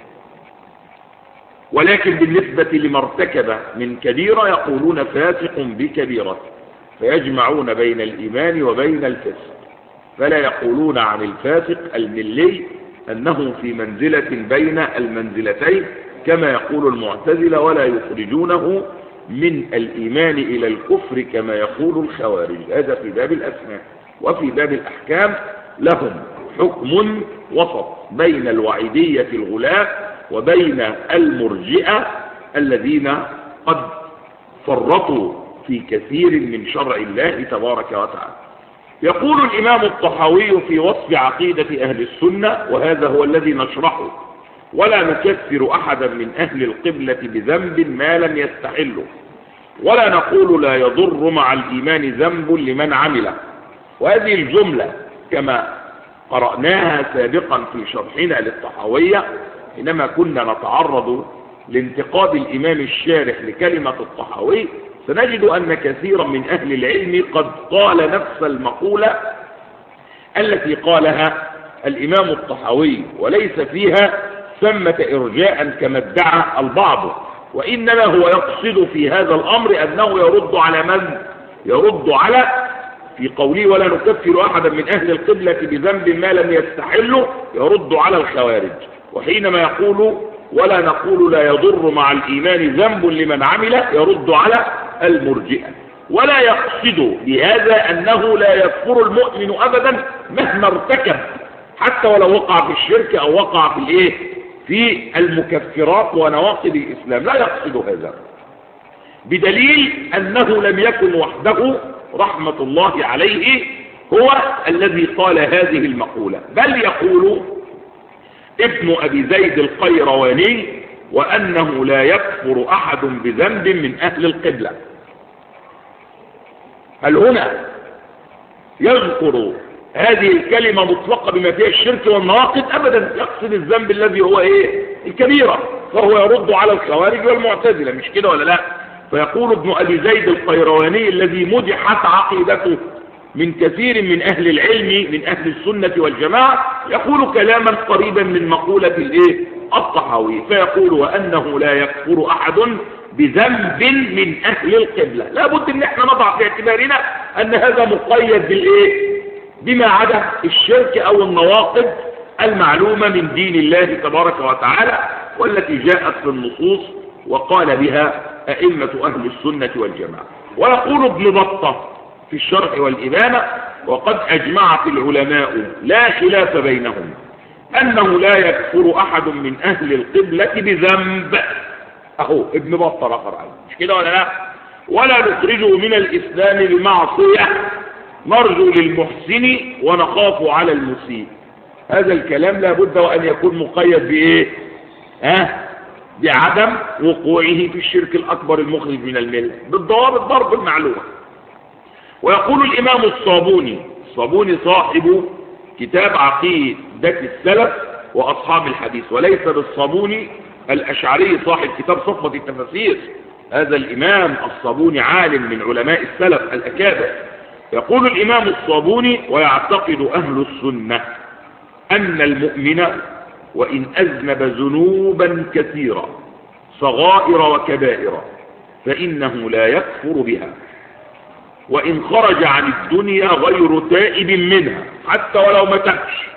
ولكن بالنسبة لما ارتكب من كبيرة يقولون فاسق بكبيرة، فيجمعون بين الإيمان وبين الفسق، فلا يقولون عن الفاسق الملي أنه في منزلة بين المنزلتين كما يقول المعتزلة، ولا يخرجونه من الإيمان إلى الكفر كما يقول الخوارج. هذا في باب الأسماء. وفي باب الأحكام لهم حكم وسط بين الوعيدية الغلاة وبين المرجئة الذين قد فرطوا في كثير من شرع الله تبارك وتعالى. يقول الإمام الطحاوي في وصف عقيدة أهل السنة، وهذا هو الذي نشرحه: ولا نكفر أحدا من أهل القبلة بذنب ما لم يستحله، ولا نقول لا يضر مع الإيمان ذنب لمن عمله. وهذه الجملة كما قرأناها سابقا في شرحنا للطحاوية حينما كنا نتعرض لانتقاد الإمام الشارح لكلمة الطحاوي، سنجد أن كثيرا من أهل العلم قد قال نفس المقولة التي قالها الإمام الطحاوي، وليس فيها ثمة إرجاء كما ادعى البعض، وإنما هو يقصد في هذا الأمر أنه يرد على من؟ يرد على في قوله ولا نكفر أحدا من أهل القبلة بذنب ما لم يستحله، يرد على الخوارج. وحينما يقول ولا نقول لا يضر مع الإيمان ذنب لمن عمل، يرد على المرجئة. ولا يقصد بهذا أنه لا يكفر المؤمن أبدا مهما ارتكب، حتى ولو وقع في الشرك أو وقع في الإيه في المكفرات ونواقض الإسلام، لا يقصد هذا، بدليل أنه لم يكن وحده رحمة الله عليه هو الذي قال هذه المقولة، بل يقول ابن أبي زيد القيرواني وأنه لا يكفر أحد بذنب من أهل القبلة. هل هنا يذكر هذه الكلمة مطلقة بما فيها الشرك والنواقض؟ أبدا، يقصد الذنب الذي هو إيه؟ الكبيرة، فهو يرد على الخوارج والمعتزلة، مش كده ولا لا؟ فيقول ابن أبي زيد القيرواني الذي مدحت عقيدته من كثير من أهل العلم من أهل السنة والجماعة، يقول كلاما قريبا من مقولة الإيه؟ الطحاوي، فيقول وأنه لا يكفر أحد بذنب من أهل القبلة. لا بد أن احنا نضع في اعتبارنا أن هذا مقيد بالإيه؟ بما عدا الشرك أو النواقض المعلومة من دين الله تبارك وتعالى، والتي جاءت في النصوص وقال بها أئمة أهل السنة والجماعة. ويقول ابن بطة في الشرح والإبانة وقد أجمعت العلماء لا خلاف بينهم أنه لا يكفر أحد من أهل القبلة بذنب. أهو ابن بطة رفر عنه، مش كده ولا لا؟ ولا نخرجه من الإسلام بمعصية، نرجو للمحسن ونخاف على المسيء. هذا الكلام لا بد وأن يكون مقيد بإيه؟ ها؟ بعدم وقوعه في الشرك الأكبر المخرج من الملة بالضوابط ضرب المعلومة. ويقول الإمام الصابوني، الصابوني صاحب كتاب عقيدة السلف وأصحاب الحديث، وليس بالصابوني الأشعري صاحب كتاب صفوة التفاسير، هذا الإمام الصابوني عالم من علماء السلف الأكابر. يقول الإمام الصابوني: ويعتقد أهل السنة أن المؤمن وإن أذنب ذنوبا كثيرة صغائر وكبائر فإنه لا يكفر بها، وإن خرج عن الدنيا غير تائب منها حتى ولو ما تابش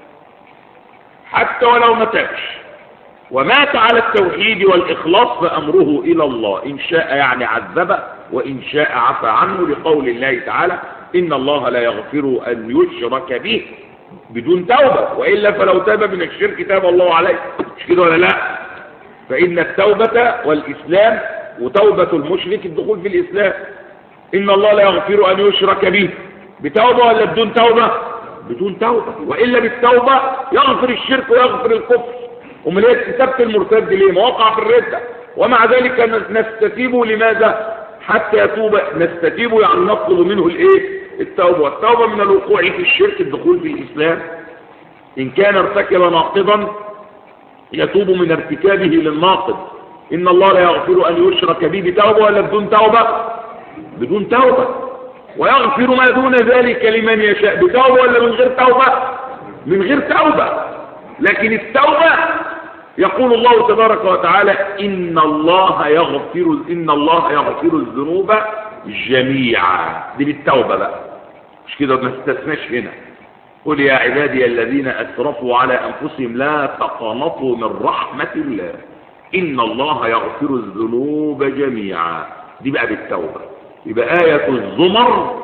حتى ولو ما تابش ومات على التوحيد والإخلاص فأمره إلى الله، إن شاء يعني عذبه وإن شاء عفى عنه، لقول الله تعالى: إن الله لا يغفر أن يشرك به بدون توبة، وإلا فلو تاب من الشرك تاب الله عليه. مش كده ولا لا؟ فإن التوبة والإسلام، وتوبة المشرك الدخول في الإسلام. إن الله لا يغفر أن يشرك به بتوبة ولا بدون توبة؟ بدون توبة، وإلا بالتوبة يغفر الشرك ويغفر الكفر. أمال هي كتابة المرتد ليه؟ ما وقع في الردة، ومع ذلك نستتيب. لماذا؟ حتى يتوب. نستتيب يعني نطلب منه الايه؟ التوبة. والتوبة من الوقوع في الشرك الدخول في الإسلام. إن كان ارتكب ناقضا يتوب من ارتكابه للناقض. إن الله لا يغفر أن يشرك به بتوبة ولا بدون توبة؟ بدون توبة. ويغفر ما دون ذلك لمن يشاء بتوبة ولا من غير توبة؟ من غير توبة. لكن التوبة يقول الله تبارك وتعالى: إن الله يغفر إن الله يغفر الذنوب جميعا. دي بالتوبة بقى، مش كده؟ ما استثناش هنا. قل يا عبادي الذين أسرفوا على أنفسهم لا تقنطوا من رحمة الله إن الله يغفر الذنوب جميعا. دي بقى بالتوبة. يبقى آية الزمر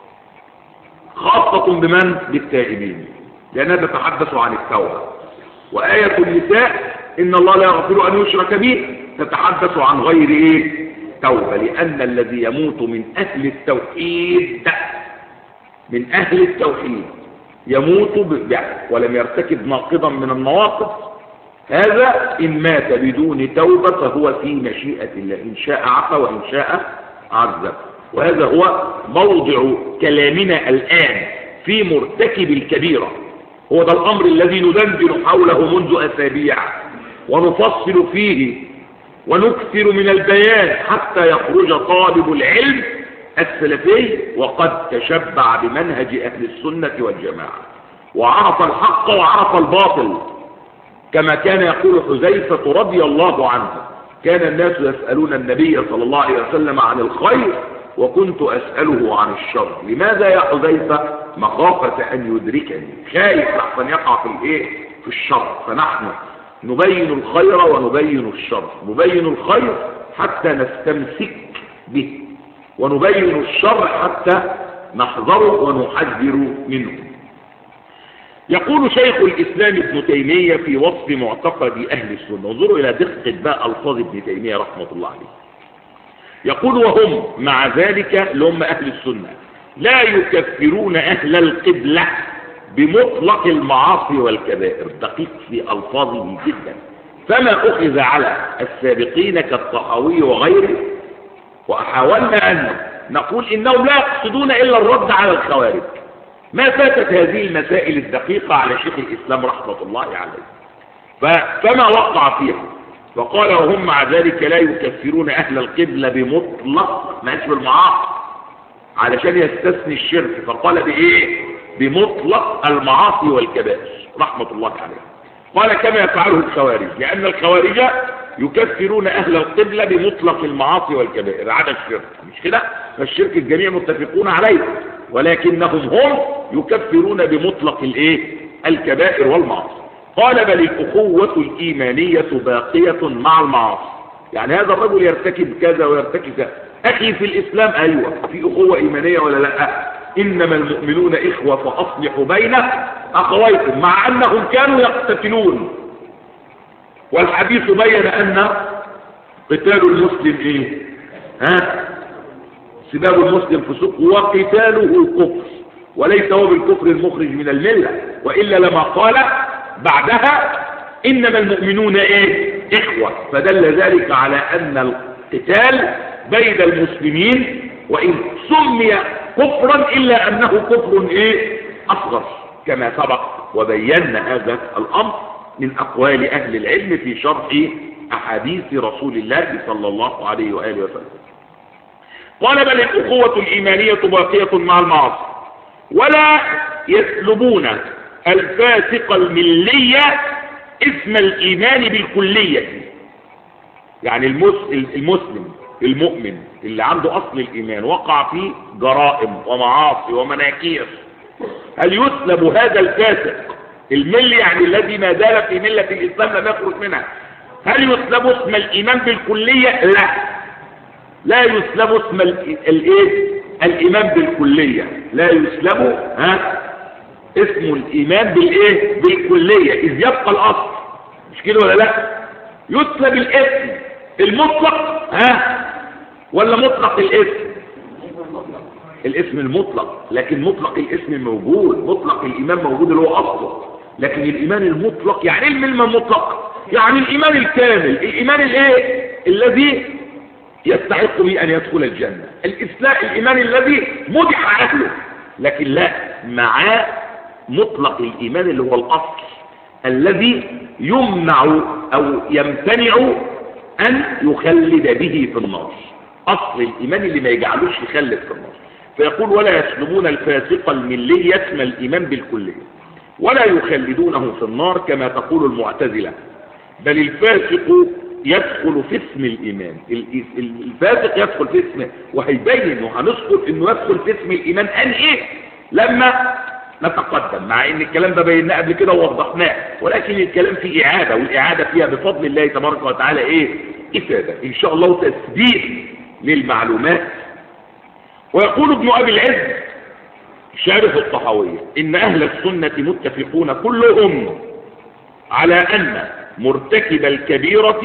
خاصة بمن؟ بالتائبين، لأنها تتحدث عن التوبة. وآية النساء إن الله لا يغفر أن يشرك به تتحدث عن غير إيه؟ توبة، لأن الذي يموت من أهل التوحيد من أهل التوحيد يموت بالبعث ولم يرتكب ناقضا من النواقض، هذا إن مات بدون توبة فهو في مشيئة الله، إن شاء عفا وإن شاء عذب. وهذا هو موضع كلامنا الآن في مرتكب الكبيرة. هو ده الأمر الذي ندندن حوله منذ أسابيع ونفصل فيه ونكثر من البيان حتى يخرج طالب العلم السلفي وقد تشبع بمنهج أهل السنة والجماعة وعرف الحق وعرف الباطل، كما كان يقول حذيفة رضي الله عنه: كان الناس يسألون النبي صلى الله عليه وسلم عن الخير وكنت أسأله عن الشر. لماذا يا حذيفة؟ مخافة أن يدركني، خايف لحسن يقع في الايه؟ في الشر. فنحن نبين الخير ونبين الشر، نبين الخير حتى نستمسك به، ونبين الشر حتى نحذره ونحذر منه. يقول شيخ الإسلام ابن تيمية في وصف معتقد أهل السنة، انظروا إلى دقة بقى ألفاظ ابن تيمية رحمة الله عليه. يقول: وهم مع ذلك لهم أهل السنة لا يكفرون أهل القبلة بمطلق المعاصي والكبائر. دقيق في ألفاظه جدا. فما أخذ على السابقين كالطحاوي وغيره، وحاولنا أن نقول إنهم لا يقصدون إلا الرد على الخوارج. ما فاتت هذه المسائل الدقيقة على شيخ الإسلام رحمة الله عليه، فما وقع فيها. وقال: وهم مع ذلك لا يكفرون أهل القبلة بمطلق، ما اسم المعاصي علشان يستثني الشرك، فقال بإيه؟ بمطلق المعاصي والكبائر رحمة الله عليه. قال: كما يفعله الخوارج، لأن الخوارج يكفرون أهل القبلة بمطلق المعاصي والكبائر عدا الشرك، مش كده؟ فالشرك الجميع متفقون عليه، ولكنهم هم يكفرون بمطلق الايه؟ الكبائر والمعاصي. قال: بل الأخوة الإيمانية باقية مع المعاصي. يعني هذا الرجل يرتكب كذا ويرتكب كذا، أخي في الإسلام، أيوة في أخوة إيمانية ولا لا؟ إنما المؤمنون إخوة فأصلحوا بين أخويكم، مع أنهم كانوا يقتتلون. والحديث بين أن قتال المسلم إيه؟ ها؟ سباب المسلم فسوق وقتاله كفر، وليس هو بالكفر المخرج من الملة، وإلا لما قال بعدها إنما المؤمنون إيه؟ إخوة. فدل ذلك على أن القتال بين المسلمين وإن سمي كفرا إلا أنه كفر إيه؟ أصغر، كما سبق وبينا هذا الأمر من أقوال أهل العلم في شرح أحاديث رسول الله صلى الله عليه وآله وسلم. قال بل الأخوة الإيمانية باقية مع المعاصي ولا يسلبون الفاسق الملية اسم الإيمان بالكلية. يعني المسلم المؤمن اللي عنده أصل الإيمان وقع فيه جرائم ومعاصي ومناكير، هل يسلب هذا الفاسق الملي يعني الذي ما زال في ملة الإسلام لم يخرج منها، هل يسلب اسم الإيمان بالكلية؟ لا، لا يسلب اسم الايه الإيمان بالكلية، لا يسلب ها اسم الإيمان بالايه بالكلية، إذ يبقى الأصل، مش كده ولا لا؟ يسلب الاسم المطلق ها ولا مطلق الاسم؟ الاسم المطلق، لكن مطلق الاسم موجود، مطلق الإيمان موجود اللي هو أصله، لكن الإيمان المطلق يعني ايه الملمة المطلق؟ يعني الإيمان الكامل، الإيمان الايه الذي يستحق به أن يدخل الجنة، الإسلام الإيمان الذي مدح أهله، لكن لا مع مطلق الإيمان اللي هو الأصل الذي يمنع أو يمتنع أن يخلد به في النار، أصل الإيمان اللي ما يجعلوش يخلد في النار. فيقول ولا يسلمون الفاسق الملي اسم الإيمان بالكلية ولا يخلدونه في النار كما تقول المعتزلة، بل الفاسق يدخل في اسم الإيمان، الفاسق يدخل في اسمه، وهيبين وهنذكر انه يدخل في اسم الإيمان أن ايه لما نتقدم، مع ان الكلام ده بيناه قبل كده ووضحناه، ولكن الكلام فيه إعادة، والإعادة فيها بفضل الله تبارك وتعالى ايه إفادة إن شاء الله تثبيت للمعلومات. ويقول ابن أبي العز شارح الطحاوية إن أهل السنة متفقون كلهم على أن مرتكب الكبيرة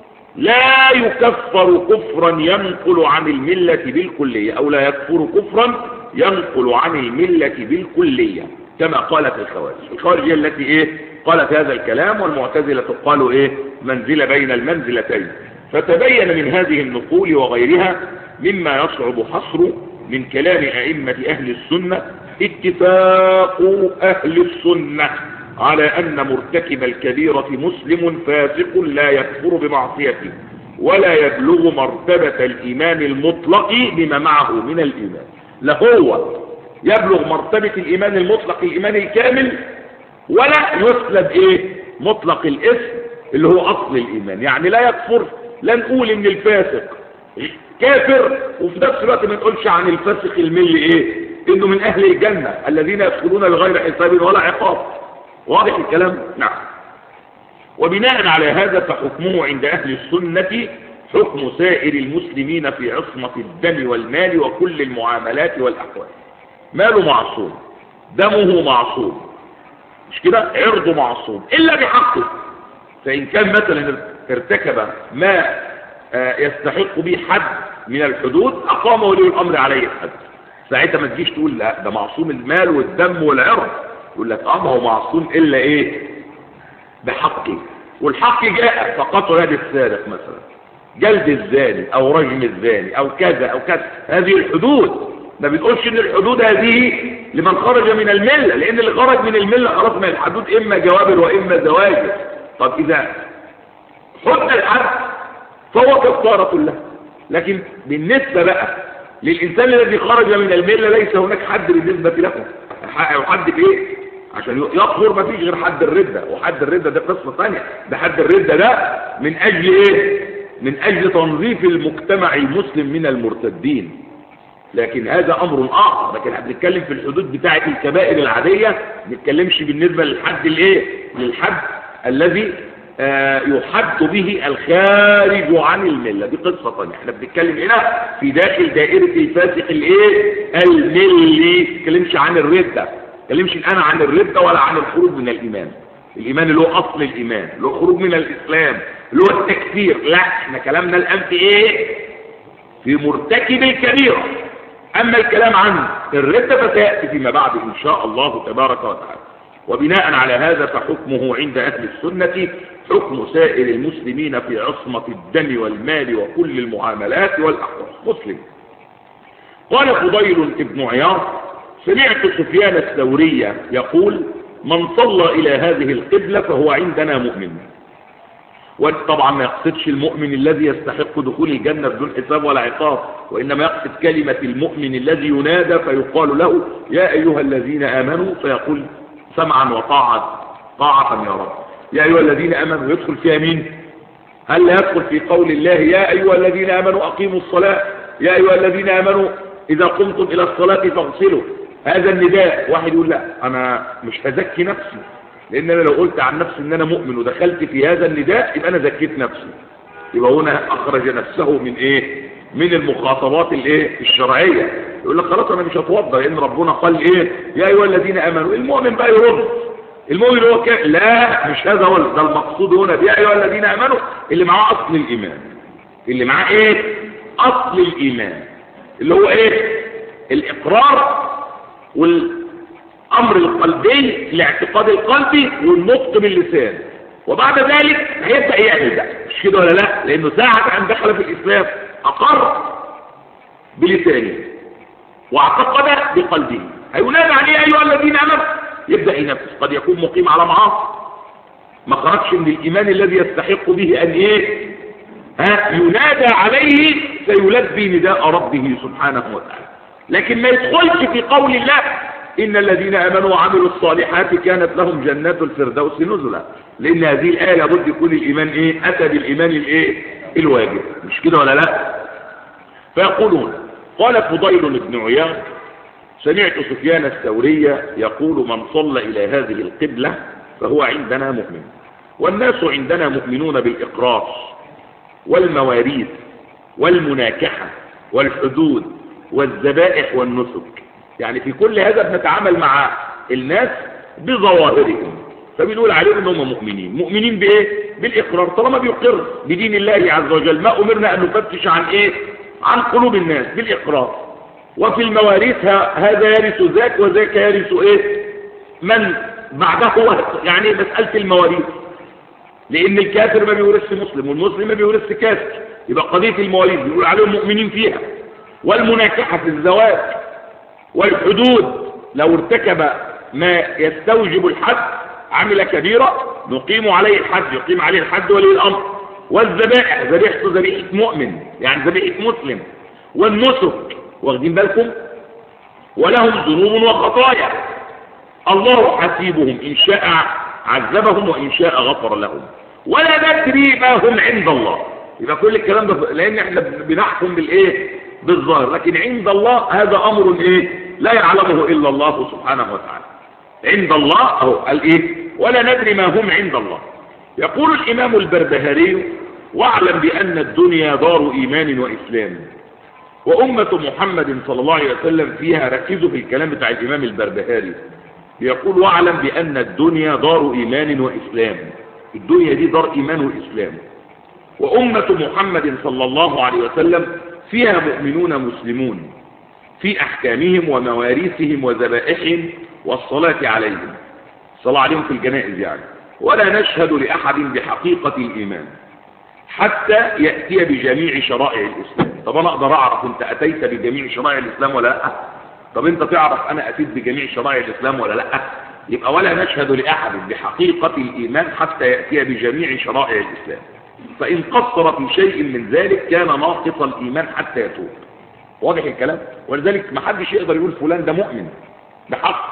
لا يكفر كفرا ينقل عن الملة بالكلية، أو لا يكفر كفرا ينقل عن الملة بالكلية كما قالت الخوارج. الخوارج هي التي إيه قالت هذا الكلام، والمعتزلة قالوا إيه منزلة بين المنزلتين. فتبين من هذه النقول وغيرها مما يصعب حصره من كلام أئمة أهل السنة اتفاق أهل السنة على أن مرتكب الكبيرة مسلم فاسق لا يكفر بمعصيته ولا يبلغ مرتبة الإيمان المطلق بما معه من الإيمان. لا هو يبلغ مرتبة الإيمان المطلق الإيمان الكامل، ولا يسلب إيه مطلق الاسم اللي هو أصل الإيمان. يعني لا يكفر، لا نقول إن الفاسق كافر وفي نفس الوقت ما نقولش عن الفاسق الملي إيه إنه من أهل الجنة الذين يدخلون لغير حساب ولا عقاب. واضح الكلام؟ نعم. وبناء على هذا فحكمه عند أهل السنة حكم سائر المسلمين في عصمة الدم والمال وكل المعاملات والأحوال. ماله معصوم، دمه معصوم، مش كده؟ عرضه معصوم إلا بحقه. فإن كان مثلا ارتكب ما يستحق به حد من الحدود أقام ولي الأمر عليه الحد، ساعتها ما تجيش تقول لا ده معصوم المال والدم والعرض، يقول لك اه ما هو معصوم إلا إيه بحقه، والحق جاء فقطع يد السارق مثلا، جلد الزاني أو رجم الزاني أو كذا أو كذا، هذه الحدود. ما بتقولش ان الحدود هذه لمن خرج من الملة، لأن اللي خرج من الملة خلاص من الحدود إما جوابر وإما زواجر. طب إذا حد الحد فهو كفارة له، لكن بالنسبة بقى للإنسان الذي خرج من الملة ليس هناك حد بالنسبة له. حد في إيه؟ عشان يكفر ما فيش غير حد الردة، وحد الردة ده قصة ثانية. ده حد الردة ده من أجل إيه؟ من أجل تنظيف المجتمع المسلم من المرتدين، لكن هذا أمر آخر. لكن احنا بنتكلم في الحدود بتاعة الكبائر العادية، ما بنتكلمش بالنسبة للحد الإيه؟ للحد الذي آه يحد به الخارج عن الملة، دي قصة ثانية. احنا بنتكلم هنا في داخل دائرة الفاسق الايه الملي، ما بنتكلمش عن الردة، ما بنتكلمش الآن عن الردة ولا عن الخروج من الإيمان. الإيمان اللي هو أصل الإيمان، اللي هو خروج من الإسلام، اللي هو التكفير. لا، احنا كلامنا الآن في ايه؟ في مرتكب الكبيرة. أما الكلام عن الردة فسيأتي فيما بعد إن شاء الله تبارك وتعالى. وبناء على هذا فحكمه عند أهل السنة حكم سائر المسلمين في عصمة الدم والمال وكل المعاملات والأحوال. مسلم. قال فضيل ابن عياض سمعت سفيان الثوري يقول من صلى إلى هذه القبلة فهو عندنا مؤمن، وطبعا ما يقصدش المؤمن الذي يستحق دخول الجنة بدون حساب ولا عقاب، وإنما يقصد كلمة المؤمن الذي ينادى فيقال له يا أيها الذين آمنوا، فيقول سمعا وطاعة طاعة يا رب. يا أيها الذين آمنوا يدخل فيها مين؟ هل لا يدخل في قول الله يا أيها الذين آمنوا أقيموا الصلاة، يا أيها الذين آمنوا إذا قمتم إلى الصلاة فاغسلوا؟ هذا النداء. واحد يقول لا أنا مش هزكي نفسي، لأن أنا لو قلت عن نفسي إن أنا مؤمن ودخلت في هذا النداء يبقى أنا زكيت نفسي، يبقى هنا أخرج نفسه من إيه؟ من المخاطبات الإيه؟ الشرعية. يقول لك خلاص أنا مش هتوضى لأن ربنا قال إيه؟ يا أيها الذين آمنوا. المؤمن بقى يرد، المؤمن هو كان لا مش هذا هو ده المقصود هنا يا أيها الذين آمنوا، اللي معاه أصل الإيمان، اللي معاه إيه؟ أصل الإيمان اللي هو إيه؟ الإقرار والأمر القلبي، الاعتقاد القلبي والنطق باللسان، وبعد ذلك هيبدأ يعمل ده. مش كده ولا لا؟ لأنه ساعة أن دخل في الإسلام أقر بلسانه واعتقد بقلبه، هينادى عليه أيها الذين آمنوا، يبدأ ينفذ. قد يكون مقيم على معاصي ما خرجش من الإيمان الذي يستحق به أن إيه؟ ها ينادى عليه سيلبي نداء ربه سبحانه وتعالى، لكن ما يدخلش في قول الله إن الذين آمنوا وعملوا الصالحات كانت لهم جنات الفردوس نزلا، لأن هذه الآية لابد يكون الإيمان إيه؟ أتى بالإيمان الإيه؟ الواجب. مش كده ولا لا؟ فيقولون قال فضيل بن عياض سمعت سفيان الثوري يقول من صلى إلى هذه القبلة فهو عندنا مؤمن، والناس عندنا مؤمنون بالإقرار والمواريث والمناكحة والحدود والذبائح والنسك. يعني في كل هذا بنتعامل مع الناس بظواهرهم، فبنقول عليهم انهم مؤمنين. مؤمنين بايه؟ بالاقرار، طالما بيقر بدين الله عز وجل. ما امرنا ان نفتش عن ايه؟ عن قلوب الناس بالاقرار. وفي المواريث هذا يرث ذاك وذاك يرث ايه؟ من بعده هو يعني مسألة المواريث، لان الكافر ما بيورث مسلم والمسلم ما بيورث كافر، يبقى قضية المواريث بيقول عليهم مؤمنين فيها. والمناكحة في الزواج، والحدود لو ارتكب ما يستوجب الحد عمل كبيرة نقيم عليه الحد، يقيم عليه الحد ولي الأمر. والذبائح ذبيحته ذبيحة مؤمن يعني ذبيحة مسلم. والنسك واخدين بالكم، ولهم ذنوب وخطايا الله حسيبهم إن شاء عذبهم وإن شاء غفر لهم ولا ندري ما هم عند الله. يبقى كل الكلام ده لأن احنا بنحكم بالإيه؟ بالظاهر، لكن عند الله هذا أمر إيه؟ لا يعلمه إلا الله سبحانه وتعالى. عند الله أهو قال إيه؟ ولا ندري ما هم عند الله. يقول الإمام البربهاري واعلم بأن الدنيا دار إيمان وإسلام، وأمة محمد صلى الله عليه وسلم فيها. ركزوا في الكلام بتاع الإمام البربهاري، يقول واعلم بأن الدنيا دار إيمان وإسلام. الدنيا دي دار إيمان وإسلام، وأمة محمد صلى الله عليه وسلم فيها مؤمنون مسلمون في أحكامهم ومواريثهم وذبائحهم والصلاة عليهم، الصلاة عليهم في الجنائز يعني. ولا نشهد لأحد بحقيقة الإيمان حتى يأتي بجميع شرائع الإسلام. طب أنا أقدر أعرف أنت أتيت بجميع شرائع الإسلام ولا لا؟ طب أنت تعرف أنا أتيت بجميع شرائع الإسلام ولا لا؟ يبقى ولا نشهد لأحد بحقيقة الإيمان حتى يأتي بجميع شرائع الإسلام، فإن قصر في شيء من ذلك كان ناقص الإيمان حتى يتوب. واضح الكلام؟ ولذلك ما حدش يقدر يقول فلان ده مؤمن بحق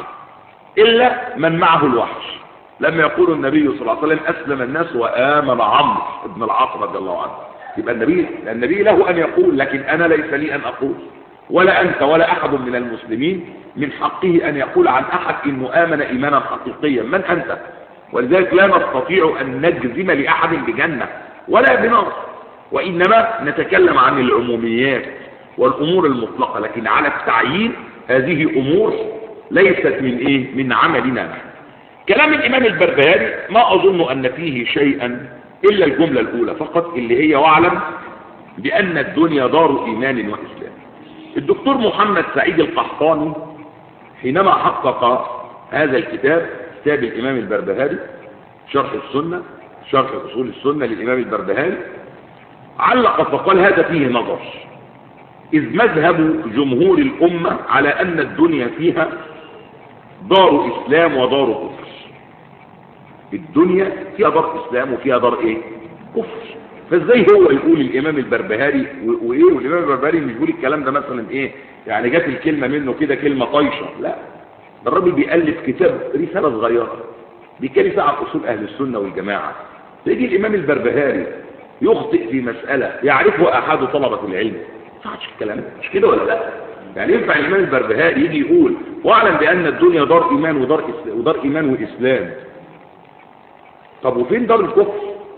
إلا من معه الوحش. لما يقول النبي صلى الله عليه وسلم أسلم الناس وآمن عمرو بن العاص رضي الله عنه، يبقى النبي النبي له أن يقول، لكن أنا ليس لي أن أقول، ولا أنت ولا أحد من المسلمين من حقه أن يقول عن أحد إنه آمن إيمانا حقيقيا. من أنت؟ ولذلك لا نستطيع أن نجزم لأحد بجنة ولا بنار، وإنما نتكلم عن العموميات والأمور المطلقة، لكن على التعيين هذه أمور ليست من إيه؟ من عملنا نحن. كلام الإمام البربهاري ما أظن أن فيه شيئا إلا الجملة الأولى فقط اللي هي واعلم بأن الدنيا دار إيمان وإسلام. الدكتور محمد سعيد القحطاني حينما حقق هذا الكتاب، كتاب الإمام البربهاري شرح السنة، شرح أصول السنة للإمام البربهاري، علق فقال هذا فيه نظر، إذ مذهب جمهور الأمة على أن الدنيا فيها دار إسلام ودار كفر. الدنيا فيها دار إسلام وفيها دار إيه؟ كفر. فازاي هو يقول الامام البربهاري وايه، والامام البربهاري مش بيقول الكلام ده مثلا ايه يعني جت الكلمه منه كده كلمه طايشه، لا ده الراجل بيألف كتاب رساله صغيره بيتكلم فيها عن اصول اهل السنه والجماعه. يجي الامام البربهاري يخطئ في مساله يعرفها احد طلبه العلم، ما ينفعش الكلام ده، مش كده ولا لا؟ يعني ينفع الامام البربهاري يجي يقول واعلم بان الدنيا دار ايمان ودار إسلام ودار ايمان واسلام، طب وفين دار الكفر؟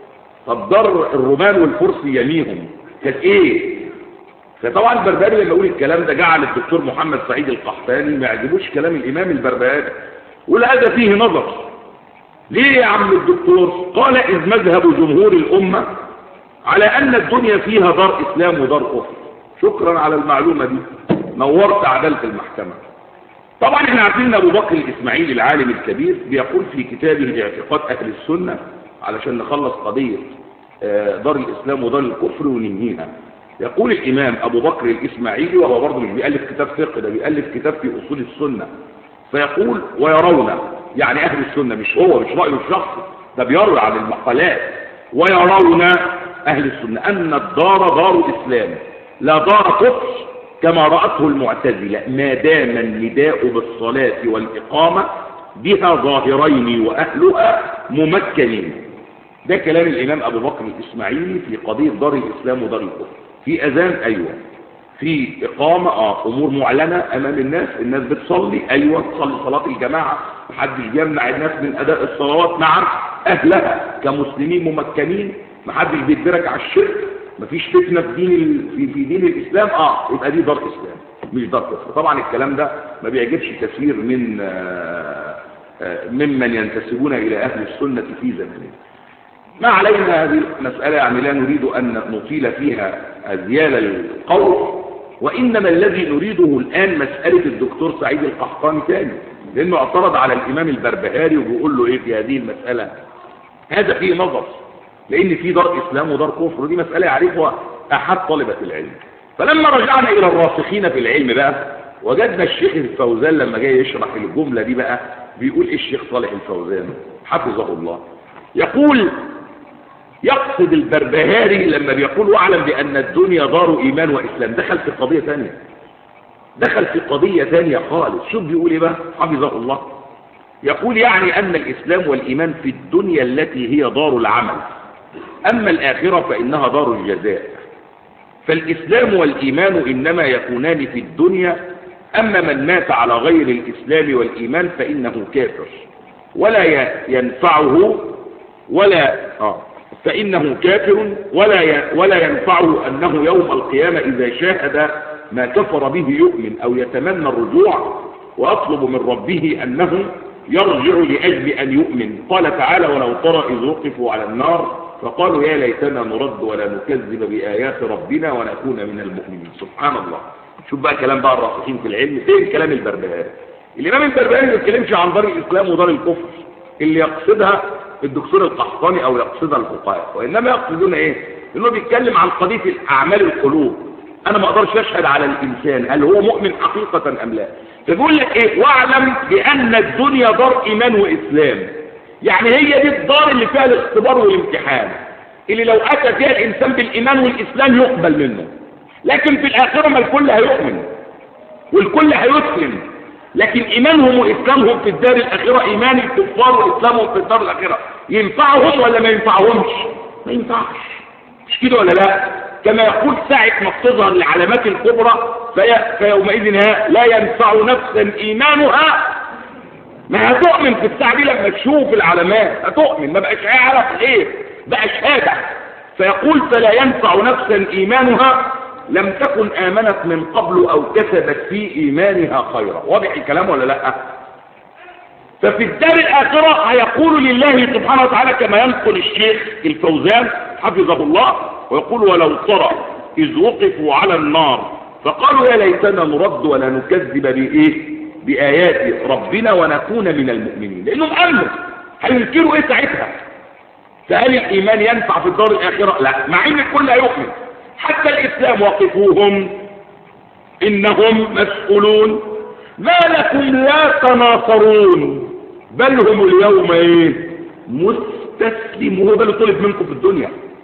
طب دار الرومان والفرس يميهم كانت ايه؟ فطبعا البربهاري لما يقول الكلام ده جعل الدكتور محمد سعيد القحطاني ما يعجبوش كلام الامام البربهاري، ولا فيه نظر. ليه يا عم الدكتور؟ قال اذ مذهب جمهور الامه على ان الدنيا فيها دار اسلام ودار كفر. شكرا على المعلومه دي، نورت عداله المحكمه. طبعا احنا عارفين ان ابو بكر الاسماعيلي العالم الكبير بيقول في كتابه اعتقاد اهل السنه علشان نخلص قضيه دار الاسلام ودار الكفر وننهيها، يقول الامام ابو بكر الاسماعيلي، وهو برضه مش بيالف كتاب فقه، ده بيالف كتاب في اصول السنه، فيقول ويرون، يعني اهل السنه مش هو مش رايه الشخصي، ده بيروي عن المقالات، ويرون اهل السنه ان الدار دار اسلام لا دار كفر كما رأته المعتزلة، ما دام النداء بالصلاة والإقامة بها ظاهرين وأهلها ممكنين. ده كلام الإمام أبو بكر الإسماعيلي في قضية دار الإسلام ودار الكفر. في أذان أيوة، في إقامة آه أمور معلنة أمام الناس، الناس بتصلي أيوة، تصلي صلاة الجماعة، محدش يمنع الناس من أداء الصلوات، نعم أهلها كمسلمين ممكنين، محدش بيدرك على الشرك، مفيش فتنة في دين في في دين الإسلام، اه يبقى دي دار إسلام مش دار كفر. طبعا الكلام ده ما بيعجبش كثير من آآ آآ ممن ينتسبون إلى أهل السنة في زمانه. ما علينا هذه المسألة، يعني لا نريد أن نطيل فيها أزيال القول، وإنما الذي نريده الآن مسألة الدكتور سعيد القحطاني ثاني، لأنه اعترض على الإمام البربهاري وبيقول له إيه في هذه المسألة، هذا فيه نظر، لأن في دار إسلام ودار كفر، ودي مسألة يعرفها أحد طلبة العلم. فلما رجعنا إلى الراسخين في العلم بقى، وجدنا الشيخ الفوزان لما جاي يشرح الجملة دي بقى بيقول إيه الشيخ صالح الفوزان حفظه الله، يقول يقصد البربهاري لما بيقول واعلم بأن الدنيا دار إيمان وإسلام، دخل في قضية ثانية، دخل في قضية ثانية خالص. شوف بيقول إيه بقى حفظه الله، يقول يعني أن الإسلام والإيمان في الدنيا التي هي دار العمل، أما الآخرة فإنها دار الجزاء، فالإسلام والإيمان إنما يكونان في الدنيا، أما من مات على غير الإسلام والإيمان فإنه كافر ولا ينفعه ولا آه فإنه كافر ولا ولا ينفعه أنه يوم القيامة إذا شاهد ما كفر به يؤمن أو يتمنى الرجوع وأطلب من ربه أنه يرجع لأجل أن يؤمن. قال تعالى ولو ترى إذ وقفوا على النار فقالوا يا ليتنا نرد ولا نكذب بآيات ربنا ونكون من المؤمنين. سبحان الله. شوف بقى كلام بقى الراسخين في العلم، فين كلام البربهاري؟ الإمام البربهاري ما بيتكلمش عن دار الإسلام ودار الكفر اللي يقصدها الدكتور القحطاني أو يقصدها الفقهاء، وإنما يقصدون إيه؟ إنه بيتكلم عن قضية الأعمال القلوب. أنا ما أقدرش أشهد على الإنسان هل هو مؤمن حقيقة أم لا. فبيقول لك إيه؟ واعلم بأن الدنيا دار إيمان وإسلام، يعني هي دي الدار اللي فيها الاختبار والامتحان، اللي لو أتى فيها الإنسان بالإيمان والإسلام يقبل منه، لكن في الآخرة ما الكل هيؤمن والكل هيسلم، لكن إيمانهم وإسلامهم في الدار الآخرة إيمان الكفار وإسلامهم في الدار الآخرة ينفعهم ولا ما ينفعهمش؟ ما ينفعش، مش كده ولا لا؟ كما يقول ساعة ما تظهر العلامات الكبرى في فيومئذ لا ينفع نفسا إيمانها، ما هتؤمن في الساعة دي لما تشوف العلامات هتؤمن، ما بقاش عارف ايه بقى شهادة. فيقول فلا ينفع نفسا إيمانها لم تكن آمنت من قبل أو كسبت في إيمانها خيرا. واضح الكلام ولا لا؟ ففي الدار الآخرة هيقول لله سبحانه وتعالى كما ينقل الشيخ الفوزان حفظه الله، ويقول ولو ترى إذ وقفوا على النار فقالوا يا ليتنا نرد ولا نكذب بإيه بآيات ربنا ونكون من المؤمنين، لأنهم أمنوا. هينكروا إيه ساعتها؟ فهل الإيمان ينفع في الدار الآخرة؟ لا، مع إن الكل هيؤمن. حتى الإسلام وقفوهم إنهم مسؤولون ما لكم لا تناصرون بل هم اليوم إيه؟ مستسلمون. هو ده اللي طلب منكم في الدنيا،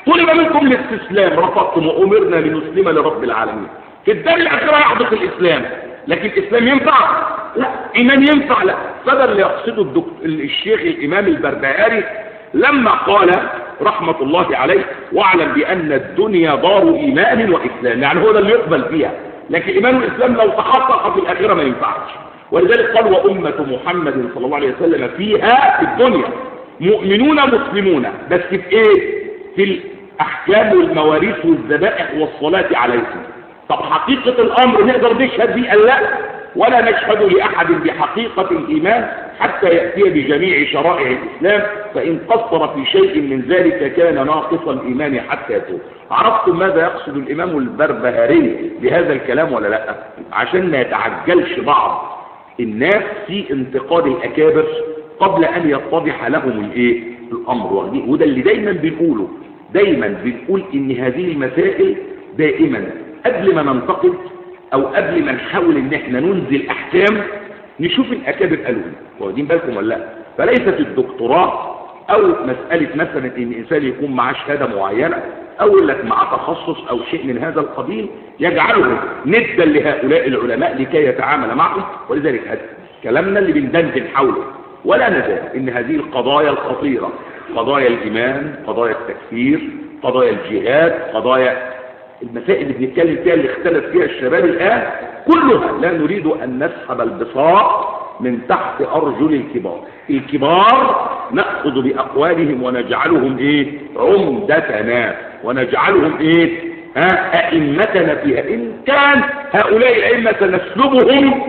طلب منكم الاستسلام رفضتم وأمرنا لنسلم لرب العالمين. في الدار الآخرة يحدث الإسلام، لكن الإسلام ينفع؟ لا. إيمان ينفع؟ لا. فده اللي يقصده الدكتور الشيخ الإمام البربهاري لما قال رحمة الله عليه: واعلم بأن الدنيا دار إيمان وإسلام. يعني هو ده اللي يقبل فيها، لكن إيمان والإسلام لو تحقق في الآخرة ما ينفعش. ولذلك قال: وأمة محمد صلى الله عليه وسلم فيها في الدنيا مؤمنون مسلمون، بس في إيه؟ في الأحكام والمواريث والذبائح والصلاة عليهم. طب حقيقة الأمر نقدر نشهد بيه؟ لا، ولا نشهد لأحد بحقيقة الإيمان حتى يأتي بجميع شرائع الإسلام، فإن قصر في شيء من ذلك كان ناقص الإيمان حتى يتوب. عرفتم ماذا يقصد الإمام البربهاري بهذا الكلام ولا لا؟ عشان ما يتعجلش بعض الناس في انتقاد الأكابر قبل أن يتضح لهم الإيه؟ الأمر. وده اللي دايما بنقوله، دايما بنقول إن هذه المسائل دائما قبل ما ننتقد او قبل ما نحاول ان احنا ننزل احكام نشوف الاكابر قالوا ايه، واخدين بالكم ولا لا؟ فليست الدكتوراه او مساله مثلا ان انسان يكون معاه شهاده معينه او يقول لك معاه تخصص او شيء من هذا القبيل يجعله ندا لهؤلاء العلماء لكي يتعامل معهم. ولذلك هذا كلامنا اللي بندندن حوله، ولا نزال ان هذه القضايا الخطيره، قضايا الايمان، قضايا التكفير، قضايا الجهاد، قضايا المسائل اللي بنتكلم فيها اللي اختلف فيها الشباب الآن، كلها لا نريد أن نسحب البساط من تحت أرجل الكبار. الكبار نأخذ بأقوالهم ونجعلهم إيه؟ عمدتنا، ونجعلهم إيه؟ ها؟ أئمتنا فيها. إن كان هؤلاء الأئمة سنسلبهم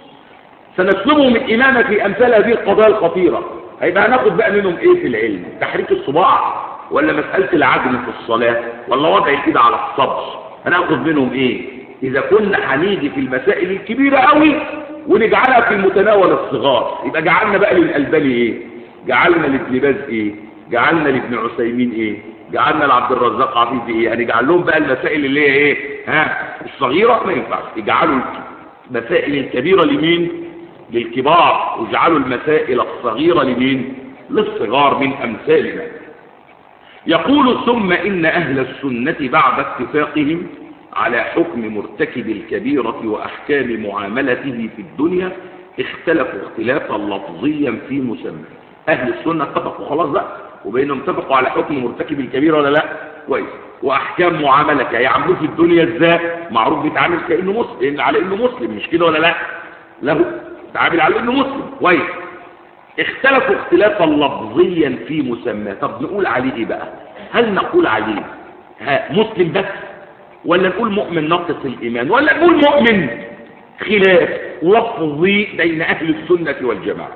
سنسلبهم الإمامة في أمثال هذه القضايا الخطيرة، هيبقى هناخد بقى منهم إيه في العلم؟ تحريك الصباع، ولا مسألة العدل في الصلاة، ولا وضع الإيد على الصبر؟ هناخذ منهم ايه؟ اذا كنا هنيجي في المسائل الكبيرة قوي ونجعلها في المتناول الصغار، يبقى جعلنا بقى للألباني ايه؟ جعلنا لابن باز ايه؟ جعلنا لابن عثيمين ايه؟ جعلنا لعبد الرزاق عفيف ايه؟ هنجعل لهم بقى المسائل اللي هي ايه؟ ها؟ الصغيرة ما ينفعش. يجعلوا المسائل الكبيرة لمين؟ للكبار، ويجعلوا المسائل الصغيرة لمين؟ للصغار من امثالنا. يقول: ثم إن أهل السنة بعد اتفاقهم على حكم مرتكب الكبيرة وأحكام معاملته في الدنيا اختلفوا اختلافا لفظيا في مسمى. أهل السنة اتفقوا خلاص بقى، وبينهم اتفقوا على حكم مرتكب الكبيرة ولا لا؟ كويس. وأحكام معاملته يعملوا في الدنيا ازاي؟ معروف بيتعامل كأنه مسلم، على إنه مسلم، مش كده ولا لا؟ له تعامل على إنه مسلم. كويس. اختلفوا اختلافا لفظيا في مسمى. طب نقول عليه ايه بقى؟ هل نقول عليه ها مسلم بس، ولا نقول مؤمن ناقص الايمان، ولا نقول مؤمن؟ خلاف لفظي بين اهل السنة والجماعة.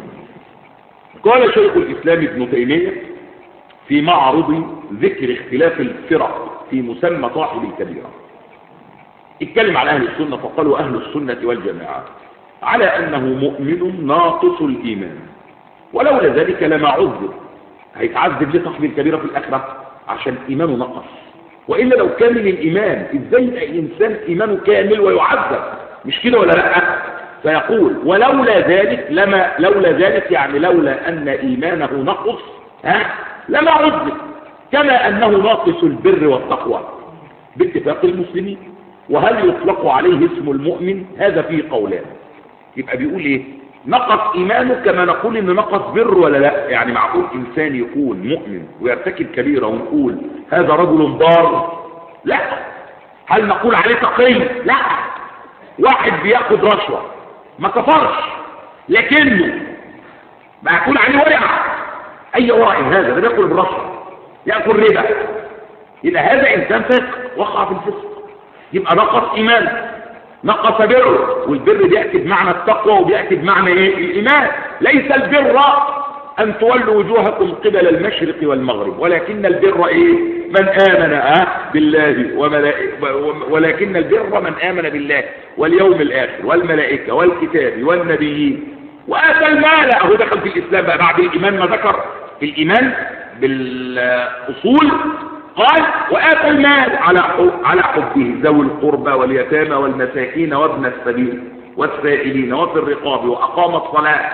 قال شيخ الاسلام ابن تيمية في معرض ذكر اختلاف الفرق في مسمى صاحب الكبيرة، اتكلم على اهل السنة فقالوا اهل السنة والجماعة على انه مؤمن ناقص الايمان، ولولا ذلك لما عذب. هيتعذب ليه صاحب الكبيرة في الآخرة؟ عشان إيمانه نقص. وإلا لو كامل الإيمان إزاي يبقى الإنسان إيمانه كامل ويعذب؟ مش كده ولا لا؟ فيقول: ولولا ذلك لما لولا ذلك يعني لولا أن إيمانه نقص ها لما عذب، كما أنه ناقص البر والتقوى باتفاق المسلمين. وهل يطلق عليه اسم المؤمن؟ هذا فيه قولان. يبقى بيقول إيه؟ نقص إيمانه كما نقول إن نقص بر ولا لا؟ يعني معقول إنسان يكون مؤمن ويرتكب كبيرة ونقول هذا رجل بار؟ لا. هل نقول عليه تقي؟ لا. واحد بياخد رشوة ما كفرش، لكنه بيقول عليه ورع. أي ورع هذا؟ ده بياكل بالرشوة، يأكل ربا، يبقى هذا إنسان فاسق وقع في الفسق، يبقى نقص إيمانه، نقص بره. والبر بيأتي بمعنى التقوى وبيأتي بمعنى ايه؟ الإيمان. ليس البر أن تولوا وجوهكم قبل المشرق والمغرب، ولكن البر ايه؟ من آمن آه بالله وملائكة، ولكن البر من آمن بالله واليوم الآخر والملائكة والكتاب والنبيين وآتى المال. أهو دخل في الإسلام بقى بعد الإيمان ما ذكر في الإيمان بالأصول، قال: وآتى المال على على حبه ذوي القربى واليتامى والمساكين وابن السبيل والسائلين وفي الرقاب وأقام الصلاة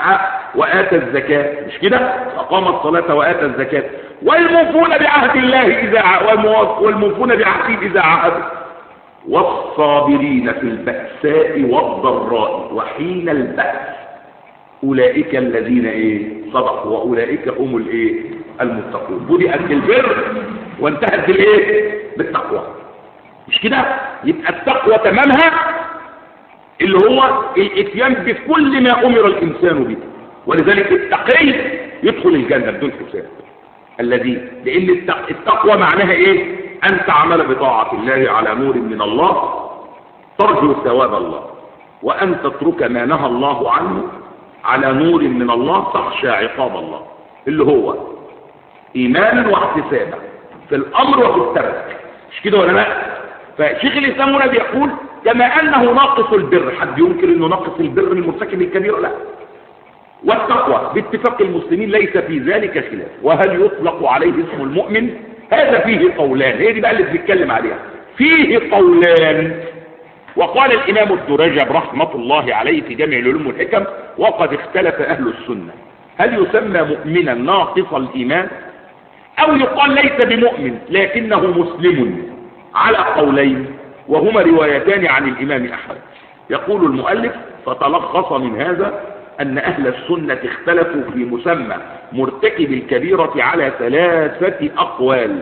وآتى الزكاة، مش كده؟ أقام الصلاة وآتى الزكاة. والموفون بعهد الله إذا والموفون بعهده إذا عهدوا، والصابرين في البأساء والضراء وحين البأس، أولئك الذين إيه صدقوا وأولئك هم الإيه المتقون. بدأت بالبر وانتهت بالإيه بالتقوى، مش كده؟ يبقى التقوى تمامها اللي هو الاتيان بكل ما أمر الإنسان به، ولذلك التقي يدخل الجنة بدون حساب. الذي لأن التقوى معناها إيه؟ أن تعمل بطاعة الله على نور من الله ترجو ثواب الله، وأن تترك ما نهى الله عنه على نور من الله تخشى عقاب الله، اللي هو إيمانا واحتسابا في الأمر وفي الترك، مش كده ولا لا؟ فشيخ الإسلام هنا بيقول كما أنه ناقص البر، حد ينكر أنه ناقص البر من مرتكب الكبيرة؟ لا. والتقوى باتفاق المسلمين ليس في ذلك خلاف. وهل يطلق عليه اسم المؤمن؟ هذا فيه قولان، هي دي بقى اللي بنتكلم عليها، فيه قولان. وقال الإمام الدرجب رحمة الله عليه في جامع العلوم والحكم: وقد اختلف أهل السنة هل يسمى مؤمنا ناقص الإيمان أو يقال ليس بمؤمن لكنه مسلم، على قولين وهما روايتان عن الإمام أحمد. يقول المؤلف: فتلخص من هذا أن أهل السنة اختلفوا في مسمى مرتكب الكبيرة على ثلاثة أقوال.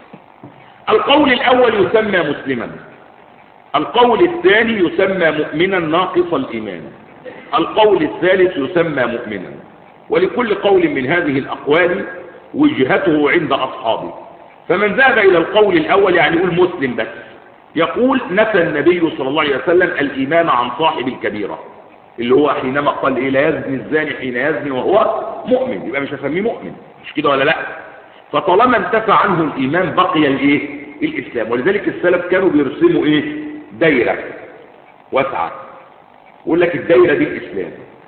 القول الأول يسمى مسلما، القول الثاني يسمى مؤمنا ناقص الإيمان، القول الثالث يسمى مؤمنا. ولكل قول من هذه الأقوال وجهته عند أصحابه. فمن ذهب إلى القول الأول يعني يقول مسلم بس، يقول نفى النبي صلى الله عليه وسلم الإيمان عن صاحب الكبيرة، اللي هو حينما قال إيه لا يزني الزاني حين يزني وهو مؤمن، يبقى مش هسميه مؤمن، مش كده ولا لا؟ فطالما انتفى عنه الإيمان بقي الإيه الإسلام. ولذلك السلف كانوا بيرسموا إيه دايرة واسعة، يقول لك الدايرة دي الإسلام،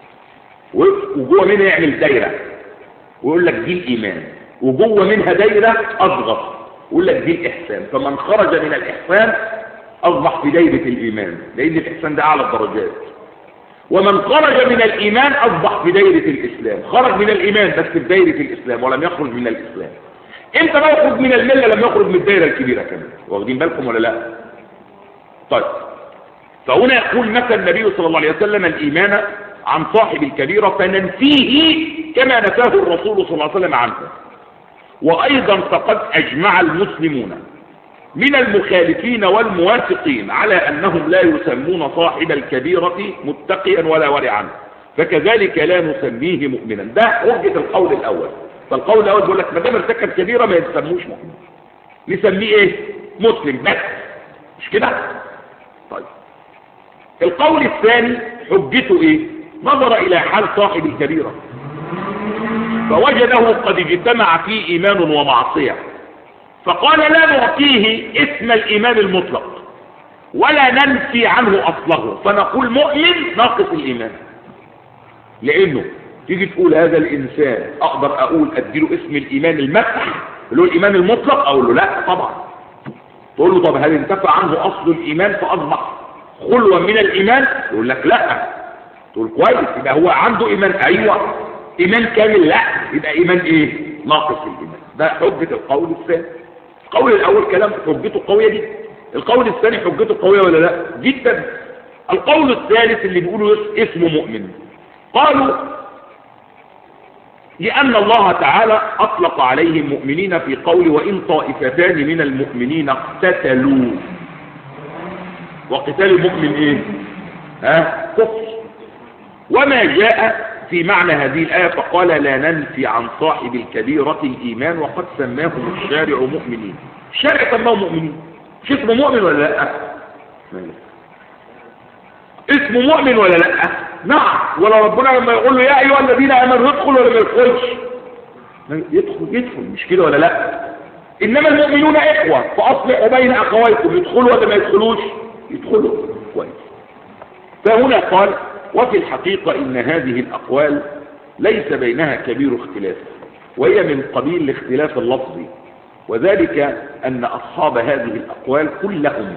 وجوه منها يعمل دايرة ويقول لك دي الإيمان، وجوه منها دايرة أصغر يقول لك دي الإحسان. فمن خرج من الإحسان أصبح في دايرة الإيمان، لأن الإحسان ده أعلى الدرجات. ومن خرج من الإيمان أصبح في دايرة الإسلام، خرج من الإيمان بس في دايرة الإسلام ولم يخرج من الإسلام. امتى ما يخرج من الملة؟ لم يخرج من الدايرة الكبيرة كمان. واخدين بالكم ولا لا؟ طيب، فهنا يقول نفى النبي صلى الله عليه وسلم الإيمان عن صاحب الكبيرة فننفيه كما نفاه الرسول صلى الله عليه وسلم عنه. وأيضا فقد أجمع المسلمون من المخالفين والموافقين على أنهم لا يسمون صاحب الكبيرة متقيا ولا ورعا، فكذلك لا نسميه مؤمنا. ده حجة القول الأول. فالقول الأول بيقول لك ما دام ارتكب كبيرة ما يسموش مؤمن، نسميه ايه مسلم بس، مش كده؟ طيب، القول الثاني حجته ايه؟ نظر إلى حال صاحب الكبيرة فوجده قد اجتمع فيه إيمان ومعصية، فقال لا نعطيه اسم الإيمان المطلق ولا ننفي عنه أصله، فنقول مؤمن ناقص الإيمان. لأنه تيجي تقول هذا الإنسان أقدر أقول أديله اسم الإيمان المفتح اللي هو الإيمان المطلق؟ أقول له لا طبعا. تقول له طب هل انتفى عنه أصل الإيمان فأصبح خلوا من الإيمان؟ يقول لك لا. تقول كويس، يبقى هو عنده إيمان، أيوة إيمان كامل، لا يبقى إيمان إيه ناقص الإيمان. ده حجة القول الثاني. القول الأول كلام حجته قوية جدا، القول الثاني حجته قوية ولا لا؟ جدا. القول الثالث اللي بيقولوا اسمه مؤمن، قالوا لأن الله تعالى أطلق عليهم مؤمنين في قول وإن طائفتان من المؤمنين اقتتلوا. وقتال المؤمن إيه؟ ها؟ كفر. وما جاء في معنى هذه الآية فقال لا ننفي عن صاحب الكبيرة الإيمان وقد سماهم الشارع مؤمنين. الشارع سماهم مؤمنين، مش اسمه مؤمن ولا لا؟ اسمه مؤمن ولا لا؟ نعم. ولا ربنا لما يقول له يا أيها الذين آمنوا يدخل ولا ما يدخلش؟ يدخل يدخل، مش كده ولا لا؟ إنما المؤمنون إخوة فأصلحوا بين أخويكم، يدخلوا ولا ما يدخلوش؟ يدخلوا. كويس. فهنا قال وفي الحقيقة إن هذه الأقوال ليس بينها كبير اختلاف، وهي من قبيل الاختلاف اللفظي، وذلك أن أصحاب هذه الأقوال كلهم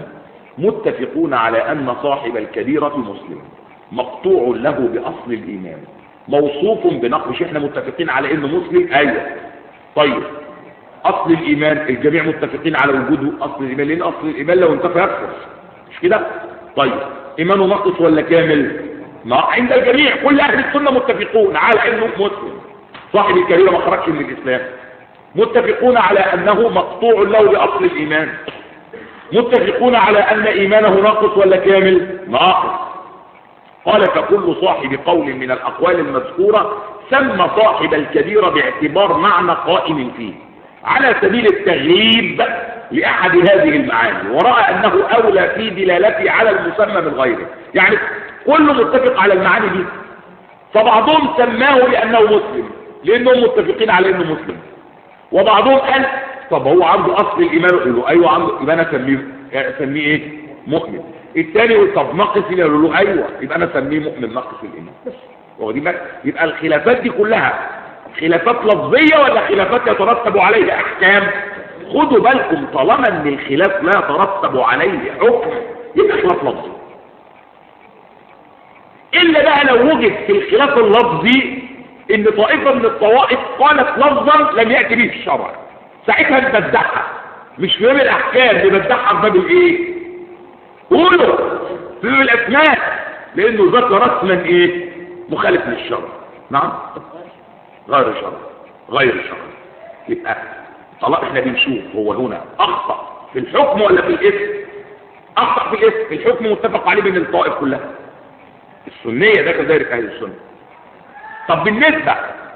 متفقون على أن صاحب الكبيرة مسلم مقطوع له بأصل الإيمان، موصوف بنقص. مش احنا متفقين على انه مسلم؟ ايوه. طيب اصل الايمان الجميع متفقين على وجوده اصل الايمان، لان اصل الايمان لو انتفى يكفر، مش كده؟ طيب ايمانه ناقص ولا كامل؟ عند الجميع كل اهل السنه متفقون على انه مسلم، صاحب الكبيره ما خرجش من الاسلام، متفقون على انه مقطوع له باصل الايمان، متفقون على ان ايمانه ناقص ولا كامل؟ ناقص. قال فكل صاحب قول من الاقوال المذكوره سمى صاحب الكبيره باعتبار معنى قائم فيه على سبيل التغليب لاحد هذه المعاني، وراى انه اولى في دلالته على المسمى من غيره. يعني كله متفق على المعاني دي، فبعضهم سماه لانه مسلم لانهم متفقين على انه مسلم، وبعضهم قال طب هو عنده اصل الايمان، يقول له ايوه عنده، يبقى انا اسميه اسميه ايه؟ مؤمن. الثاني يقول طب ناقص الايمان، يقول له ايوه يبقى انا اسميه مؤمن ناقص الايمان. بس هو دي بقى. يبقى الخلافات دي كلها خلافات لفظيه ولا خلافات يترتب عليها احكام؟ خدوا بالكم طالما ان الخلاف لا يترتب عليه حكم يبقى خلاف لفظي. الا بقى لو وجد في الخلاف اللفظي ان طائفه من الطوائف قالت لفظا لم ياتي به الشرع، ساعتها نبدعها مش في باب الاحكام، نبدعها في باب الايه؟ قولوا في باب الاسماء، لانه ذكر اسما ايه؟ مخالف للشرع. نعم غير شرع غير شرع. يبقى طلع احنا بنشوف هو هنا اخطا في الحكم ولا في الاسم؟ اخطا في الاسم. الحكم متفق عليه بين الطائف كلها السنيه، ده كذلك اهل السنه. طب بالنسبه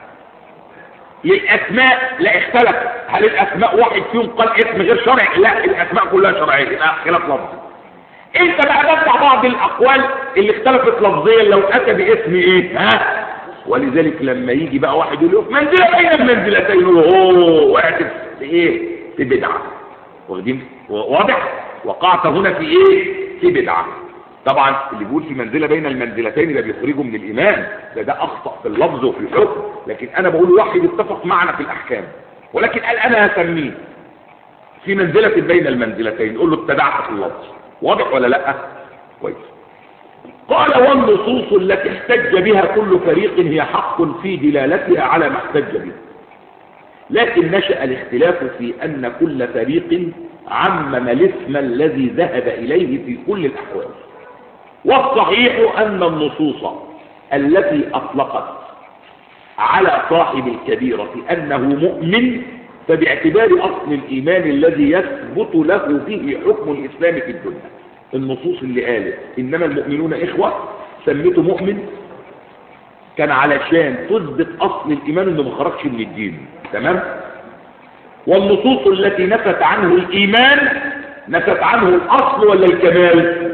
للاسماء لا اختلف، هل الاسماء واحد فيهم قال اسم غير شرعي؟ لا، الاسماء كلها شرعيه، يبقى خلاف لفظي. انت بقى بدع بعض الاقوال اللي اختلفت لفظيا لو اتى باسم ايه؟ ها؟ ولذلك لما يجي بقى واحد يقول له منزله بين المنزلتين، يقول له اوه وقعت في ايه؟ في بدعه. واخدين؟ واضح؟ وقعت هنا في ايه؟ في بدعه. طبعا اللي بيقول في منزله بين المنزلتين ده بيخرجه من الايمان، ده ده اخطا في اللفظ وفي الحكم، لكن انا بقول واحد اتفق معنا في الاحكام ولكن قال انا هسميه في منزله بين المنزلتين، نقول له اتبعت في اللفظ. واضح ولا لا؟ كويس. قال والنصوص التي احتج بها كل فريق هي حق في دلالتها على ما احتج به، لكن نشأ الاختلاف في ان كل فريق عمم الاسم الذي ذهب اليه في كل الاحوال. والصحيح ان النصوص التي اطلقت على صاحب الكبيرة انه مؤمن فباعتبار اصل الايمان الذي يثبت له فيه حكم الاسلام في الدنيا. النصوص اللي قالت انما المؤمنون اخوة سميته مؤمن كان علشان تثبت اصل الايمان انه ما خرجش من الدين، تمام؟ والنصوص التي نفت عنه الايمان نفت عنه الاصل ولا الكمال؟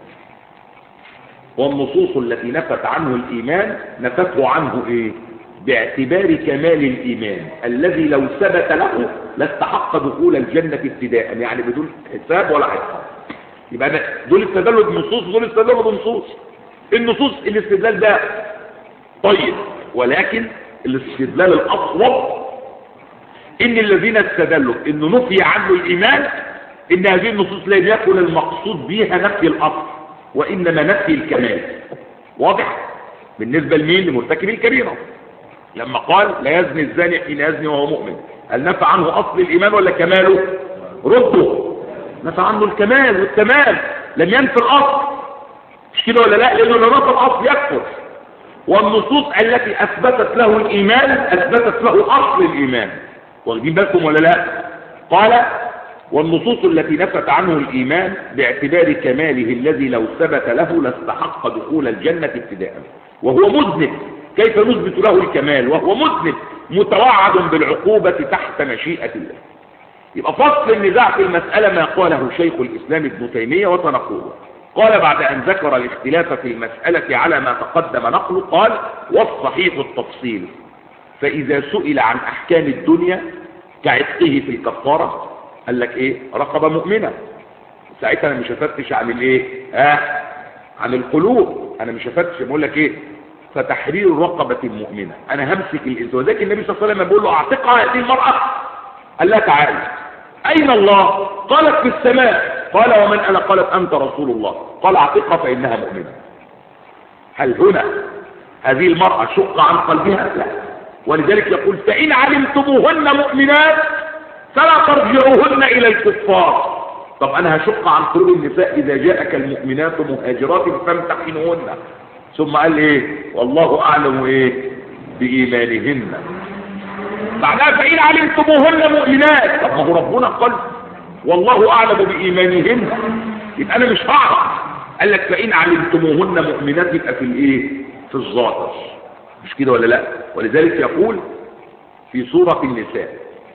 والنصوص التي نفت عنه الايمان نفته عنه ايه؟ باعتبار كمال الايمان الذي لو ثبت له لاستحق دخول الجنة ابتداء، يعني بدون حساب ولا حساب. يبقى دول استدلوا بنصوص دول استدلوا بنصوص. النصوص الاستدلال ده طيب، ولكن الاستدلال الاصوب ان الذين استدلوا انه نفي عنه الايمان ان هذه النصوص لا يكون المقصود بها نفي الاصل وانما نفي الكمال. واضح؟ بالنسبه لمين؟ لمرتكب الكبيره. لما قال لا يزني الزاني حين يزني وهو مؤمن، هل نفى عنه اصل الايمان ولا كماله؟ رده نفى عنه الكمال والتمام، لم ينفي الاصل. مش كده ولا لا؟ لانه لو نفى الاصل يكفر. والنصوص التي اثبتت له الايمان اثبتت له اصل الايمان. واخدين بالكم ولا لا؟ قال والنصوص التي نفت عنه الايمان باعتبار كماله الذي لو ثبت له لاستحق دخول الجنة ابتداء، وهو مذنب كيف نثبت له الكمال وهو مذنب متوعد بالعقوبة تحت مشيئة الله. يبقى فصل النزاع في المسألة ما قاله شيخ الإسلام ابن تيمية وتنقله. قال بعد أن ذكر الاختلاف في المسألة على ما تقدم نقله قال والصحيح التفصيل، فإذا سئل عن أحكام الدنيا كعتقه في الكفارة قال لك إيه؟ رقبة مؤمنة، ساعتها أنا مش هفتش عن الإيه؟ آه عن القلوب، أنا مش هفتش، بقول لك إيه؟ فتحرير رقبة مؤمنة، أنا همسك الإنسان. وذلك النبي صلى الله عليه وسلم بيقول له أعتقها هذه المرأة، قال لها تعالى أين الله؟ قالت في السماء. قال ومن أنا؟ قالت أنت رسول الله. قال أعتقها فإنها مؤمنة. هل هنا هذه المرأة شق عن قلبها؟ لا. ولذلك يقول فإن علمتموهن مؤمنات فلا ترجعوهن إلى الكفار. طب أنا هشق عن قلوب النساء إذا جاءك المؤمنات مهاجرات فامتحنوهن، ثم قال إيه؟ والله أعلم إيه بإيمانهن. بعدها فإن علمتموهن مؤمنات، طب ما هو ربنا قال والله أعلم بإيمانهن، يبقى أنا مش هعرف. قال لك فإن علمتموهن مؤمنات، يبقى في الإيه؟ في الظاهر، مش كده ولا لا؟ ولذلك يقول في سورة النساء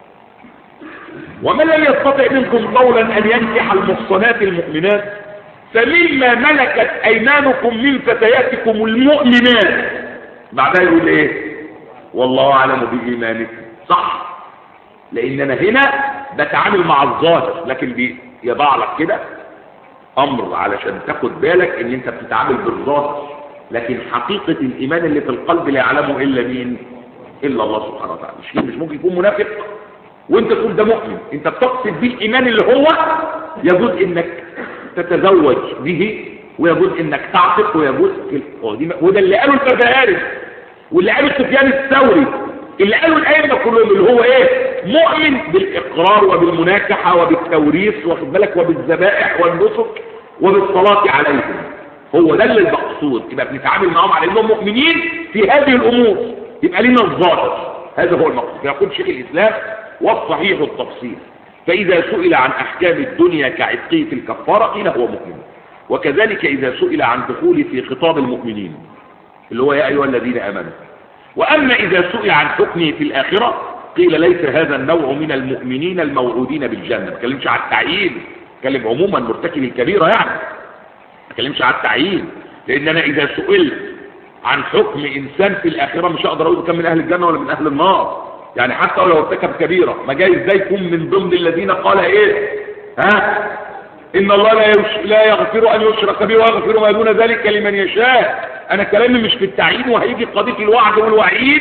ومن لم يستطع منكم قولا أن ينكح المحصنات المؤمنات فمما ملكت أيمانكم من فتياتكم المؤمنات. بعدها يقول إيه؟ والله أعلم بإيمانكم. صح، لأن أنا هنا بتعامل مع الظاهر، لكن بيضع لك كده أمر علشان تاخد بالك إن أنت بتتعامل بالظاهر، لكن حقيقة الإيمان اللي في القلب لا يعلمه إلا مين؟ إلا الله سبحانه وتعالى. مش مش ممكن يكون منافق وانت تقول ده مؤمن، انت بتقصد به الايمان اللي هو يجوز انك تتزوج به، ويجوز انك تعتق، ويجوز وده اللي قاله الفزاري واللي قاله سفيان الثوري، اللي قاله الائمه كلهم، اللي هو ايه؟ مؤمن بالاقرار وبالمناكحه وبالتوريث، واخد بالك، وبالذبائح والنسك وبالصلاه عليهم. هو ده اللي المقصود. يبقى بنتعامل معهم على انهم مؤمنين في هذه الامور، يبقى لنا الظاهر، هذا هو المقصود. يقول شيخ الاسلام والصحيح التفصيل فإذا سئل عن أحكام الدنيا كعتقية الكفارة قيل هو مؤمن، وكذلك إذا سئل عن دخول في خطاب المؤمنين اللي هو يا أيها الذين آمنوا. وأما إذا سئل عن حكمه في الآخرة قيل ليس هذا النوع من المؤمنين الموعودين بالجنة. ما تكلمش على التعيين، تكلم عموما مرتكب الكبيرة يعني، ما تكلمش على التعيين، لأن أنا إذا سئلت عن حكم إنسان في الآخرة مش هقدر أقول كان من أهل الجنة ولا من أهل النار. يعني حتى لو ارتكب كبيرة ما جاي ازاي يكون من ضمن الذين قال ايه؟ ها؟ ان الله لا, يش... لا يغفر ان يشرك به ويغفر ما دون ذلك لمن يشاء. انا كلامي مش في التعيين، وهيجي قضية الوعد والوعيد.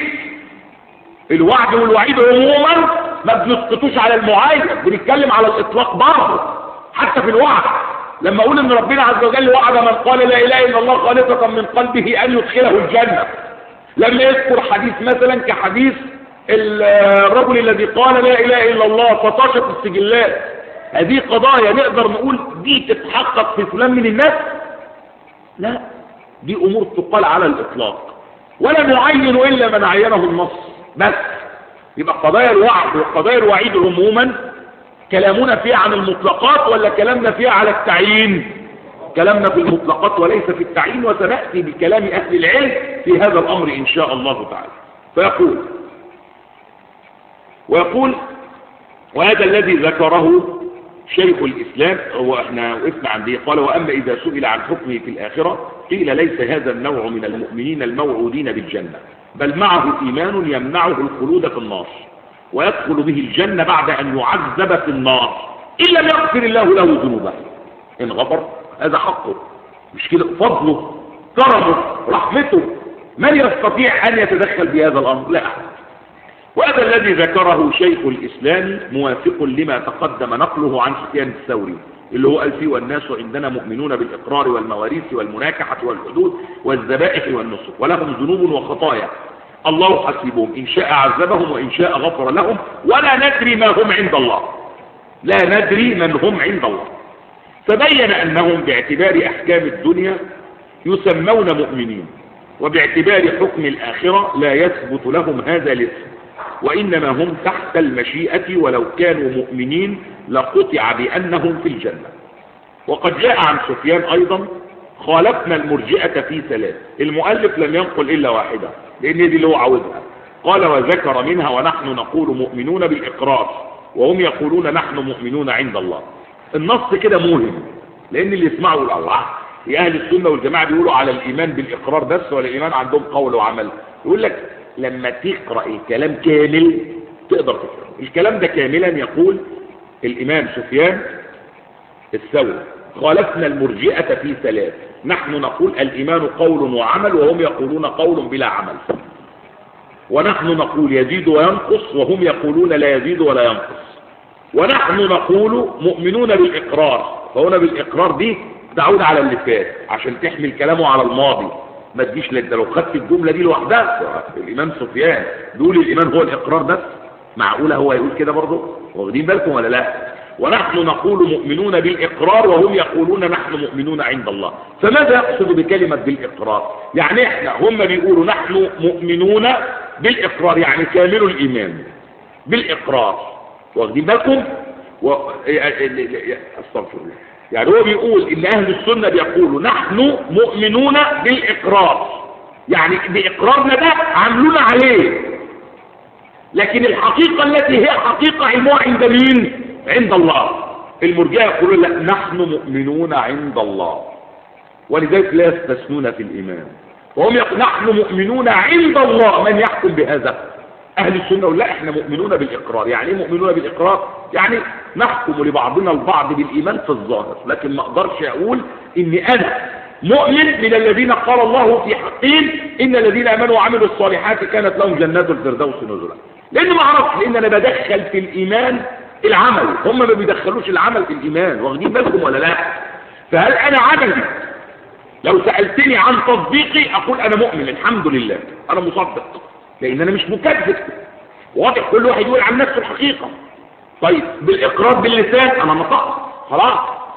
الوعد والوعيد عموما ما بنسقطوش على المعاينة، بنتكلم على الاطلاق برضه. حتى في الوعد لما اقول ان ربنا عز وجل وعد من قال لا اله الا الله خالصة من قلبه ان يدخله الجنة، لما يذكر حديث مثلا كحديث الرجل الذي قال لا اله الا الله فطاشت السجلات، هذه قضايا نقدر نقول دي تتحقق في فلان من الناس؟ لا، دي امور تقال على الاطلاق، ولا نعين الا من عينه النص بس. يبقى قضايا الوعد وقضايا الوعيد عموما كلامنا فيها عن المطلقات ولا كلامنا فيها على التعيين؟ كلامنا في المطلقات وليس في التعيين، وسنأتي بكلام اهل العلم في هذا الامر ان شاء الله تعالى. فيقول ويقول وهذا الذي ذكره شيخ الإسلام، واحنا وقفنا عنديه، قال وأما إذا سئل عن حكمه في الآخرة قيل ليس هذا النوع من المؤمنين الموعودين بالجنة، بل معه إيمان يمنعه الخلود في النار ويدخل به الجنة بعد أن يعذب في النار إن لم يغفر الله له ذنوبه. إن غفر هذا حقه، مش كده؟ فضله، كرمه، رحمته، من يستطيع أن يتدخل بهذا الأمر؟ لا أحد. وهذا الذي ذكره شيخ الإسلام موافق لما تقدم نقله عن سفيان الثوري اللي هو قال فيه والناس عندنا مؤمنون بالإقرار والمواريث والمناكحة والحدود والذبائح والنسك ولهم ذنوب وخطايا الله حسيبهم إن شاء عذبهم وإن شاء غفر لهم ولا ندري ما هم عند الله، لا ندري من هم عند الله. فبين أنهم باعتبار أحكام الدنيا يسمون مؤمنين، وباعتبار حكم الآخرة لا يثبت لهم هذا الاسم، وإنما هم تحت المشيئة، ولو كانوا مؤمنين لقطع بأنهم في الجنة. وقد جاء عن سفيان أيضا خالفنا المرجئة في ثلاث، المؤلف لم ينقل إلا واحدة لأن دي اللي هو عاوزها، قال وذكر منها ونحن نقول مؤمنون بالإقرار وهم يقولون نحن مؤمنون عند الله. النص كده مهم، لأن اللي يسمعوا الله يا أهل السنة والجماعة بيقولوا على الإيمان بالإقرار بس، ولا الإيمان عندهم قول وعمل. يقول لك لما تقرأ الكلام كامل تقدر تفهم الكلام ده كاملا. يقول الإمام سفيان الثوري خالفنا المرجئة في ثلاث، نحن نقول الإيمان قول وعمل وهم يقولون قول بلا عمل، ونحن نقول يزيد وينقص وهم يقولون لا يزيد ولا ينقص، ونحن نقول مؤمنون بالإقرار. فهنا بالإقرار دي تعود على اللي فات عشان تحمل كلامه على الماضي، ما تجيش لك ده لو خدت الجملة دي لوحدها الإمام سفيان دول الإيمان هو الإقرار بس، معقولة هو يقول كده برضه؟ واخدين بالكم ولا لا؟ ونحن نقول مؤمنون بالإقرار وهم يقولون نحن مؤمنون عند الله. فماذا يقصد بكلمة بالإقرار؟ يعني احنا هم بيقولوا نحن مؤمنون بالإقرار يعني كامل الإيمان بالإقرار، واخدين بالكم؟ و... استغفر الله. يعني هو بيقول ان اهل السنة بيقولوا نحن مؤمنون بالإقرار، يعني بإقرارنا ده عملونا عليه، لكن الحقيقة التي هي حقيقة علمها عند مين؟ عند الله. المرجئة يقولون لا نحن مؤمنون عند الله، ولذلك لا يستثنون في الإيمان، وهم يقولون نحن مؤمنون عند الله. من يحكم بهذا؟ أهل السنة يقول لا احنا مؤمنون بالإقرار. يعني ايه مؤمنون بالإقرار؟ يعني نحكم لبعضنا البعض بالإيمان في الظاهر، لكن ما اقدرش اقول اني انا مؤمن من الذين قال الله في حقهم ان الذين امنوا وعملوا الصالحات كانت لهم جنات الفردوس نزلا، لان ما اعرفش، لان انا بدخل في الإيمان العمل، هم ما بيدخلوش العمل في الإيمان، واخدين بالكم ولا لا؟ فهل انا عملي لو سألتني عن تصديقي اقول انا مؤمن الحمد لله انا مصدق، لان انا مش مكذب، واضح؟ كل واحد يقول عن نفسه الحقيقة. طيب بالاقرار باللسان انا نطقت خلاص،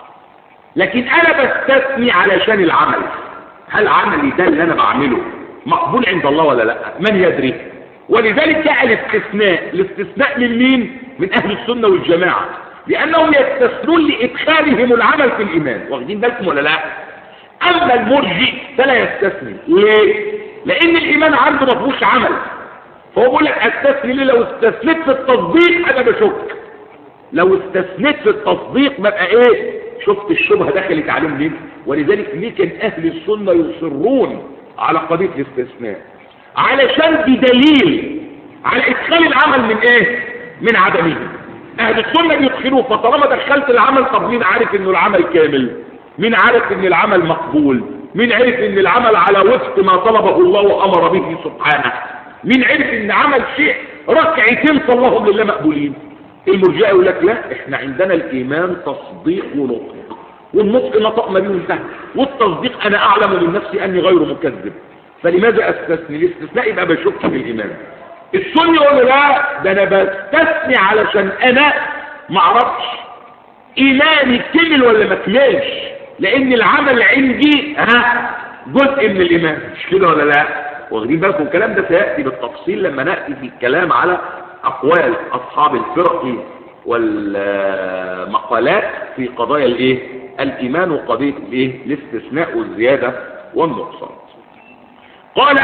لكن انا بستثني علشان العمل. هل عملي ده اللي انا بعمله مقبول عند الله ولا لا؟ من يدري؟ ولذلك جاء الاستثناء. الاستثناء من مين؟ من اهل السنة والجماعة، لانهم يستثنون لادخالهم العمل في الايمان، واخدين بالكم ولا لا؟ اما المرجئ فلا يستثني. ليه؟ لان الايمان عنده ما فيهوش عمل، فهو بيقول لك استثني ليه؟ لو استثنيت في التصديق انا بشك، لو استثنيت في التصديق ببقى ايه؟ شفت الشبهه دخلت عليهم ليه؟ ولذلك ليه كان اهل السنه يصرون على قضيه الاستثناء؟ علشان بدليل على ادخال العمل من ايه؟ من عدمه. اهل السنه بيدخلوه، فطالما دخلت العمل طب مين عارف انه العمل كامل؟ مين عارف ان العمل مقبول؟ مين عرف ان العمل على وفق ما طلبه الله وامر به سبحانه؟ مين عرف ان عمل شيء ركعتين صلاهم لله مقبولين؟ المرجئه يقول لك لا احنا عندنا الايمان تصديق ونطق، والنطق نطقنا به وانتهى، والتصديق انا اعلم من نفسي اني غير مكذب، فلماذا استثني؟ الاستثناء يبقى بشك في الايمان. السني يقول لا ده انا بستثني علشان انا ما اعرفش ايماني كمل ولا ما كملش، لان العمل عندي ها جزء من الايمان، مش كده ولا لا؟ واخدين بالكم؟ الكلام ده سياتي بالتفصيل لما ناتي في الكلام على اقوال اصحاب الفرق والمقالات في قضايا الايه؟ الايمان وقضيه الايه؟ الاستثناء والزياده والنقصان. قال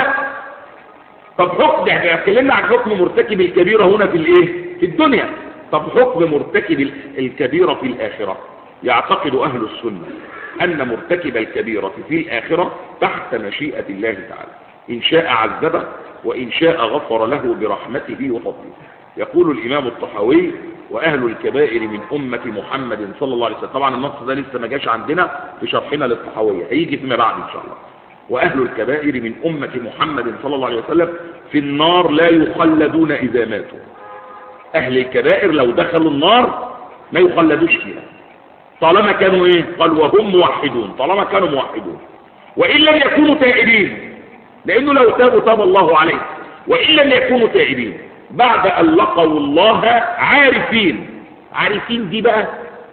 طب حكم، احنا اتكلمنا عن حكم مرتكب الكبيره هنا في الايه؟ في الدنيا. طب حكم مرتكب الكبيره في الاخره؟ يعتقد اهل السنه ان مرتكب الكبيره في الاخره تحت مشيئه الله تعالى، ان شاء عذبه وان شاء غفر له برحمته وفضله. يقول الامام الطحاوي واهل الكبائر من امه محمد صلى الله عليه وسلم، طبعا النص ده لسه ما جاش عندنا في شرحنا للطحاويه، هيجي فيما بعد ان شاء الله. واهل الكبائر من امه محمد صلى الله عليه وسلم في النار لا يخلدون اذا ماتوا. اهل الكبائر لو دخلوا النار ما يخلدوش فيها طالما كانوا ايه؟ قال وهم موحدون، طالما كانوا موحدون، وان لم يكونوا تائبين، لانه لو تابوا تاب الله عليه، وان لم يكونوا تائبين بعد ان لقوا الله عارفين. عارفين دي بقى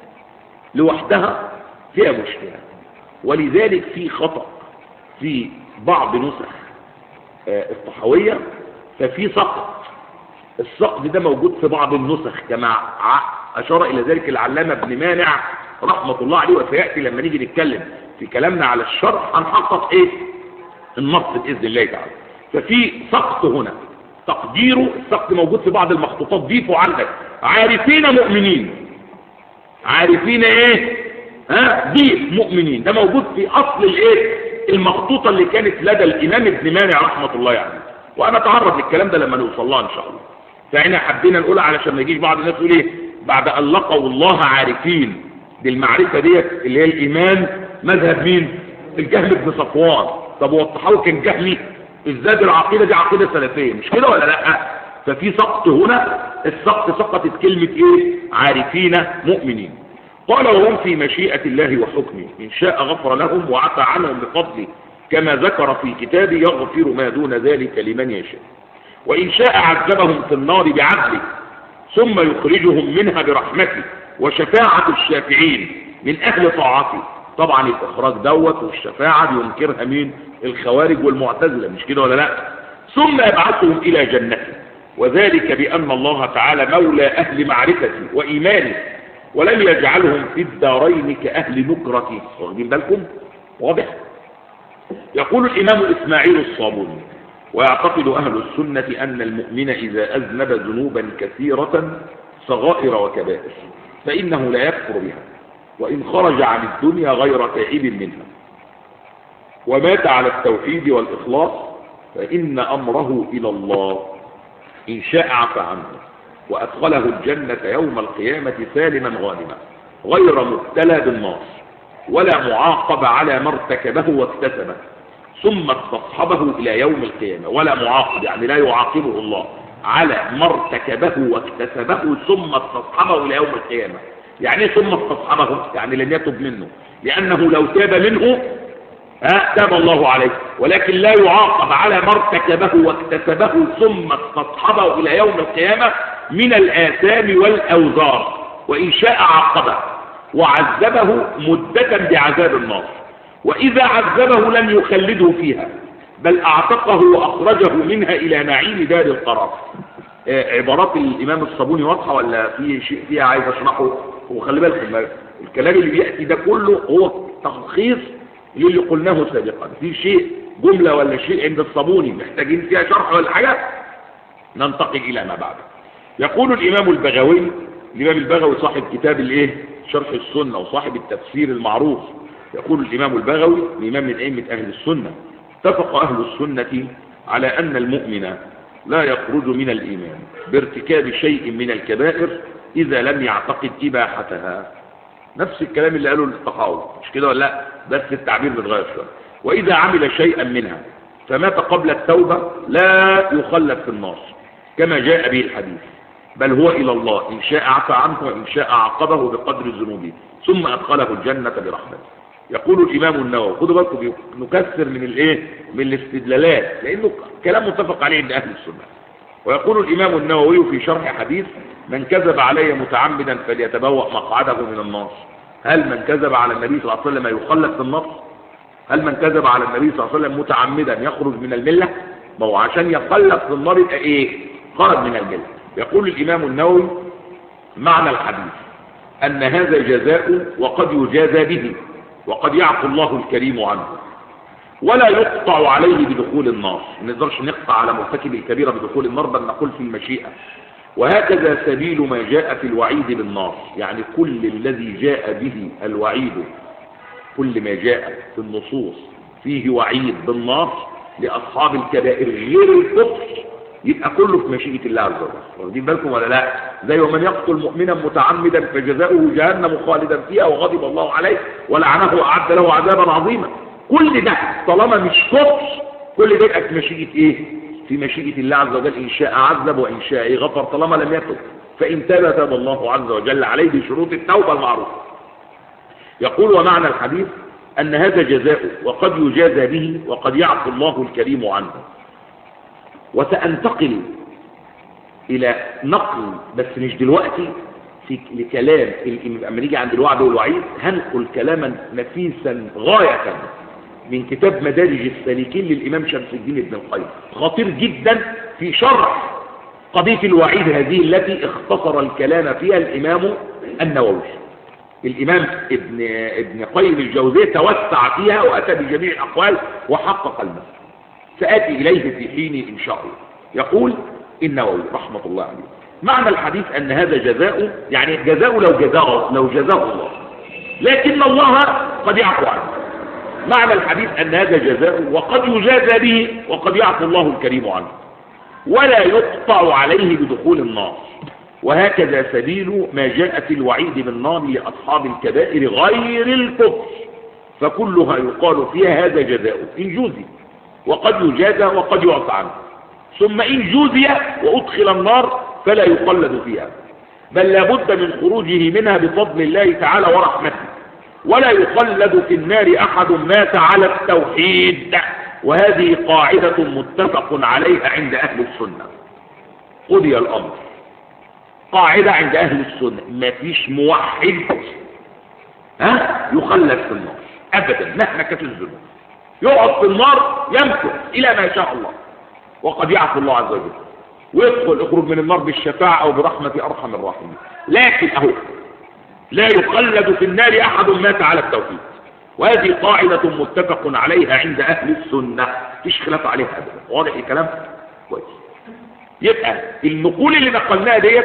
لوحدها فيها مشكله، ولذلك في خطأ في بعض نسخ الطحاوية، ففي سقط. السقط ده موجود في بعض النسخ كما أشار إلى ذلك العلامة ابن مانع رحمة الله عليه، وسيأتي لما نيجي نتكلم في كلامنا على الشرح هنحقق ايه؟ النص بإذن الله تعالى. ففي سقط هنا، تقديره السقط موجود في بعض المخطوطات، ضيفوا عندك عارفين مؤمنين. عارفين ايه؟ ها؟ ضيف مؤمنين، ده موجود في أصل الايه؟ المخطوطة اللي كانت لدى الإمام ابن مانع رحمة الله عليه، وأنا أتعرض للكلام ده لما نوصل لها إن شاء الله. فإحنا حبينا نقولها علشان ما يجيش بعض الناس يقول إيه؟ بعد أن لقوا الله عارفين، دي المعرفة ديت اللي هي الإيمان مذهب مين؟ الجهم بن صفوان. طب هو الطحاوي كان جهمي؟ إزاي العقيدة دي عقيدة سلفية، مش كده ولا لأ؟ ففي سقط هنا، السقط سقطت كلمة إيه؟ عارفين مؤمنين. قال وهم في مشيئة الله وحكمه، إن شاء غفر لهم وعفى عنهم بفضله كما ذكر في كتابه يغفر ما دون ذلك لمن يشاء. وإن شاء عذبهم في النار بعدله ثم يخرجهم منها برحمته وشفاعة الشافعين من أهل طاعته. طبعا الإخراج دوت والشفاعة بينكرها مين؟ الخوارج والمعتزلة، مش كده ولا لا؟ ثم يبعثهم إلى جنته، وذلك بأن الله تعالى مولى أهل معرفته وإيمانه ولم يجعلهم في الدارين كأهل نكرته. واخدين بالكم؟ واضح؟ يقول الإمام إسماعيل الصابوني: ويعتقد أهل السنة أن المؤمن إذا أذنب ذنوبا كثيرة صغائر وكبائر فإنه لا يكفر بها، وإن خرج عن الدنيا غير تائب منها ومات على التوحيد والإخلاص فإن أمره إلى الله، إن شاء عفى عنه وأدخله الجنة يوم القيامة سالما غانما غير مبتلى بالنار ولا معاقب على ما ارتكبه واكتسبه ثم استصحبه إلى يوم القيامة. ولا معاقب يعني لا يعاقبه الله على ما ارتكبه واكتسبه ثم استصحبه إلى يوم القيامة. يعني ثم استصحبه يعني لم يتب منه، لأنه لو تاب منه ها تاب الله عليه، ولكن لا يعاقب على ما ارتكبه واكتسبه ثم استصحبه إلى يوم القيامة من الآثام والأوزار. وإن شاء عاقبه وعذبه مدة بعذاب النار، وإذا عذبه لم يخلده فيها بل أعتقه وأخرجه منها إلى نعيم دار القرار. عبارات الإمام الصابوني واضحة ولا في شيء فيها عايز أشرحه؟ وخلي بالكم الكلام اللي بيأتي ده كله هو تلخيص للي قلناه سابقا. في شيء جملة ولا شيء عند الصابوني محتاجين فيها شرح ولا حاجة ننتقل إلى ما بعد. يقول الإمام البغوي، الإمام البغوي صاحب كتاب الإيه؟ شرح السنة وصاحب التفسير المعروف. يقول الإمام البغوي الإمام من أئمة أهل السنة: اتفق أهل السنة على أن المؤمن لا يخرج من الإيمان بارتكاب شيء من الكبائر إذا لم يعتقد إباحتها. نفس الكلام اللي قاله التقاوي، مش كده ولا لا؟ بس التعبير بيتغير شويه. وإذا عمل شيئا منها فمات قبل التوبة لا يخلد في النار كما جاء به الحديث، بل هو إلى الله، إن شاء عفى عنه وإن شاء عاقبه بقدر ذنوبه ثم أدخله الجنة برحمته. يقول الإمام النووي، خدوا بالكم نكثر من الايه؟ من الاستدلالات لأنه كلام متفق عليه عند أهل السنة. ويقول الإمام النووي في شرح حديث: من كذب علي متعمدا فليتبوأ مقعده من النار. هل من كذب على النبي صلى الله عليه وسلم يخلد في النار؟ هل من كذب على النبي صلى الله عليه وسلم متعمدا يخرج من الملة؟ ما هو عشان يخلد في النار يبقى ايه؟ خرج من الملة. يقول الإمام النووي: معنى الحديث أن هذا جزاء وقد يجازى به وقد يعفو الله الكريم عنه ولا يقطع عليه بدخول النار. ما نقدرش نقطع على مرتكب الكبيرة بدخول النار، بل نقول في المشيئة. وهكذا سبيل ما جاء في الوعيد بالنار، يعني كل الذي جاء به الوعيد، كل ما جاء في النصوص فيه وعيد بالنار لأصحاب الكبائر غير الكفر يبقى كله في مشيئة الله عز وجل. واخدين بالكم ولا لا؟ زي ومن يقتل مؤمنا متعمدا فجزاؤه جهنم خالدا فيها وغضب الله عليه ولعنه وأعد له عذابا عظيما. كل ده طالما مش كفر كل ده يبقى في مشيئة ايه؟ في مشيئة الله عز وجل، إن شاء عذب وإن شاء غفر طالما لم يتب. فإن تاب تاب الله عز وجل عليه بشروط التوبة المعروفة. يقول: ومعنى الحديث أن هذا جزاء وقد يجازى به وقد يعفو الله الكريم عنه. وسأنتقل إلى نقل بس مش دلوقتي في لكلام لما نيجي عند الوعد والوعيد هنقل كلاما نفيسا غاية من كتاب مدارج السالكين للإمام شمس الدين ابن القيم، خطير جدا في شرح قضية الوعيد هذه التي اختصر الكلام فيها الإمام النووي. الإمام ابن ابن قيم الجوزية توسع فيها وأتى بجميع الأقوال وحقق المسألة، سآتي إليه في حين إن شاء الله. يقول النووي رحمة الله عليه: معنى الحديث أن هذا جزاء، يعني جزاء لو جزاه لو جزاه الله، لكن الله قد يعفو عنه. معنى الحديث أن هذا جزاء وقد يجازى به وقد يعفو الله الكريم عنه ولا يقطع عليه بدخول النار. وهكذا سبيل ما جاء في الوعيد بالنار لأصحاب الكبائر غير الكفر، فكلها يقال فيها هذا جزاء إن جوزي وقد يجازى وقد يعفى عنه، ثم إن جوزي وأدخل النار فلا يقلد فيها، بل لابد من خروجه منها بفضل الله تعالى ورحمته. ولا يخلد في النار أحد مات على التوحيد، وهذه قاعدة متفق عليها عند أهل السنة. قضي الأمر، قاعدة عند أهل السنة، ما فيش موحد ها يخلد في النار أبدا مهما كانت الذنوب، يقعد في النار يمكث إلى ما شاء الله، وقد يعفو الله عز وجل ويدخل يخرج من النار بالشفاعة أو برحمة أرحم الراحمين. لكن أهو لا يخلد في النار أحد مات على التوحيد، وهذه قاعدة متفق عليها عند أهل السنة، مفيش خلاف عليها أبدا. واضح الكلام كويس؟ يبقى النقول اللي نقلناها ديت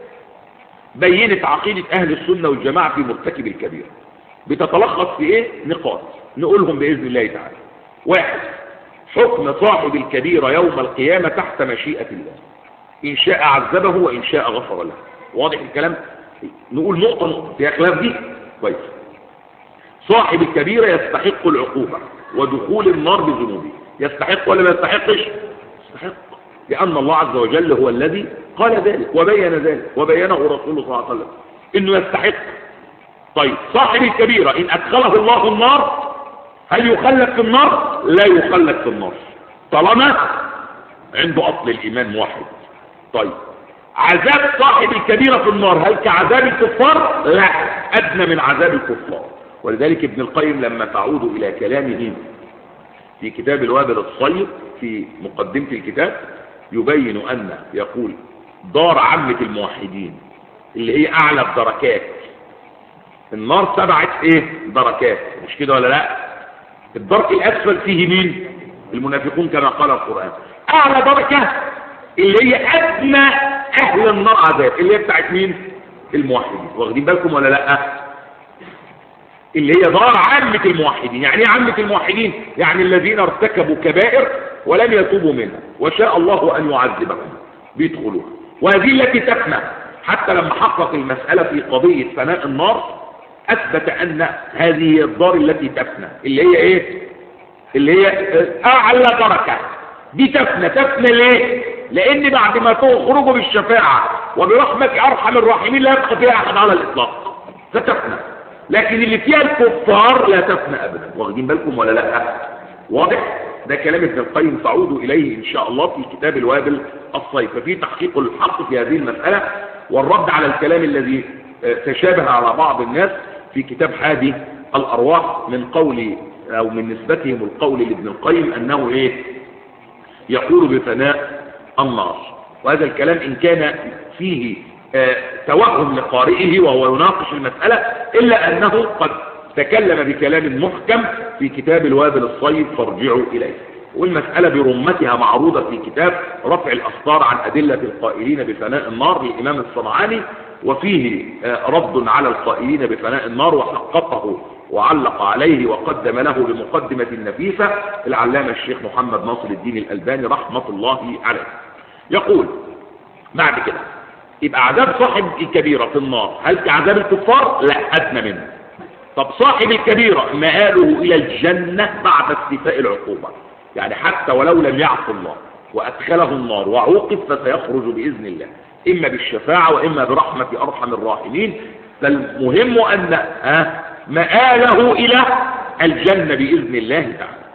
بينت عقيدة أهل السنة والجماعة في مرتكب الكبيرة، بتتلخص في إيه؟ نقاط نقولهم بإذن الله تعالى. واحد، حكم صاحب الكبيرة يوم القيامة تحت مشيئة الله، إن شاء عذبه وإن شاء غفر له. واضح الكلام؟ نقول نقطة نقطة فيها خلاف دي كويس. صاحب الكبيرة يستحق العقوبة ودخول النار بذنوبه، يستحق ولا ما يستحقش؟ يستحق، لأن الله عز وجل هو الذي قال ذلك وبين ذلك وبينه رسوله صلى الله عليه وسلم إنه يستحق. طيب صاحب الكبيرة إن أدخله الله النار هل يخلد في النار؟ لا يخلد في النار طالما عنده أصل الإيمان موحد. طيب عذاب صاحب الكبيرة في النار هل كعذاب الكفار؟ لا، أدنى من عذاب الكفار. ولذلك ابن القيم لما تعود إلى كلامه في كتاب الوابل الصيب في مقدمة الكتاب يبين أن يقول دار عامة الموحدين اللي هي أعلى الدركات، النار سبعة إيه دركات، مش كده ولا لا؟ الدرك الأسفل فيه مين؟ المنافقون كما قال القرآن. أعلى دركة اللي هي أدنى أهل النار عذاب اللي هي بتاعت مين؟ الموحدين. واخدين بالكم ولا لا؟ اللي هي دار عامة الموحدين. يعني ايه عامة الموحدين؟ يعني الذين ارتكبوا كبائر ولم يتوبوا منها وشاء الله أن يعذبهم بيدخلوها، وهذه التي تفنى. حتى لما حقق المسألة في قضية فناء النار أثبت أن هذه الدار التي تفنى اللي هي إيه؟ اللي هي أعلى دركة دي تفنى. تفنى ليه؟ لأن بعد ما تخرجوا بالشفاعة وبرحمة أرحم الراحمين لا يبقى فيها أحد على الإطلاق فتفنى، لكن اللي فيها الكفار لا تفنى أبدا. واخدين بالكم ولا لا؟ واضح؟ ده كلام ابن القيم تعود إليه إن شاء الله في كتاب الوابل الصيب، ففي تحقيق الحق في هذه المسألة والرد على الكلام الذي تشابه على بعض الناس في كتاب حادي الأرواح من قول أو من نسبتهم القول لابن القيم أنه إيه؟ يقول بفناء النار. وهذا الكلام إن كان فيه آه توهم لقارئه وهو يناقش المسألة إلا أنه قد تكلم بكلام محكم في كتاب الوابل الصيب فارجعوا إليه. والمسألة برمتها معروضة في كتاب رفع الأسطار عن أدلة القائلين بفناء النار للإمام الصنعاني، وفيه آه رد على القائلين بفناء النار وحققه وعلق عليه وقدم له بمقدمة نفيسة العلامة الشيخ محمد ناصر الدين الألباني رحمة الله عليه. يقول بعد كده يبقى عذاب صاحب الكبيرة في النار هل كعذاب الكفار؟ لا، أدنى منه. طب صاحب الكبيرة مآله إلى الجنة بعد استيفاء العقوبة، يعني حتى ولو لم يعص الله وأدخله النار وعوقب فسيخرج بإذن الله إما بالشفاعة وإما برحمة أرحم الراحمين. فالمهم أن ها مآله إلى الجنة بإذن الله تعالى.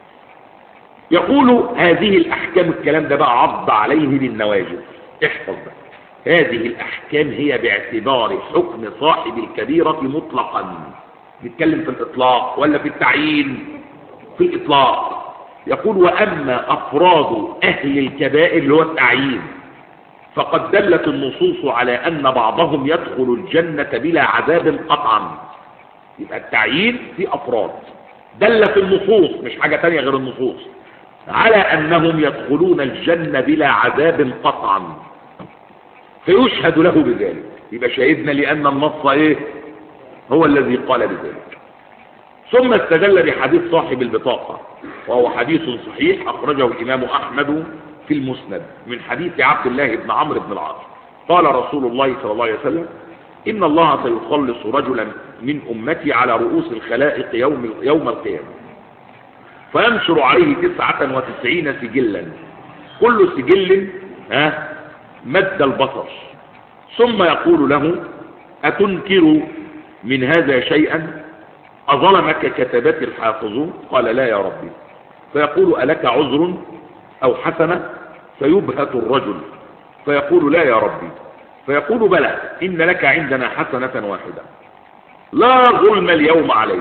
يقول هذه الأحكام، الكلام ده بقى عض عليه بالنواجذ، احفظ بقى. هذه الأحكام هي باعتبار حكم صاحب الكبيرة مطلقا. نتكلم في الإطلاق ولا في التعيين؟ في الإطلاق. يقول وأما أفراد أهل الكبائر اللي هو التعيين فقد دلت النصوص على أن بعضهم يدخل الجنة بلا عذاب قطعا. يبقى التعيين في أفراد دلت النصوص مش حاجة تانية غير النصوص على أنهم يدخلون الجنة بلا عذاب قطعا، فيشهد له بذلك. يبقى شهدنا لأن النص إيه؟ هو الذي قال بذلك. ثم استدل بحديث صاحب البطاقة وهو حديث صحيح أخرجه الإمام أحمد في المسند من حديث عبد الله بن عمرو بن العاص قال رسول الله صلى الله عليه وسلم إن الله سيخلص رجلا من أمتي على رؤوس الخلائق يوم, يوم القيامة فينشر عليه تسعة وتسعين سجلا كل سجل ها مد البصر ثم يقول له أتنكر من هذا شيئا؟ أظلمك كتبت الحافظون؟ قال لا يا ربي. فيقول ألك عذر أو حسنة؟ فيبهت الرجل فيقول لا يا ربي. فيقول بلى، إن لك عندنا حسنة واحدة، لا ظلم اليوم عليك.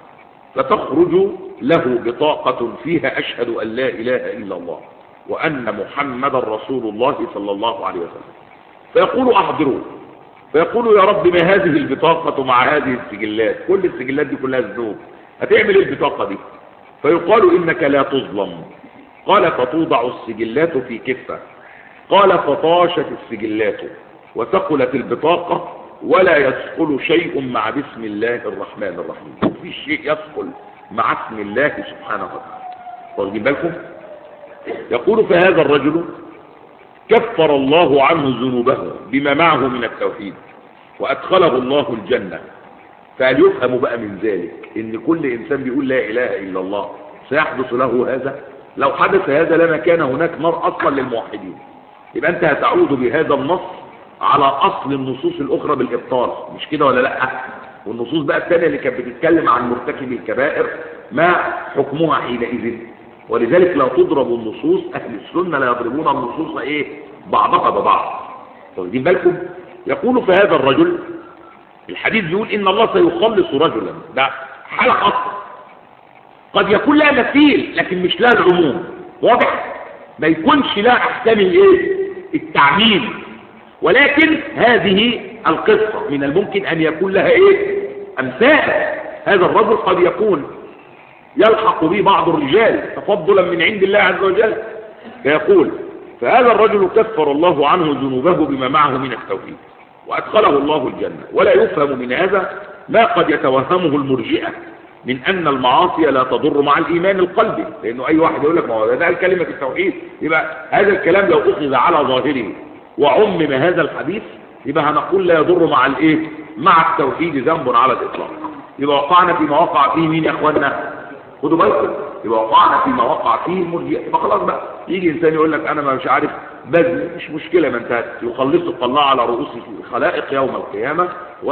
فتخرج له بطاقة فيها أشهد أن لا إله إلا الله وأن محمد رسول الله صلى الله عليه وسلم. فيقول أحضروه. فيقول يا رب ما هذه البطاقة مع هذه السجلات؟ كل السجلات دي كلها ذنوب، هتعمل ايه البطاقة دي؟ فيقال إنك لا تظلم. قال فتوضع السجلات في كفة. قال فطاشت السجلات وثقلت البطاقة ولا يثقل شيء مع بسم الله الرحمن الرحيم. في شيء يثقل مع اسم الله سبحانه وتعالى. واخدين بالكم؟ يقول فهذا الرجل كفر الله عنه ذنوبه بما معه من التوحيد وأدخله الله الجنة. فهل يفهم بقى من ذلك إن كل إنسان بيقول لا إله إلا الله سيحدث له هذا؟ لو حدث هذا لما كان هناك نار أصلا للموحدين. يبقى أنت هتعود بهذا النص على أصل النصوص الأخرى بالإبطال، مش كده ولا لأ؟ والنصوص بقى الثانية اللي كانت بتتكلم عن مرتكب الكبائر ما حكمها حينئذ؟ ولذلك لا تضرب النصوص، أهل السنة لا يضربون النصوص إيه؟ بعضها ببعض. واخدين بالكم؟ يقول فهذا الرجل، الحديث بيقول إن الله سيخلص رجلا، ده حالة خاصة قد يكون لها مثيل لكن مش لها العموم. واضح؟ ما يكونش لها أحكام الإيه؟ التعميم، ولكن هذه القصة من الممكن أن يكون لها إيه؟ أمثال. هذا الرجل قد يكون يلحق به بعض الرجال تفضلا من عند الله عز وجل. فيقول فهذا الرجل كفر الله عنه ذنوبه بما معه من التوحيد وأدخله الله الجنة. ولا يفهم من هذا ما قد يتوهمه المرجئة من أن المعاصي لا تضر مع الإيمان القلبي، لأنه أي واحد يقول لك ما هو ده كلمة التوحيد، يبقى هذا الكلام لو أخذ على ظاهره وعمم هذا الحديث يبقى هنقول لا يضر مع الإيه؟ مع التوحيد ذنب على الإطلاق. يبقى وقعنا فيما وقع فيه مين يا أخوانا؟ خدوا بالكم، يبقى وقعنا فيما وقع فيه المرجئة. يبقى خلاص بقى يجي إنسان يقول لك أنا ما مش عارف بذل، مش مشكلة، ما أنت يخلصك الله على رؤوس الخلائق يوم القيامة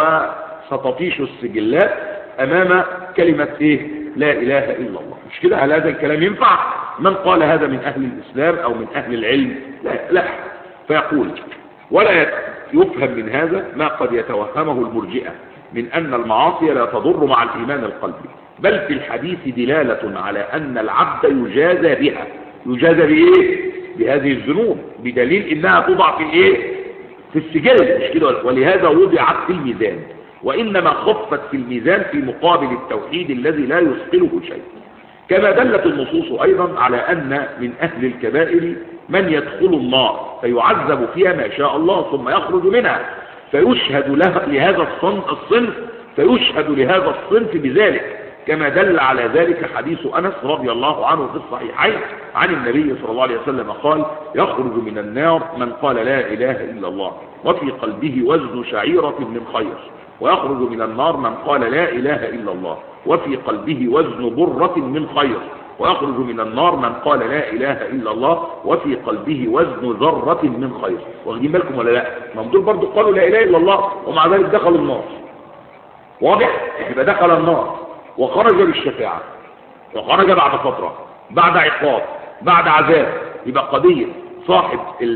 وستطيش السجلات أمام كلمة إيه؟ لا إله إلا الله. مش كده؟ هل هذا الكلام ينفع؟ من قال هذا من أهل الإسلام أو من أهل العلم؟ لا لا. فيقول ولا يفهم من هذا ما قد يتوهمه المرجئة من أن المعاصي لا تضر مع الإيمان القلبي، بل في الحديث دلالة على أن العبد يجازى بها. يجازى بإيه؟ بهذه الذنوب، بدليل إنها توضع في الإيه؟ في السجل، مش كده؟ ولهذا وضعت في الميزان، وإنما خفت في الميزان في مقابل التوحيد الذي لا يثقله شيء. كما دلت النصوص أيضا على أن من أهل الكبائر من يدخل النار فيعذب فيها ما شاء الله ثم يخرج منها، فيشهد له لهذا الصنف فيشهد لهذا الصنف بذلك، كما دل على ذلك حديث أنس رضي الله عنه في الصحيحين عن النبي صلى الله عليه وسلم قال يخرج من النار من قال لا إله إلا الله وفي قلبه وزن شعيرة من خير، ويخرج من النار من قال لا إله إلا الله وفي قلبه وزن برة من خير، ويخرج من النار من قال لا إله إلا الله وفي قلبه وزن ذرة من خير. واخدين بالكم ولا لا؟ ما دول برضه قالوا لا إله إلا الله ومع ذلك دخلوا النار. واضح؟ يبقى دخل النار وخرج للشفاعة، وخرج بعد فترة، بعد عقاب، بعد عذاب. يبقى قضية صاحب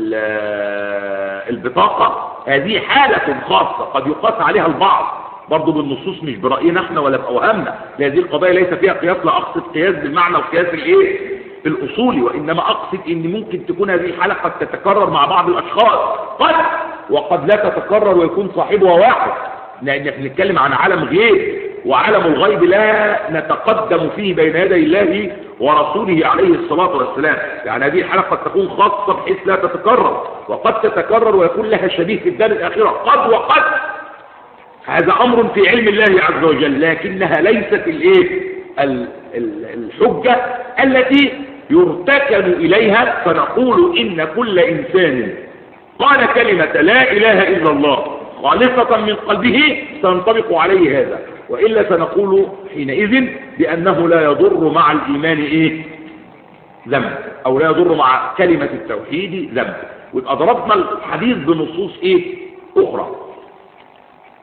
البطاقة هذه حالة خاصة قد يقاس عليها البعض برضو بالنصوص، مش برأينا احنا ولا بأوهامنا. هذه القضايا ليس فيها قياس، لا أقصد قياس بالمعنى القياس الايه الأصولي، وإنما أقصد إن ممكن تكون هذه الحالة قد تتكرر مع بعض الأشخاص قد، وقد لا تتكرر ويكون صاحبها واحد، لأن احنا بنتكلم عن عالم غيب، وعالم الغيب لا نتقدم فيه بين يدي الله ورسوله عليه الصلاة والسلام. يعني هذه الحالة قد تكون خاصة بحيث لا تتكرر، وقد تتكرر ويكون لها شبيه في الدار الآخرة قد وقد. هذا أمر في علم الله عز وجل، لكنها ليست الايه الحجة التي يرتكن إليها فنقول إن كل إنسان قال كلمة لا إله إلا الله خالصة من قلبه سينطبق عليه هذا، وإلا سنقول حينئذ بأنه لا يضر مع الإيمان إيه ذنب، أو لا يضر مع كلمة التوحيد ذنب. ويبقى ضربنا الحديث بنصوص إيه أخرى.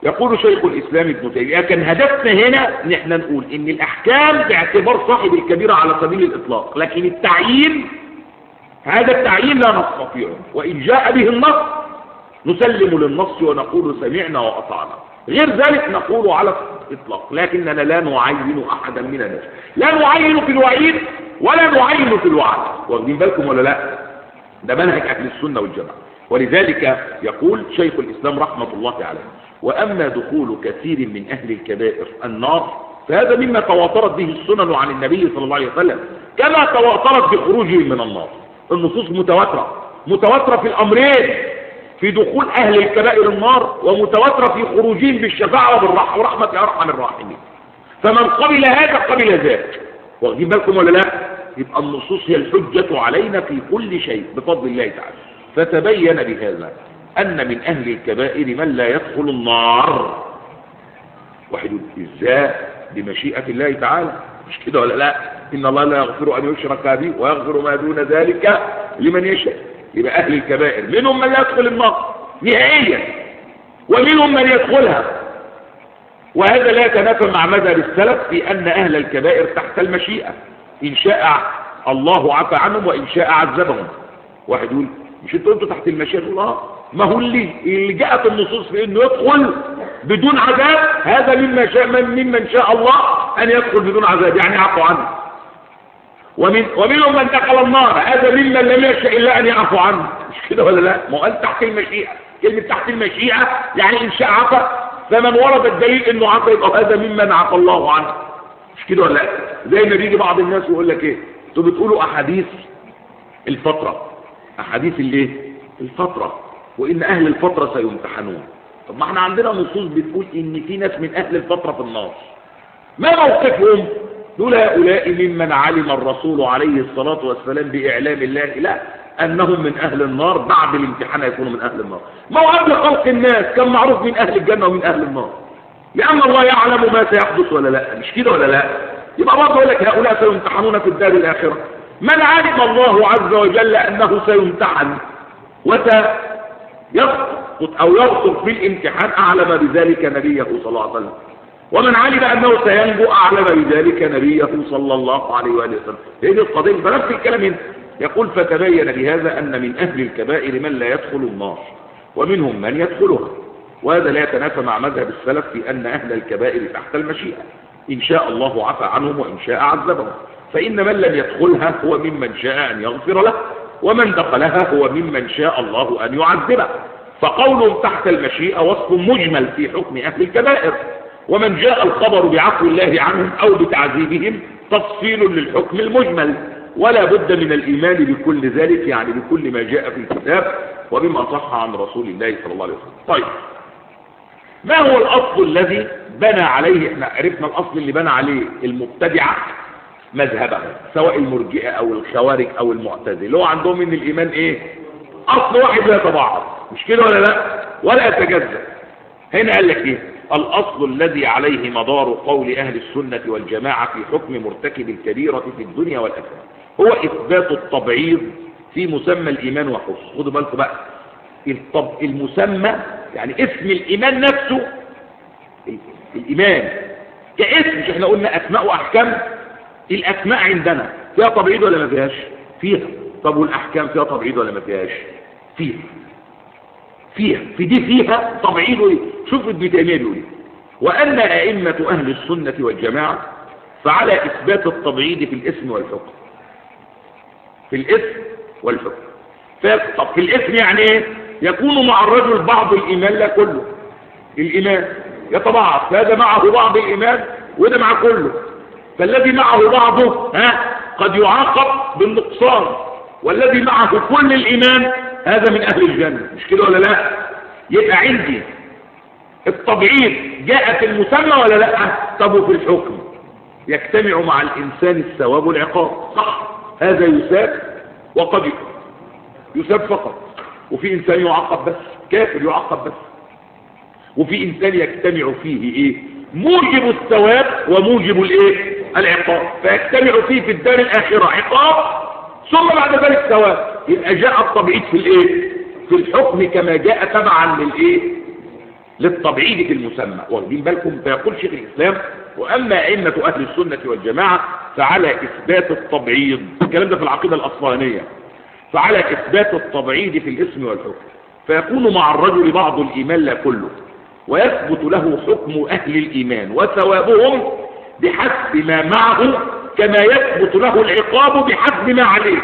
يقول شيخ الإسلام ابن تيمية كان هدفنا هنا ان احنا نقول ان الأحكام باعتبار صاحب الكبيرة على سبيل الإطلاق، لكن التعيين هذا التعيين لا نستطيعه، وإن جاء به النص نسلم للنص ونقول سمعنا وأطعنا، غير ذلك نقول على الإطلاق، لكننا لا نعين أحدا من الناس، لا نعين في الوعيد ولا نعين في الوعد. واخدين بالكم ولا لا؟ ده منهج أهل السنة والجماعة. ولذلك يقول شيخ الإسلام رحمة الله عليه: وأما دخول كثير من أهل الكبائر النار فهذا مما تواترت به السنن عن النبي صلى الله عليه وسلم، كما تواترت بخروجهم من النار. النصوص متواترة، متواترة في الأمرين، في دخول أهل الكبائر النار، ومتواترة في خروجهم بالشفاعة وبالرحمة ورحمة أرحم الراحمين. فمن قبل هذا قبل ذاك. واخدين بالكم ولا لا؟ يبقى النصوص هي الحجة علينا في كل شيء بفضل الله تعالى. فتبين بهذا أن من أهل الكبائر من لا يدخل النار. واحد يقول ازاي؟ بمشيئة الله تعالى، مش كده ولا لا؟ إن الله لا يغفر أن يشرك به ويغفر ما دون ذلك لمن يشاء. يبقى أهل الكبائر منهم من لا يدخل النار نهائيا، ومنهم من يدخلها. وهذا لا يتنافى مع مذهب السلف في أن أهل الكبائر تحت المشيئة، إن شاء الله عفى عنهم وإن شاء عذبهم. واحد يقول مش انتوا انتوا تحت المشيئة؟ الله ما هو اللي اللي جاءت النصوص في انه يدخل بدون عذاب، هذا مما شاء من ممن شاء الله ان يدخل بدون عذاب، يعني يعفو عنه. ومن ومنهم من دخل النار، هذا ممن لم يشاء الا ان يعفو عنه، مش كده ولا لا؟ ما قال تحت المشيئة. كلمة تحت المشيئة يعني ان شاء عفى، فمن ورد الدليل انه عفى يبقى هذا ممن عفى الله عنه، مش كده ولا لا؟ زي ما بيجي بعض الناس ويقول لك ايه، انتوا بتقولوا احاديث الفترة، احاديث الايه؟ الفترة، وان اهل الفترة سيمتحنون. طب ما احنا عندنا نصوص بتقول ان في ناس من اهل الفترة في النار. ما موقفهم؟ دول هؤلاء ممن علم الرسول عليه الصلاة والسلام بإعلام الله لا انهم من اهل النار، بعد الامتحان يكونوا من اهل النار. ما هو قبل خلق الناس كان معروف من اهل الجنة ومن اهل النار، لان الله يعلم ما سيحدث ولا لا، مش كده ولا لا؟ يبقى برضه يقول لك هؤلاء سيمتحنون في الدار الآخرة. من علم الله عز وجل أنه سيمتحن وسيسقط أو يرسل في الامتحان أعلم بذلك نبيه صلى الله عليه وسلم، ومن علم أنه سينجو أعلم بذلك نبيه صلى الله عليه وآله وسلم. هذه القضية فنفس الكلام هنا. يقول فتبين بهذا أن من أهل الكبائر من لا يدخل النار ومنهم من يدخلها، وهذا لا يتنافى مع مذهب السلف في أن أهل الكبائر تحت المشيئة، إن شاء الله عفى عنهم وإن شاء عذبهم. فإن من لم يدخلها هو ممن شاء أن يغفر له، ومن دخلها هو ممن شاء الله أن يعذبه. فقولهم تحت المشيئة وصف مجمل في حكم أهل الكبائر، ومن جاء الخبر بعفو الله عنهم أو بتعذيبهم تفصيل للحكم المجمل. ولا بد من الإيمان بكل ذلك، يعني بكل ما جاء في الكتاب وبما صح عن رسول الله صلى الله عليه وسلم. طيب، ما هو الأصل الذي بنى عليه؟ احنا عرفنا الأصل اللي بنى عليه المبتدعة مذهبه، سواء المرجئة أو الخوارج أو المعتزلة، اللي هو عندهم إن الإيمان إيه؟ أصل واحد لا يتبعض، مش كده ولا لا؟ ولا يتجزأ. هنا قال لك إيه؟ الأصل الذي عليه مدار قول أهل السنة والجماعة في حكم مرتكب الكبيرة في الدنيا والآخرة هو إثبات التبعيض في مسمى الإيمان وحسن. خدوا بالكم بقى، الطب المسمى يعني اسم الإيمان نفسه، الإيمان كاسم، مش احنا قلنا أسماء وأحكام؟ الأسماء عندنا فيها تبعيض ولا ما فيهاش؟ فيها. طب والأحكام فيها تبعيض ولا ما فيهاش؟ فيها. فيها في دي فيها تبعيض. ايه؟ شوف ابن تيمية بيقول ايه: وأن أئمة أهل السنة والجماعة فعلى إثبات التبعيض في الاسم والحكم. في الاسم والحكم. طب في الاسم يعني ايه؟ يكون مع الرجل بعض الإيمان لا كله. الإيمان يتبعض، فهذا معه بعض الإيمان وده مع كله. فالذي معه بعضه ها قد يعاقب بالنقصان، والذي معه كل الإيمان هذا من أهل الجنة، مش كده ولا لا؟ يبقى عندي التبعيض جاء في المسمى ولا لا؟ طب وفي الحكم يجتمع مع الإنسان الثواب والعقاب، صح؟ هذا يساب وقد يساب فقط، وفي إنسان يعاقب بس، كافر يعاقب بس، وفي إنسان يجتمع فيه إيه؟ موجب الثواب وموجب الإيه؟ العقاب، فيجتمع فيه في الدار الآخرة عقاب ثم بعد ذلك ثواب. يبقى جاء التبعيض في الإيه؟ في الحكم كما جاء تبعا للإيه؟ للتبعيد في المسمى. واخدين بالكم؟ فيقول شيخ الإسلام: وأما أئمة أهل السنة والجماعة فعلى إثبات التبعيض، الكلام ده في العقيدة الأصفهانية، فعلى إثبات التبعيض في الاسم والحكم، فيكون مع الرجل بعض الإيمان لا كله، ويثبت له حكم أهل الإيمان وثوابهم بحسب ما معه، كما يثبت له العقاب بحسب ما عليه.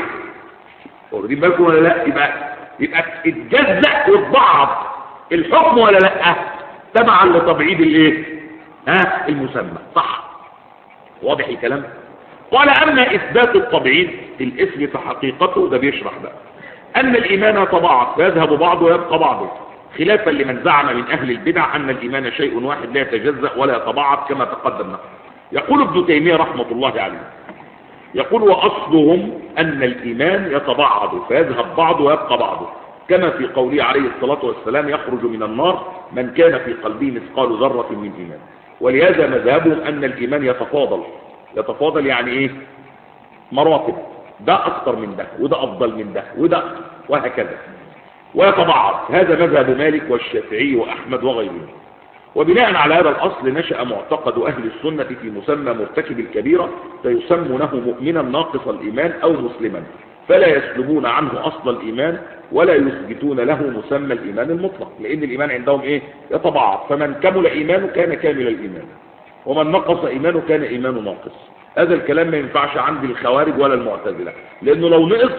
واخدين بالكم ولا لا؟ يبقى يبقى اتجزأ واتضعف الحكم ولا لا؟ تبعا لتبعيد الايه؟ ها المسمى. صح؟ واضح الكلام؟ قال: اما اثبات التبعيد في الاسم فحقيقته، ده بيشرح بقى، ان الايمان يتبعض فيذهب بعضه ويبقى بعضه، خلافا لمن زعم من اهل البدع ان الايمان شيء واحد لا يتجزأ ولا يتبعض كما تقدم. يقول ابن تيمية رحمة الله عليه، يقول: واصلهم ان الايمان يتبعض فيذهب بعضه ويبقى بعضه، كما في قوله عليه الصلاة والسلام: يخرج من النار من كان في قلبه مثقال ذرة من إيمان. ولهذا مذهبهم أن الإيمان يتفاضل. يتفاضل يعني إيه؟ مراتب، ده أكثر من ده، وده أفضل من ده، وده وهكذا، ويتبعض. هذا مذهب مالك والشافعي وأحمد وغيرهم. وبناء على هذا الأصل نشأ معتقد أهل السنة في مسمى مرتكب الكبيرة، فيسمونه مؤمنا ناقص الإيمان أو مسلما، فلا يسلبون عنه أصل الإيمان ولا يثبتون له مسمى الإيمان المطلق، لأن الإيمان عندهم إيه؟ يتبعض. فمن كمل إيمانه كان كامل الإيمان، ومن نقص إيمانه كان إيمانه ناقص. هذا الكلام ما ينفعش عند الخوارج ولا المعتزلة، لأنه لو نقص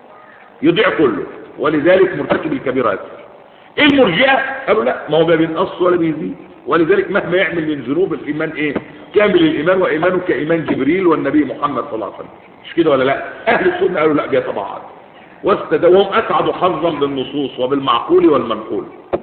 يضيع كله، ولذلك مرتكب الكبيرة يكفر. إيه المرجئة؟ قالوا لا، ما هو ما بينقص ولا بيزيد، ولذلك مهما يعمل من ذنوب الإيمان إيه؟ كامل الإيمان، وإيمانه كإيمان جبريل والنبي محمد صلى الله عليه وسلم. مش كده ولا لا؟ أهل السنة قالوا لا، بيتبعض، واستدوهم أسعد حظا بالنصوص وبالمعقول والمنقول.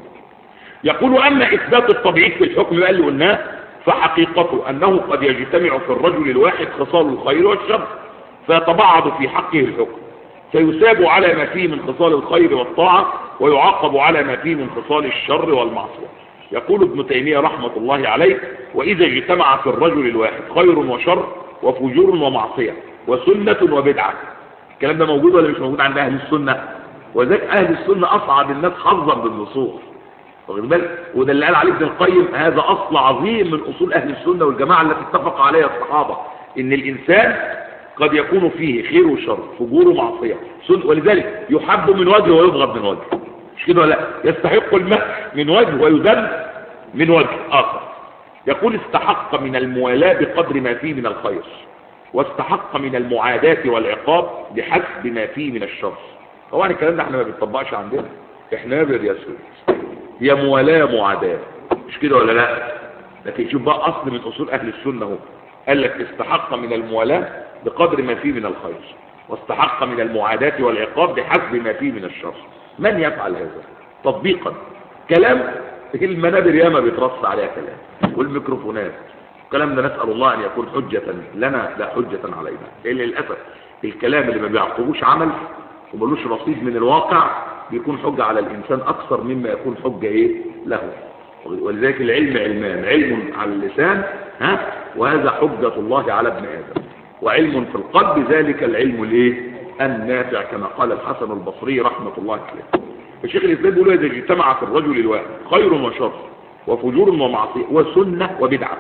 يقول: أما إثبات التبعيض في الحكم بقى اللي قلناه فحقيقته أنه قد يجتمع في الرجل الواحد خصال الخير والشر، فيتبعض في حقه الحكم، فيثاب على ما فيه من خصال الخير والطاعة، ويعاقب على ما فيه من خصال الشر والمعصية. يقول ابن تيمية رحمة الله عليه: وإذا اجتمع في الرجل الواحد خير وشر وفجور ومعصية وسنة وبدعة. الكلام ده موجود ولا مش موجود عند أهل السنة؟ وذلك أهل السنة أصعب الناس حظا بالنصوص، واخد بالك؟ وده اللي قال عليه ابن القيم: هذا أصل عظيم من أصول أهل السنة والجماعة التي اتفق عليها الصحابة، إن الإنسان قد يكون فيه خير وشر، فجور ومعصية، ولذلك يحب من وجه ويبغض من وجه. مش كده ولا؟ يستحق المدح من وجه ويذم من وجه آخر. يقول: استحق من الموالاة بقدر ما فيه من الخير، واستحق من المعاداة والعقاب بحسب ما فيه من الشر. طبعا الكلام ده احنا ما بيطبقش عندنا، احنا ابيض يا اسود، يا موالاه معاداه، مش كده ولا لا؟ لكن شوف بقى اصل من اصول اهل السنه اهو، قال لك: استحق من الموالاه بقدر ما فيه من الخير، واستحق من المعاداة والعقاب بحسب ما فيه من الشر. من يفعل هذا تطبيقا؟ كلام المنابر ياما بيترص عليها كلام، والميكروفونات. الكلام ده نسأل الله أن يكون حجة لنا لا حجة علينا، لأن للأسف الكلام اللي ما بيعقبوش عمل وملوش رصيد من الواقع بيكون حجة على الإنسان أكثر مما يكون حجة إيه له. ولذلك العلم علمان: علم على اللسان ها وهذا حجة الله على ابن آدم، وعلم في القلب ذلك العلم الايه النافع، كما قال الحسن البصري رحمة الله عليه. الشيخ الإسلام بيقول: إذا اجتمع في الرجل الواحد خير وشر وفجور ومعصية وسنة وبدعة،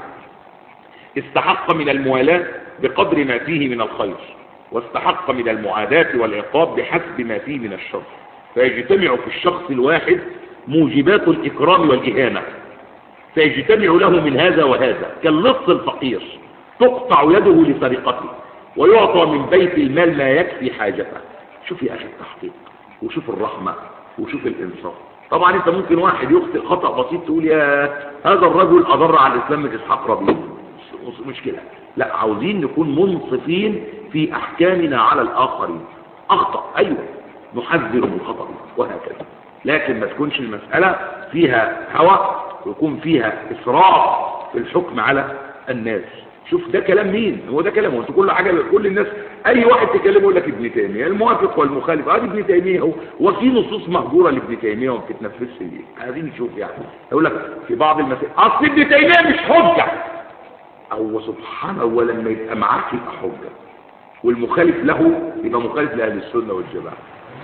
استحق من الموالاة بقدر ما فيه من الخير، واستحق من المعاداة والعقاب بحسب ما فيه من الشر، فيجتمع في الشخص الواحد موجبات الإكرام والإهانة، فيجتمع له من هذا وهذا، كاللص الفقير تقطع يده لسرقته، ويعطى من بيت المال ما يكفي حاجته. شوف يا أخي التحقيق، وشوف الرحمة، وشوف الإنصاف. طبعا انت ممكن واحد يخطئ خطأ بسيط تقول: يا هذا الرجل أضر على الإسلام من إسحاق ربيع. مش كده، لا، عاوزين نكون منصفين في أحكامنا على الآخرين. أخطأ، أيوة، نحذر من خطأ وهكذا، لكن ما تكونش المسألة فيها هوى ويكون فيها إسراف في الحكم على الناس. شوف ده كلام مين؟ هو ده كلامه. انت كل حاجه كل الناس اي واحد تكلمه يقول لك ابن تيميه، الموافق والمخالف ادي ابن تيميه اهو، وفي نصوص مهجوره لابن تيميه وما بتتنفذش ليه. عايزين نشوف يعني يقول لك في بعض المسائل اصل ابن تيميه مش حجه، هو سبحان الله لما يبقى معاك يبقى حجه، والمخالف له يبقى مخالف لاهل السنه والجماعه.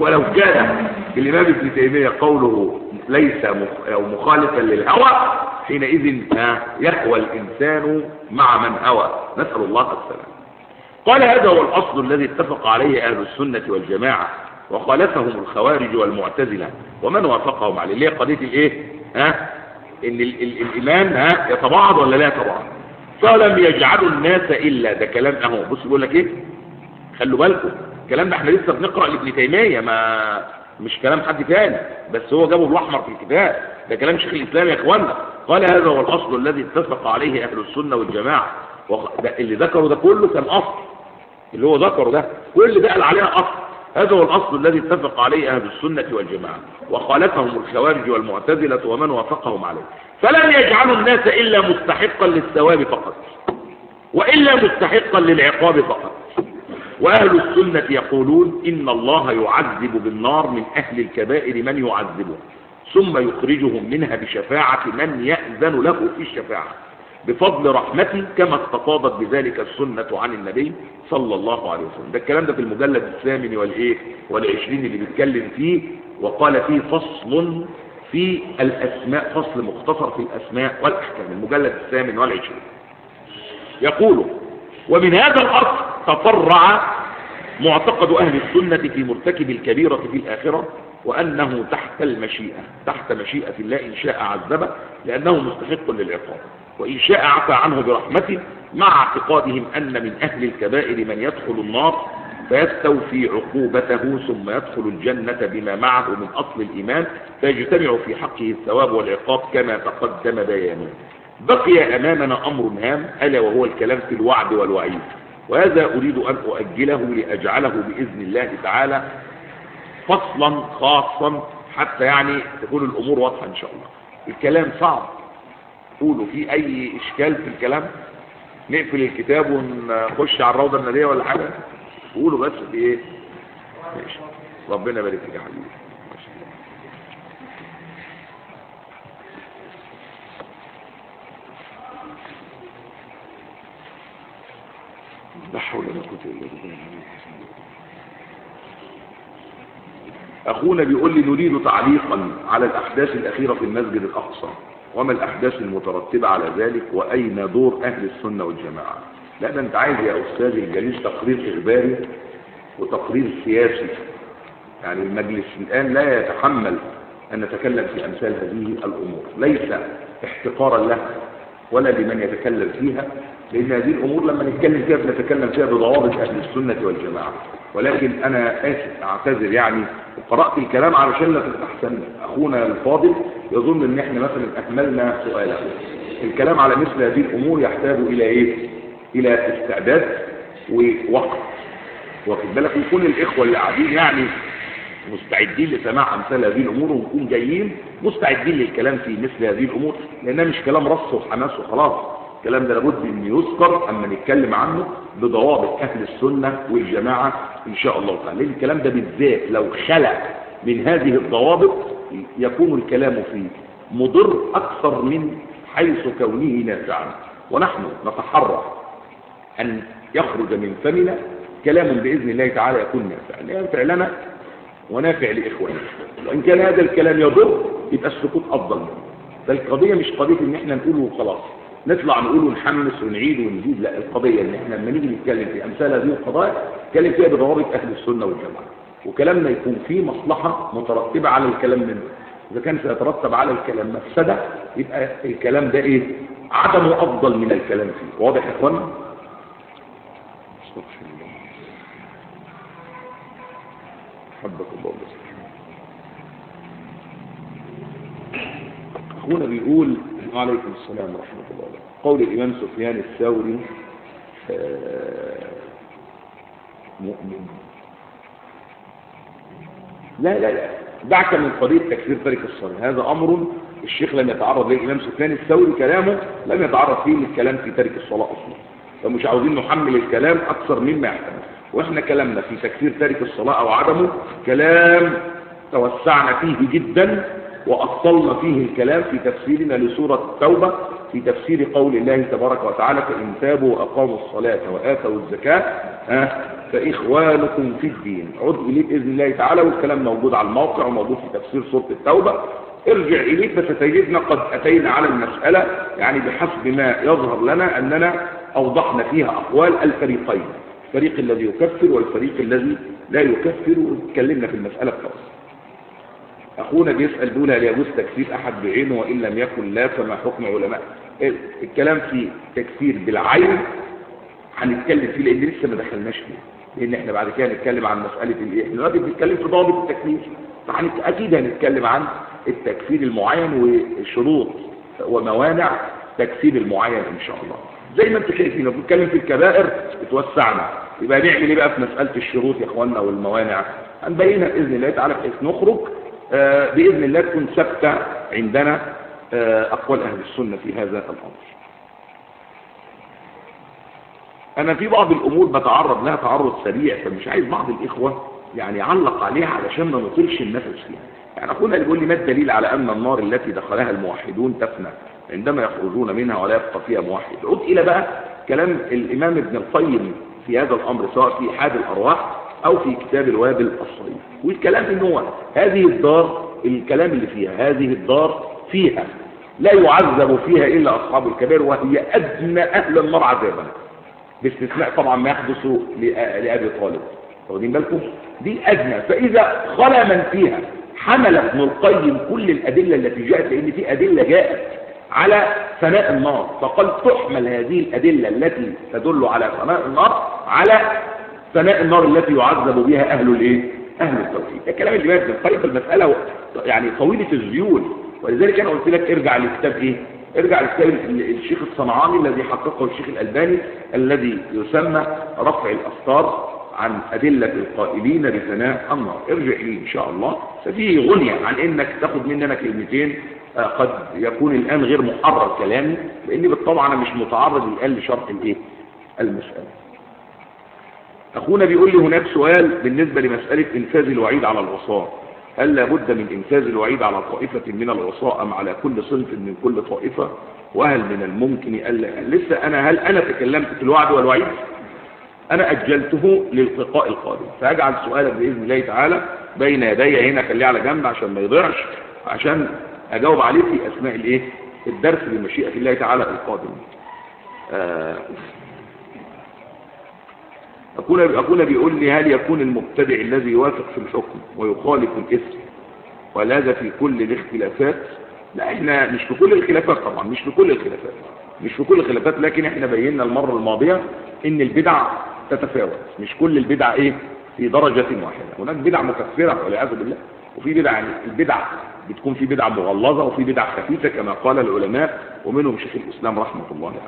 ولو كان الإمام ابن تيمية قوله ليس أو مخالفا للهوى حينئذ يهوى الإنسان مع من هوى، نسأل الله السلام. قال هذا هو الأصل الذي اتفق عليه أهل السنة والجماعة وخالفهم الخوارج والمعتزلة ومن وافقهم عليه، اللي هي قضية الايه ها ان ال ال الإيمان ها يتبعض ولا لا يتبعض. فلم يجعلوا الناس إلا، ده كلام اهو، بص بيقول لك ايه، خلوا بالكم الكلام ده احنا لسه بنقرأ لابن تيمية، ما مش كلام حد تاني، بس هو جابه بالاحمر في الكتاب، ده كلام شيخ الإسلام يا اخوانا. قال هذا هو الأصل الذي اتفق عليه أهل السنة والجماعة، ده اللي ذكره ده كله كان أصل، اللي هو ذكره ده كل ده قال عليها أصل. هذا هو الأصل الذي اتفق عليه أهل السنة والجماعة وخالفهم الخوارج والمعتزلة ومن وافقهم عليه. فلم يجعلوا الناس إلا مستحقا للثواب فقط وإلا مستحقا للعقاب فقط. وأهل السنة يقولون إن الله يعذب بالنار من أهل الكبائر من يعذبه ثم يخرجهم منها بشفاعة من يأذن له في الشفاعة بفضل رحمته كما استفاضت بذلك السنة عن النبي صلى الله عليه وسلم. ده الكلام ده في المجلد الثامن والايه والعشرين اللي بيتكلم فيه، وقال فيه فصل في الأسماء، فصل مختصر في الأسماء والأحكام، المجلد الثامن والعشرين. يقول ومن هذا الأصل تفرع معتقد أهل السنة في مرتكب الكبيرة في الآخرة وأنه تحت المشيئة، تحت مشيئة الله، إن شاء عذبه لأنه مستحق للعقاب وإن شاء عفى عنه برحمته، مع اعتقادهم أن من أهل الكبائر من يدخل النار فيستوفي عقوبته ثم يدخل الجنة بما معه من أصل الإيمان فيجتمع في حقه الثواب والعقاب كما تقدم بيانه. بقي أمامنا أمر هام ألا وهو الكلام في الوعد والوعيد، وهذا أريد أن أؤجله لأجعله بإذن الله تعالى فصلا خاصا حتى يعني تكون الأمور واضحة إن شاء الله. الكلام صعب، قولوا في أي إشكال في الكلام، نقفل الكتاب ونخش على الروضة النارية ولا حاجة، قولوا بس في إيه. ماشي، ربنا يبارك فيك يا حبيبي. لا حول ولا قوة إلا بالله. أخونا بيقول لي نريد تعليقا على الأحداث الأخيرة في المسجد الأقصى، وما الأحداث المترتبة على ذلك وأين دور أهل السنة والجماعة. لا ده أنت عايز يا أستاذ الجليل تقرير إخباري وتقرير سياسي، يعني المجلس الآن لا يتحمل أن نتكلم في أمثال هذه الأمور، ليس احتقارا لها ولا لمن يتكلم فيها، لأن هذه الأمور لما نتكلم فيها بنتكلم فيها بضوابط أهل السنة والجماعة. ولكن أنا آسف أعتذر يعني، وقرأت الكلام علشان لا تستحسن أخونا الفاضل يظن أن احنا مثلا أهملنا سؤاله. الكلام على مثل هذه الأمور يحتاج إلى إيه؟ إلى استعداد ووقت، واخد بالك، ويكون الإخوة اللي قاعدين يعني مستعدين لسماع أمثال هذه الأمور، ونكون جايين مستعدين للكلام في مثل هذه الأمور، لأنها مش كلام رص وحماس وخلاص. الكلام ده لابد أن يذكر أما نتكلم عنه بضوابط أهل السنة والجماعة إن شاء الله تعالى. لأن الكلام ده بالذات لو خلع من هذه الضوابط يكون الكلام فيه مضر أكثر من حيث كونه نافعا. ونحن نتحرى أن يخرج من فمنا كلام بإذن الله تعالى يكون نافع، ينفع لنا ونافع لإخواننا. وإن كان هذا الكلام يضر يبقى السكوت أفضل منه. فالقضية مش قضية إن احنا نقوله وخلاص، نطلع نقول ونحمس ونعيد ونزيد، لا، القضية ان احنا لما نيجي نتكلم في امثال هذه القضايا نتكلم فيها بضوابط اهل السنة والجماعة، وكلامنا يكون فيه مصلحة مترتبة على الكلام منه. اذا كان سيترتب على الكلام مفسدة يبقى الكلام ده ايه؟ عدمه افضل من الكلام فيه. واضح يا اخوانا؟ استغفر الله، حبك الله بس. اخونا بيقول وعليكم السلام ورحمة الله وبركاته. قول الإمام سفيان الثوري مؤمن، لا لا لا دعك من قضية تكفير تارك الصلاة، هذا أمر الشيخ لم يتعرض له. الإمام سفيان الثوري كلامه لم يتعرض فيه للكلام في تارك الصلاة أصلا، فمش عاوزين نحمل الكلام أكثر مما يحتمل. وإحنا كلامنا في تكفير تارك الصلاة أو عدمه كلام توسعنا فيه جدا، وأصلنا فيه الكلام في تفسيرنا لسورة التوبة في تفسير قول الله تبارك وتعالى فإن تابوا وأقاموا الصلاة وآتوا الزكاة فإخوانكم في الدين. عد إليه بإذن الله تعالى، والكلام موجود على الموقع وموجود في تفسير سورة التوبة. ارجع إليه فستجدنا قد أتينا على المسألة يعني بحسب ما يظهر لنا أننا أوضحنا فيها أقوال الفريقين، الفريق الذي يكفر والفريق الذي لا يكفر، واتكلمنا في المسألة بتفصيل. أخونا بيسأل بيقول هل يجوز تكفير أحد بعينه وإن لم يكن لا فما حكم علماء؟ الكلام في تكفير بالعين هنتكلم فيه لأن لسه ما دخلناش فيه، لأن احنا بعد كده هنتكلم عن مسألة الإيه؟ احنا دلوقتي بنتكلم في ضابط التكفير، فأكيد هنتكلم عن التكفير المعين وشروط وموانع تكفير المعين إن شاء الله. زي ما انتم شايفين لو بنتكلم في الكبائر اتوسعنا، يبقى نعمل ايه بقى في مسألة الشروط يا اخواننا والموانع؟ هنبينها بإذن الله تعالى بحيث نخرج آه بإذن الله تكون ثابتة عندنا آه أقوال أهل السنة في هذا الأمر. أنا في بعض الأمور بتعرض لها تعرض سريع، فمش عايز بعض الإخوة يعني يعلق عليها علشان ما نطيلش النفس فيها. يعني أخونا اللي بيقول لي ما الدليل على أن النار التي دخلها الموحدون تفنى عندما يخرجون منها ولا يبقى فيها موحد؟ عد إلى بقى كلام الإمام ابن القيم في هذا الأمر سواء في إحاد الأرواح أو في كتاب الوابل الصريح، والكلام إن هو هذه الدار، الكلام اللي فيها هذه الدار فيها لا يعذب فيها إلا أصحاب الكبائر، وهي أدنى أهل النار عذابا، باستثناء طبعا ما يحدث لأبي طالب. واخدين بالكم؟ دي أدنى. فإذا خلا من فيها حمل ابن القيم كل الأدلة التي جاءت، لأن في أدلة جاءت على فناء النار، فقال تحمل هذه الأدلة التي تدل على فناء النار على فناء النار التي يعذب بها أهل الإيه؟ أهل التوحيد. الكلام اللي جاء ابن القيم في المسألة يعني طويلة الذيول، ولذلك أنا قلت لك ارجع لكتاب إيه؟ ارجع لكتاب الشيخ الصنعاني الذي حققه الشيخ الألباني الذي يسمى رفع الأستار عن أدلة القائلين بفناء النار. ارجع إليه إن شاء الله، ففيه غنية عن إنك تاخد مننا كلمتين قد يكون الآن غير محرر كلامي، لأني بالطبع أنا مش متعرض الآن لشرح الإيه؟ المسألة. أخونا بيقول لي هناك سؤال بالنسبة لمسألة إنفاذ الوعيد على العصاة، هل لابد من إنفاذ الوعيد على طائفة من العصاة أم على كل صنف من كل طائفة؟ وهل من الممكن ألا لسه أنا هل أنا تكلمت في الوعد والوعيد؟ أنا أجلته للقاء القادم، فأجعل سؤالك بإذن الله تعالى بين يدي هنا، خليه على جنب عشان ما يضيعش، عشان أجاوب عليه في أثناء الإيه؟ الدرس بمشيئة الله تعالى القادم. آه أكون أكون بيقول لي هل يكون المبتدع الذي يوافق في الحكم ويخالف الإثم وهذا في كل الاختلافات؟ لا، احنا مش في كل الخلافات طبعا، مش في كل الخلافات مش في كل الخلافات لكن احنا بينا المرة الماضية ان البدع تتفاوت، مش كل البدع ايه في درجة واحدة، هناك بدع مكفرة والعياذ بالله، وفي بدع يعني البدع بتكون في بدع مغلظة وفي بدع خفيفة كما قال العلماء، ومنهم شيخ الإسلام رحمة الله عليه.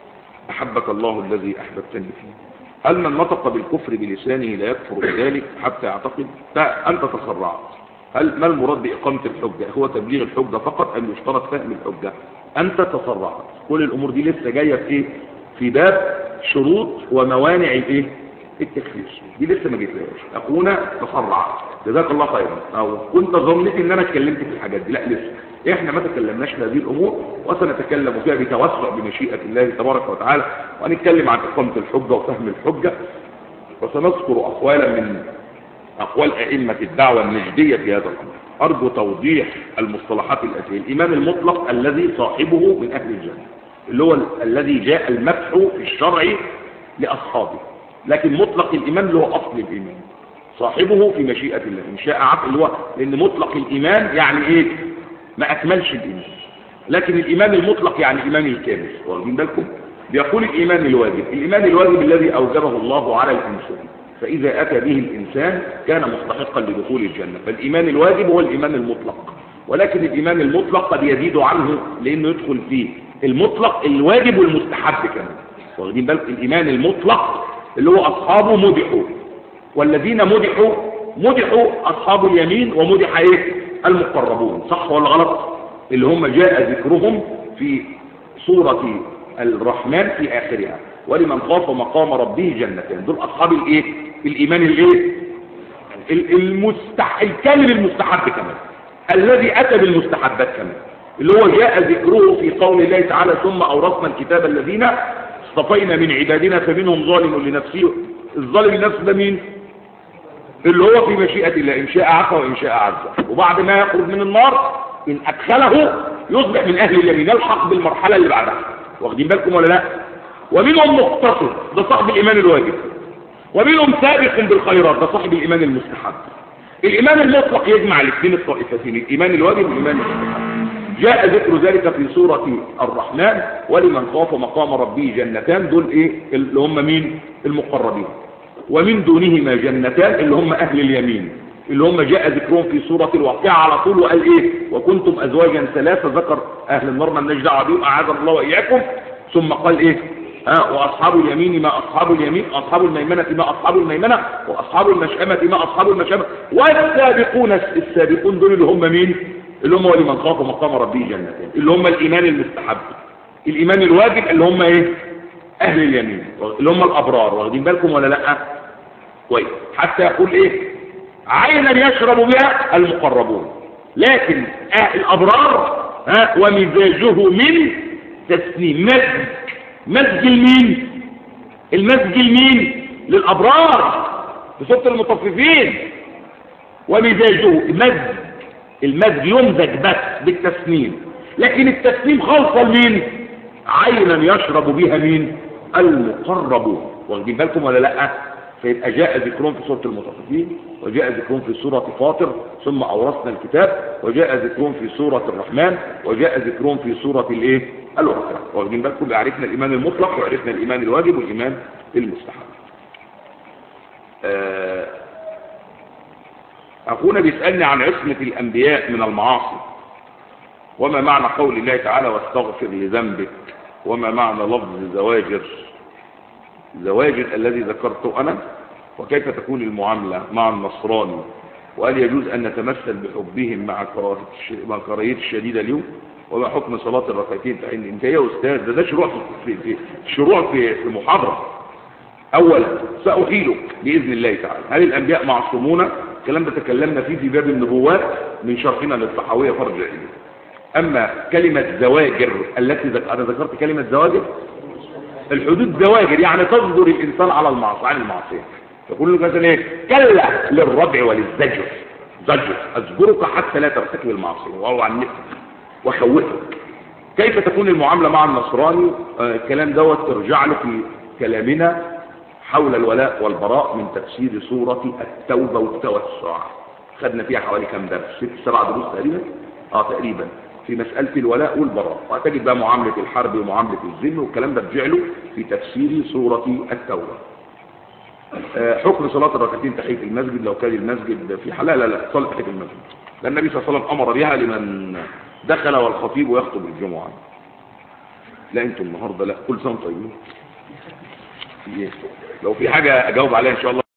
أحبك الله الذي أحببتني فيه. هل من نطق بالكفر بلسانه لا يكفر بذلك حتى يعتقد؟ أنت تسرعت. هل ما المراد بإقامة الحجة؟ هو تبليغ الحجة فقط أم يشترط فهم الحجة؟ أنت تسرعت. كل الأمور دي لسه جاية في إيه؟ في باب شروط وموانع الإيه؟ التكفير، دي لسه ما جيتلهاش. أخونا تسرعت جزاك الله خيرا، أو كنت ظنيت إن أنا اتكلمت في الحاجات دي، لا لسه إحنا ما تكلمناش في هذه الأمور، وسنتكلم فيها بتوسع بمشيئة الله تبارك وتعالى، ونتكلم عن إقامة الحجة وفهم الحجة، وسنذكر أقوالا من أقوال أئمة الدعوة النجدية في هذا الأمر. أرجو توضيح المصطلحات الآتية. الإيمان المطلق الذي صاحبه من أهل الجنة، اللي هو الذي جاء المدح في الشرع لأصحابه، لكن مطلق الإيمان اللي هو أصل الإيمان، صاحبه في مشيئة الله إن شاء عفو، اللي هو لأن مطلق الإيمان يعني إيه؟ ما أكملش الإيمان، لكن الإيمان المطلق يعني إيمان الكامل. واخدين بالكم؟ بيقول الإيمان الواجب، الإيمان الواجب الذي أوجبه الله على الإنسان، فإذا أتى به الإنسان كان مستحقا لدخول الجنة، فالإيمان الواجب هو الإيمان المطلق، ولكن الإيمان المطلق قد يزيد عنه لأنه يدخل فيه المطلق الواجب والمستحب كمان. واخدين بالكم؟ الإيمان المطلق اللي هو أصحابه مدحوا، والذين مدحوا مدحوا أصحاب اليمين ومدح إيه؟ المقربون، صح ولا غلط؟ اللي هم جاء ذكرهم في سورة الرحمن في آخرها، ولمن خاف مقام ربه جنتان، دول أصحاب الإيه؟ الإيمان الإيه؟ المستح... الكامل المستحب كمان، الذي أتى بالمستحبات كمان، اللي هو جاء ذكره في قول الله تعالى ثم أورثنا الكتاب الذين اصطفينا من عبادنا فمنهم ظالم لنفسه الظالم لنفسه ده مين؟ اللي هو في مشيئة الله، إن شاء عفا وإن شاء عز. وبعد ما يخرج من النار إن أدخله يصبح من أهل اليمين، يلحق بالمرحلة اللي بعدها. واخدين بالكم ولا لا؟ ومنهم مقتصد، ده صاحب الإيمان الواجب. ومنهم سابق بالخيرات، ده صاحب الإيمان المستحب. الإيمان المطلق يجمع الاثنين الطائفتين، الإيمان الواجب والإيمان المستحب. جاء ذكر ذلك في سورة الرحمن، ولمن خاف مقام ربه جنتان، دول إيه اللي هم مين؟ المقربين. ومن دونهما جنتان اللي هم أهل اليمين، اللي هم جاء ذكرهم في سورة الواقعة على طول، وقال إيه؟ وكنتم أزواجا ثلاثة، ذكر أهل النار ما لناش دعوة بهم، أعاذنا الله وإياكم. ثم قال إيه؟ ها وأصحاب اليمين ما أصحاب اليمين، أصحاب الميمنة ما أصحاب الميمنة، وأصحاب المشأمة ما أصحاب المشأمة، والسابقون السابقون دول اللي هم مين؟ اللي هم ولمن خاف مقام ربه جنتين، اللي هم الإيمان المستحب. الإيمان الواجب اللي هم إيه؟ أهل اليمين، اللي هم الأبرار. واخدين بالكم ولا لأ؟ كويس. حتى يقول إيه؟ عينا يشرب بها المقربون. لكن أهل الأبرار ها ومزاجه من تسنيم، مزج. مزج المين؟ المزج المين؟ للأبرار في سورة المطففين. ومزاجه مزج، المزج يمزج بس بالتسنيم، لكن التسنيم خالصة لمين؟ عينا يشرب بها مين؟ المقربون. واخدين بالكم ولا لا؟ فيبقى جاء ذكرهم في سورة المطففين، وجاء ذكرهم في سورة فاطر، ثم أورثنا الكتاب، وجاء ذكرهم في سورة الرحمن، وجاء ذكرهم في سورة الايه؟ الواقعة. واخدين بالكم؟ عرفنا الإيمان المطلق، وعرفنا الإيمان الواجب، والإيمان المستحب. أخونا بيسألني عن عصمة الأنبياء من المعاصي، وما معنى قول الله تعالى واستغفر لذنبك، وما معنى لفظ زواجر زواجر الذي ذكرته أنا، وكيف تكون المعاملة مع النصراني، وهل يجوز أن نتمثل بحبهم مع كراهية الشديدة اليوم، وما حكم صلاة الركعتين في حين انت يا أستاذ؟ ده ده شروع في, في, في شروع في, في محاضرة. أولا سأحيلك بإذن الله تعالى هل الأنبياء معصومون؟ الكلام ده تكلمنا فيه في باب النبوات من شرحنا للطحاوية، فرجع إليه. أما كلمة زواجر التي ذك... أنا ذكرت كلمة زواجر، الحدود زواجر يعني تصدر الإنسان على المعصية عن المعصية. يقول له مثلا إيه؟ كلا للردع وللزجر، زجر أزجرك حتى لا ترتكب المعصية، وهو عن نفسك وخوفك. كيف تكون المعاملة مع النصراني؟ آه الكلام دوت ترجع له في كلامنا حول الولاء والبراء من تفسير سورة التوبة والتوسع. خدنا فيها حوالي كم درس؟ ست سبع دروس تقريبا. اه تقريبا في مسألة الولاء والبراء، وهتجد بقى معاملة الحرب ومعاملة الذم والكلام ده رجع له في تفسير سورة التوبة. آه حكم صلاة الركعتين تحية المسجد لو كان المسجد في حلال، لا لا صلاة تحية المسجد، لأن النبي صلى الله عليه وسلم أمر بها لمن دخل والخطيب ويخطب الجمعة. لا انتم النهارده لا، كل سنة طيبين. لو في حاجة أجاوب عليها إن شاء الله.